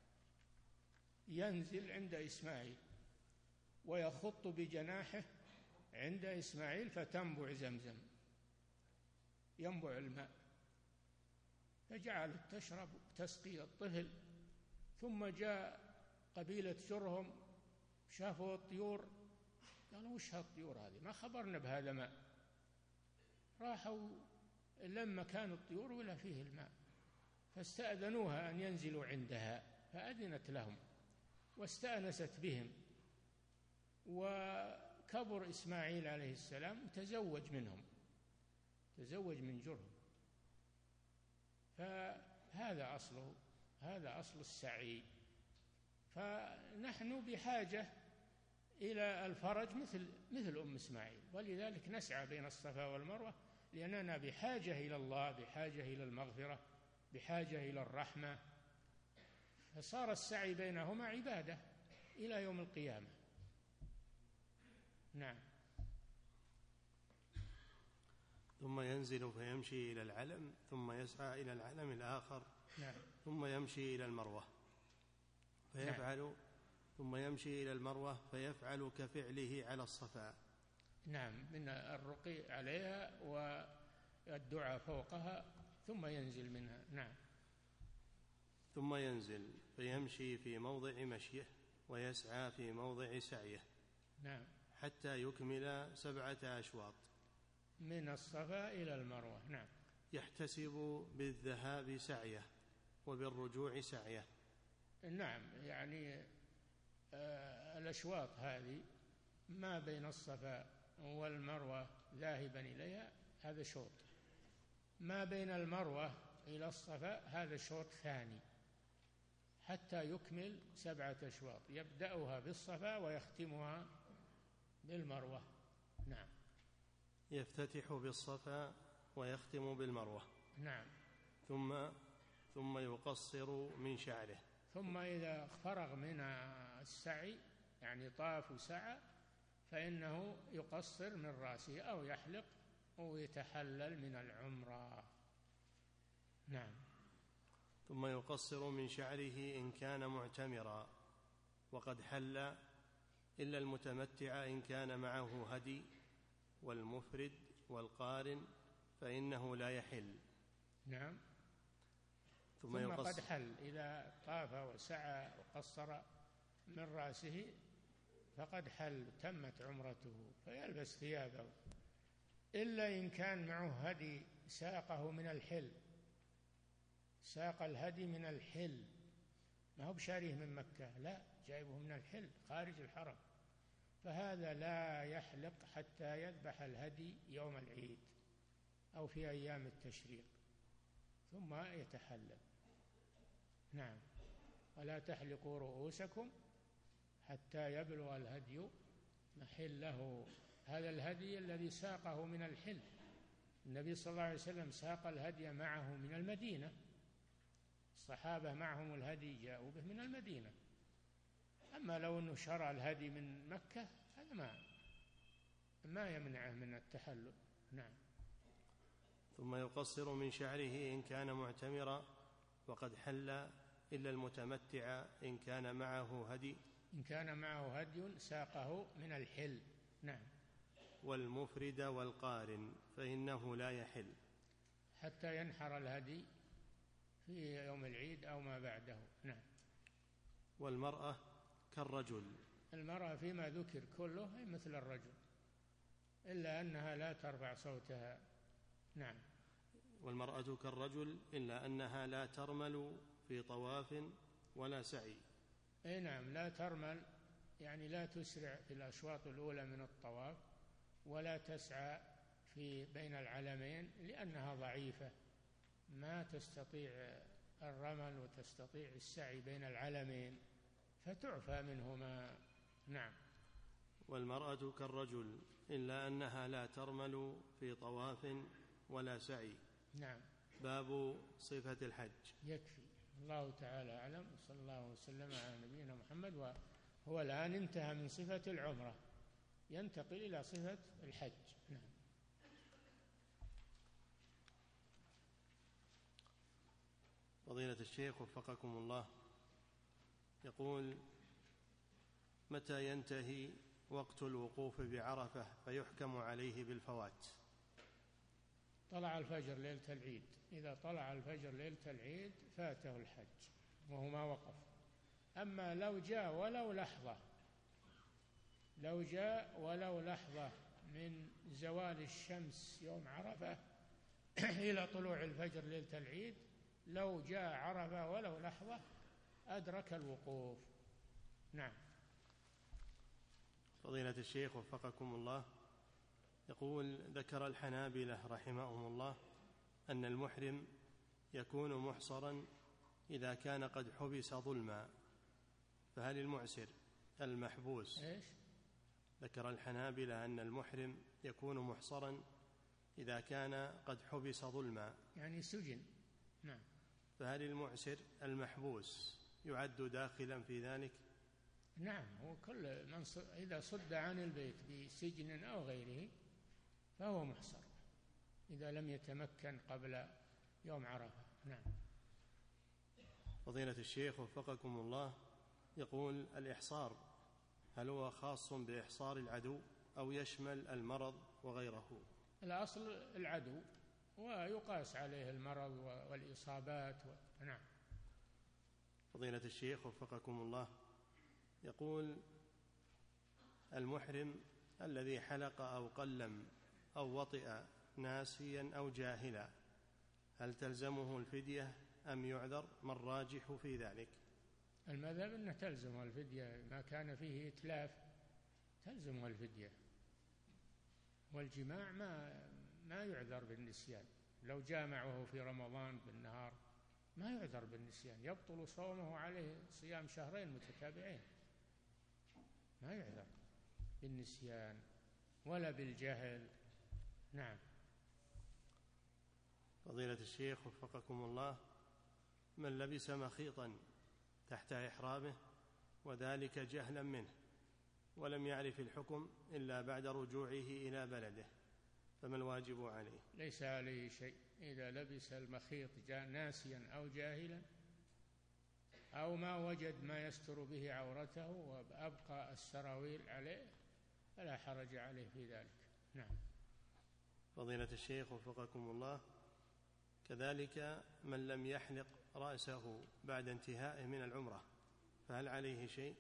ينزل عند إسماعيل ويخط بجناحه عند إسماعيل، فتنبع زمزم، ينبع الماء، فجعلت تشرب تسقي الطفل. ثم جاء قبيلة جرهم شافوا الطيور، قالوا وش هالطيور هذه؟ ما خبرنا بهذا ماء. راحوا لما كان الطيور ولا فيه الماء، فاستأذنوها أن ينزلوا عندها، فأذنت لهم واستأنست بهم، وكبر إسماعيل عليه السلام وتزوج منهم، تزوج من جرهم. فهذا أصله، هذا أصل السعي. فنحن بحاجة إلى الفرج مثل أم إسماعيل، ولذلك نسعى بين الصفا والمروة، لأننا بحاجة إلى الله، بحاجة إلى المغفرة، بحاجة إلى الرحمة، فصار السعي بينهما عبادة إلى يوم القيامة. نعم. ثم ينزل فيمشي إلى العلم ثم يسعى إلى العلم الآخر. نعم. ثم يمشي إلى المروة فيفعل. نعم. ثم يمشي إلى المروة فيفعل كفعله على الصفا نعم، من الرقي عليها والدعاء فوقها ثم ينزل منها. نعم. ثم ينزل فيمشي في موضع مشيه ويسعى في موضع سعيه. نعم. حتى يكمل 7 أشواط من الصفا إلى المروة. نعم. يحتسب بالذهاب سعيه وبالرجوع سعيه. نعم، يعني الأشواط هذه ما بين الصفا والمروة ذاهبا إليها هذا شوط، ما بين المروة إلى الصفا هذا شوط ثاني، حتى يكمل 7 أشواط، يبدأها بالصفا ويختمها بالمروة. نعم. يفتتح بالصفا ويختم بالمروة. نعم. ثم يقصر من شعره. ثم إذا فرغ من السعي، يعني طاف وسعى، فإنه يقصر من رأسه أو يحلق أو يتحلل من العمرة. نعم. ثم يقصر من شعره إن كان معتمرا وقد حل، إلا المتمتع إن كان معه هدي، والمفرد والقارن فإنه لا يحل. نعم. ثم قد حل، إذا طاف وسعى وقصر من رأسه فقد حل، تمت عمرته، فيلبس ثيابه، إلا إن كان معه هدي ساقه من الحل، ساق الهدي من الحل، ما هو بشاريه من مكة، لا، جايبه من الحل خارج الحرم، فهذا لا يحلق حتى يذبح الهدي يوم العيد أو في أيام التشريق ثم يتحلل. نعم. ولا تحلقوا رؤوسكم حتى يبلغ الهدي محله. هذا الهدي الذي ساقه من الحل، النبي صلى الله عليه وسلم ساق الهدي معه من المدينة، الصحابة معهم الهدي جاءوا به من المدينة. أما لو أنه شرى الهدي من مكة هذا ما يمنعه من التحلل. نعم. ثم يقصر من شعره إن كان معتمرا وقد حل، إلا المتمتع إن كان معه هدي، إن كان معه هدي ساقه من الحل. نعم. والمفرد والقارن فإنه لا يحل حتى ينحر الهدي في يوم العيد أو ما بعده. نعم. والمرأة كالرجل، المرأة فيما ذكر كله هي مثل الرجل، إلا أنها لا ترفع صوتها. نعم. والمرأة كالرجل إلا أنها لا ترمل في طواف ولا سعي. أي نعم، لا ترمل، يعني لا تسرع في الأشواط الأولى من الطواف، ولا تسعى في بين العلمين، لأنها ضعيفة ما تستطيع الرمل وتستطيع السعي بين العلمين، فتعفى منهما. نعم. والمرأة كالرجل إلا أنها لا ترمل في طواف ولا سعي. نعم. باب صفة الحج. يكفي، الله تعالى أعلم، صلى الله وسلم على نبينا محمد. وهو الآن انتهى من صفة العمرة، ينتقل إلى صفة الحج. نعم. فضيلة الشيخ وفقكم الله، يقول: متى ينتهي وقت الوقوف بعرفة فيحكم عليه بالفوات؟ طلع الفجر ليلة العيد، إذا طلع الفجر ليلة العيد فاته الحج وهو ما وقف. أما لو جاء ولو لحظة من زوال الشمس يوم عرفة إلى طلوع الفجر ليلة العيد، لو جاء عرفة ولو لحظة أدرك الوقوف. نعم. فضيلة الشيخ وفقكم الله، يقول: ذكر الحنابلة رحمهم الله أن المحرم يكون محصرا إذا كان قد حبس ظلما، فهل المعسر المحبوس؟ إيش؟ ذكر الحنابلة أن المحرم يكون محصرا إذا كان قد حبس ظلما، يعني سجن. نعم. فهل المعسر المحبوس يعد داخلا في ذلك؟ نعم، هو كل من إذا صد عن البيت بسجن أو غيره فهو محصر إذا لم يتمكن قبل يوم عرفة. نعم. فضيلة الشيخ وفقكم الله، يقول: الإحصار هل هو خاص بإحصار العدو أو يشمل المرض وغيره؟ الأصل العدو، ويقاس عليه المرض والإصابات نعم. فضيلة الشيخ وفقكم الله، يقول: المحرم الذي حلق أو قلم أو وطئ ناسيا أو جاهلا، هل تلزمه الفدية أم يعذر؟ ما الراجح في ذلك؟ المذهب أنه تلزمه الفدية، ما كان فيه إتلاف تلزمه الفدية. والجماع ما يعذر بالنسيان، لو جامعه في رمضان بالنهار ما يعذر بالنسيان، يبطل صومه عليه صيام شهرين متتابعين، ما يعذر بالنسيان ولا بالجهل. نعم. فضيلة الشيخ وفقكم الله، من لبس مخيطا تحت إحرامه وذلك جهلا منه ولم يعرف الحكم إلا بعد رجوعه إلى بلده، فما الواجب عليه؟ ليس عليه شيء إذا لبس المخيط ناسيا أو جاهلا أو ما وجد ما يستر به عورته وأبقى السراويل عليه فلا حرج عليه في ذلك. نعم. فضيلة الشيخ وفقكم الله، كذلك من لم يحلق رأسه بعد انتهائه من العمرة، فهل عليه شيء؟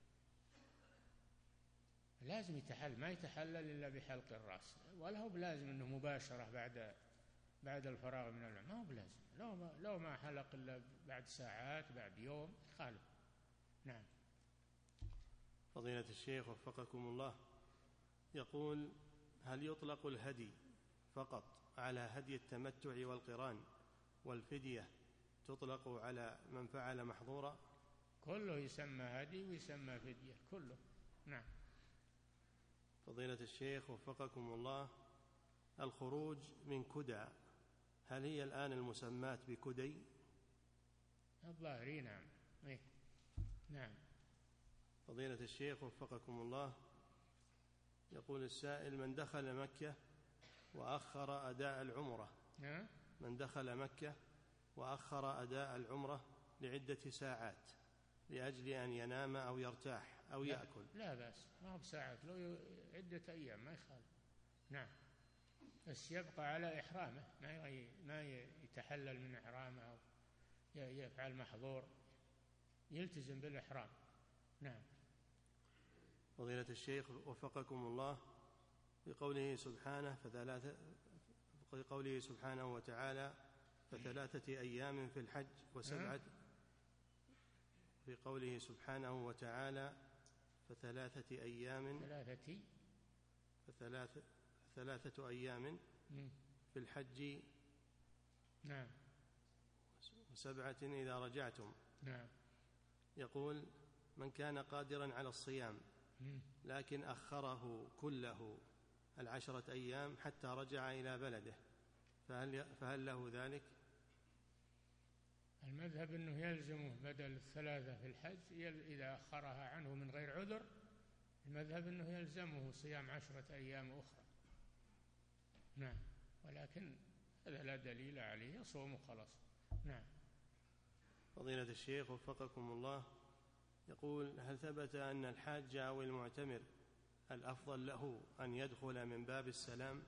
لازم يتحلل، ما يتحلل إلا بحلق الرأس، ولا هو بلازم أنه مباشرة بعد الفراغ من العمرة، ما هو بلازم، لو ما حلق إلا بعد ساعات بعد يوم خالف. نعم. فضيلة الشيخ وفقكم الله، يقول: هل يطلق الهدي فقط على هدي التمتع والقران، والفدية تطلق على من فعل محظورا؟ كله يسمى هدي ويسمى فدية كله. نعم. فضيلة الشيخ وفقكم الله، الخروج من كدى، هل هي الآن المسمات بكدي؟ الظاهري نعم. إيه؟ نعم. فضيلة الشيخ وفقكم الله، يقول السائل: من دخل مكة وأخر أداء العمرة، من دخل مكة وأخر أداء العمرة لعدة ساعات لأجل أن ينام أو يرتاح أو يأكل، لا بأس، ما هو بساعات، لو عدة أيام ما يخالف. نعم. بس يبقى على إحرامه، ما يتحلل من إحرامه أو يفعل محظور، يلتزم بالإحرام. نعم. فضيلة الشيخ وفقكم الله، في قوله سبحانه وتعالى: فثلاثة أيام في الحج وسبعة، في قوله سبحانه وتعالى: فثلاثة أيام في الحج نعم وسبعة إذا رجعتم. نعم. يقول: من كان قادرا على الصيام لكن أخره كله 10 أيام حتى رجع إلى بلده، فهل له ذلك؟ المذهب أنه يلزمه بدل 3 في الحج إذا أخرها عنه من غير عذر، المذهب أنه يلزمه صيام 10 أيام أخرى. نعم. ولكن هذا لا دليل عليه، يصوم خلاص. نعم. فضيلة الشيخ وفقكم الله، يقول: هل ثبت أن الحاج أو المعتمر الأفضل له أن يدخل من باب السلام؟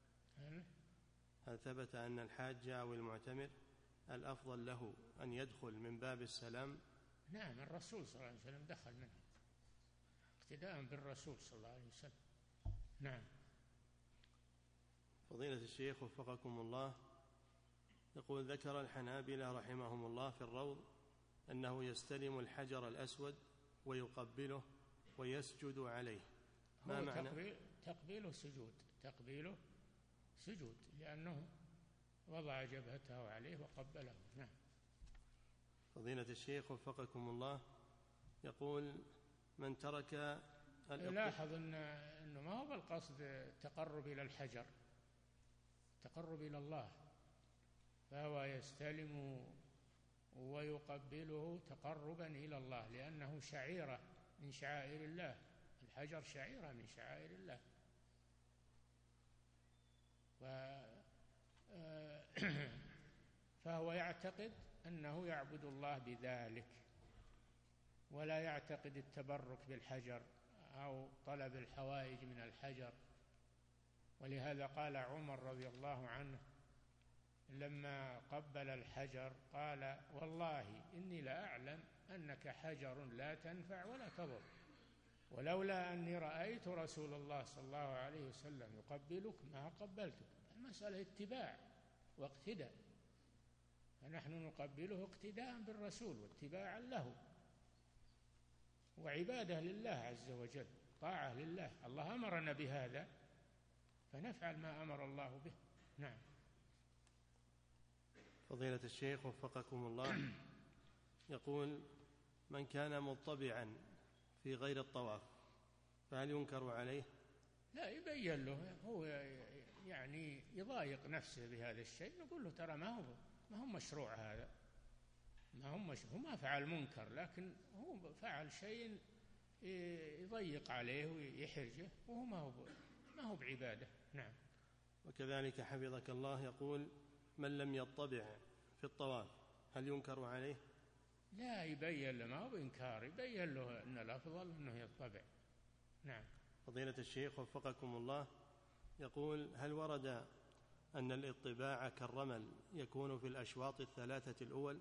هل ثبت أن الحاج أو المعتمر الأفضل له أن يدخل من باب السلام؟ نعم، الرسول صلى الله عليه وسلم دخل منه اقتداء بالرسول صلى الله عليه وسلم. نعم. فضيلة الشيخ وفقكم الله، يقول: ذكر الحنابلة رحمهم الله في الروض أنه يستلم الحجر الأسود ويقبله ويسجد عليه، ما معنى؟ تقبيله سجود لأنه وضع جبهته عليه وقبله. نعم. فضيلة الشيخ وفقكم الله، يقول: من ترك لاحظ أنه ما هو بالقصد التقرب إلى الحجر، تقرب إلى الله، فهو يستلم ويقبله تقربا إلى الله، لأنه شعيرة من شعائر الله، الحجر شعيرة من شعائر الله، فهو يعتقد أنه يعبد الله بذلك، ولا يعتقد التبرك بالحجر أو طلب الحوائج من الحجر. ولهذا قال عمر رضي الله عنه لما قبل الحجر قال: والله إني لأعلم أنك حجر لا تنفع ولا تضر، ولولا أني رأيت رسول الله صلى الله عليه وسلم يقبلك ما قبلتك. المسألة اتباع واقتداء، فنحن نقبله اقتداء بالرسول واتباعا له وعبادة لله عز وجل، طاعة لله. الله أمرنا بهذا فنفعل ما أمر الله به. نعم. فضيلة الشيخ وفقكم الله، يقول: من كان مضطبعا في غير الطواف فهل ينكر عليه؟ لا، يبين له، هو يعني يضايق نفسه بهذا الشيء، نقول له ترى ما هو مشروع هذا، هو ما فعل منكر، لكن هو فعل شيء يضيق عليه ويحرجه، وهو ما هو بعبادة. نعم. وكذلك حفظك الله يقول: من لم يطبع في الطواف هل ينكر عليه؟ لا، يبين له، ما هو بإنكار، يبين له أن الأفضل أنه يطبع. نعم. فضيلة الشيخ وفقكم الله، يقول: هل ورد أن الاطباع كالرمل يكون في الأشواط الثلاثة الأول؟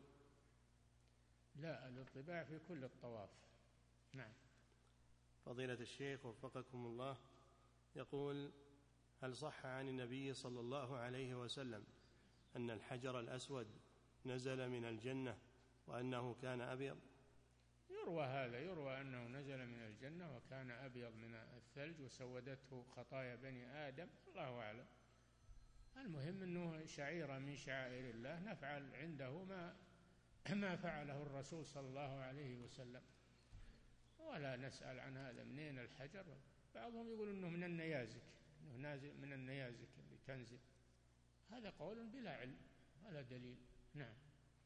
لا، الاطباع في كل الطواف. نعم. فضيلة الشيخ وفقكم الله، يقول: هل صح عن النبي صلى الله عليه وسلم أن الحجر الأسود نزل من الجنة وأنه كان أبيض؟ يروى هذا، يروى أنه نزل من الجنة وكان أبيض من الثلج وسودته خطايا بني آدم، الله أعلم. المهم أنه شعيرة من شعائر الله، نفعل عنده ما فعله الرسول صلى الله عليه وسلم، ولا نسأل عن هذا منين الحجر. بعضهم يقول أنه من النيازك، أنه نازل من النيازك اللي تنزل، هذا قول بلا علم ولا دليل. نعم.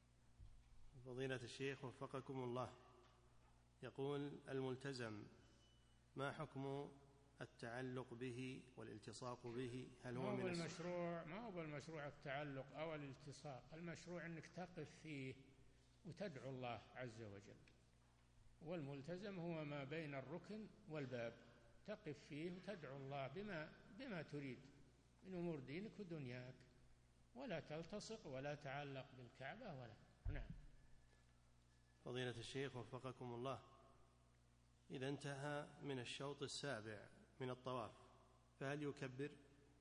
فضيلة الشيخ وفقكم الله، يقول: الملتزم ما حكم التعلق به والالتصاق به؟ هل هو من المشروع؟ ما هو بالمشروع التعلق أو الالتصاق، المشروع أنك تقف فيه وتدعو الله عز وجل، والملتزم هو ما بين الركن والباب، تقف فيه وتدعو الله بما تريد من أمور دينك ودنياك، ولا تلتصق ولا تعلق بالكعبة ولا. نعم. فضيلة الشيخ وفقكم الله، إذا انتهى من الشوط السابع من الطواف فهل يكبر؟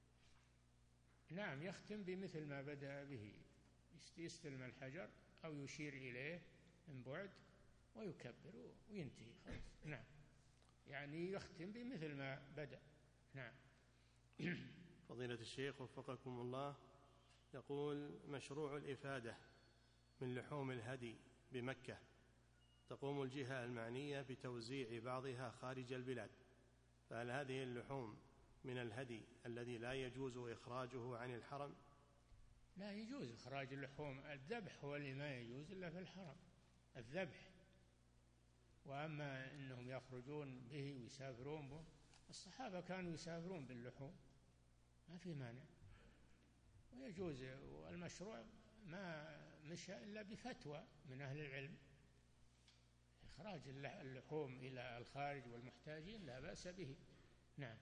نعم، يختم بمثل ما بدأ به، يستلم الحجر أو يشير إليه من بعد ويكبر وينتهي خلاص. نعم، يعني يختم بمثل ما بدأ. نعم. فضيلة الشيخ وفقكم الله، يقول: مشروع الإفادة من لحوم الهدي بمكة تقوم الجهة المعنية بتوزيع بعضها خارج البلاد، فهل هذه اللحوم من الهدي الذي لا يجوز إخراجه عن الحرم؟ لا، يجوز إخراج اللحوم، الذبح هو اللي ما يجوز إلا في الحرم، الذبح. وأما أنهم يخرجون به ويسافرون به، الصحابة كانوا يسافرون باللحوم، ما في مانع، ويجوز. والمشروع ما مشى إلا بفتوى من أهل العلم، إخراج اللحوم إلى الخارج والمحتاجين لا بأس به. نعم.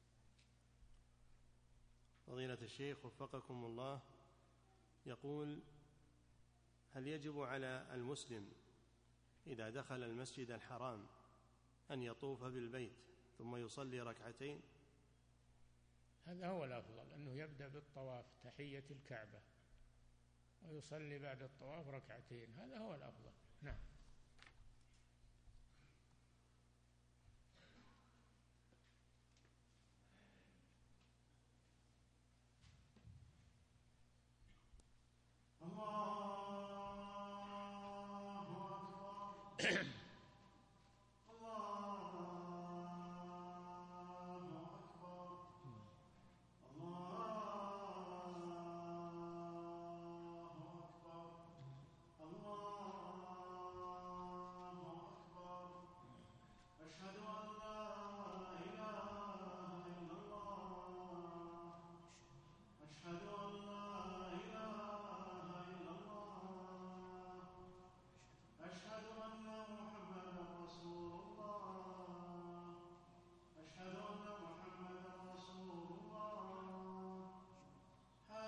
فضيلة الشيخ وفقكم الله، يقول: هل يجب على المسلم إذا دخل المسجد الحرام أن يطوف بالبيت ثم يصلي ركعتين؟ هذا هو الأفضل، أنه يبدأ بالطواف تحية الكعبة ويصلي بعد الطواف ركعتين، هذا هو الأفضل. نعم. الله أكبر.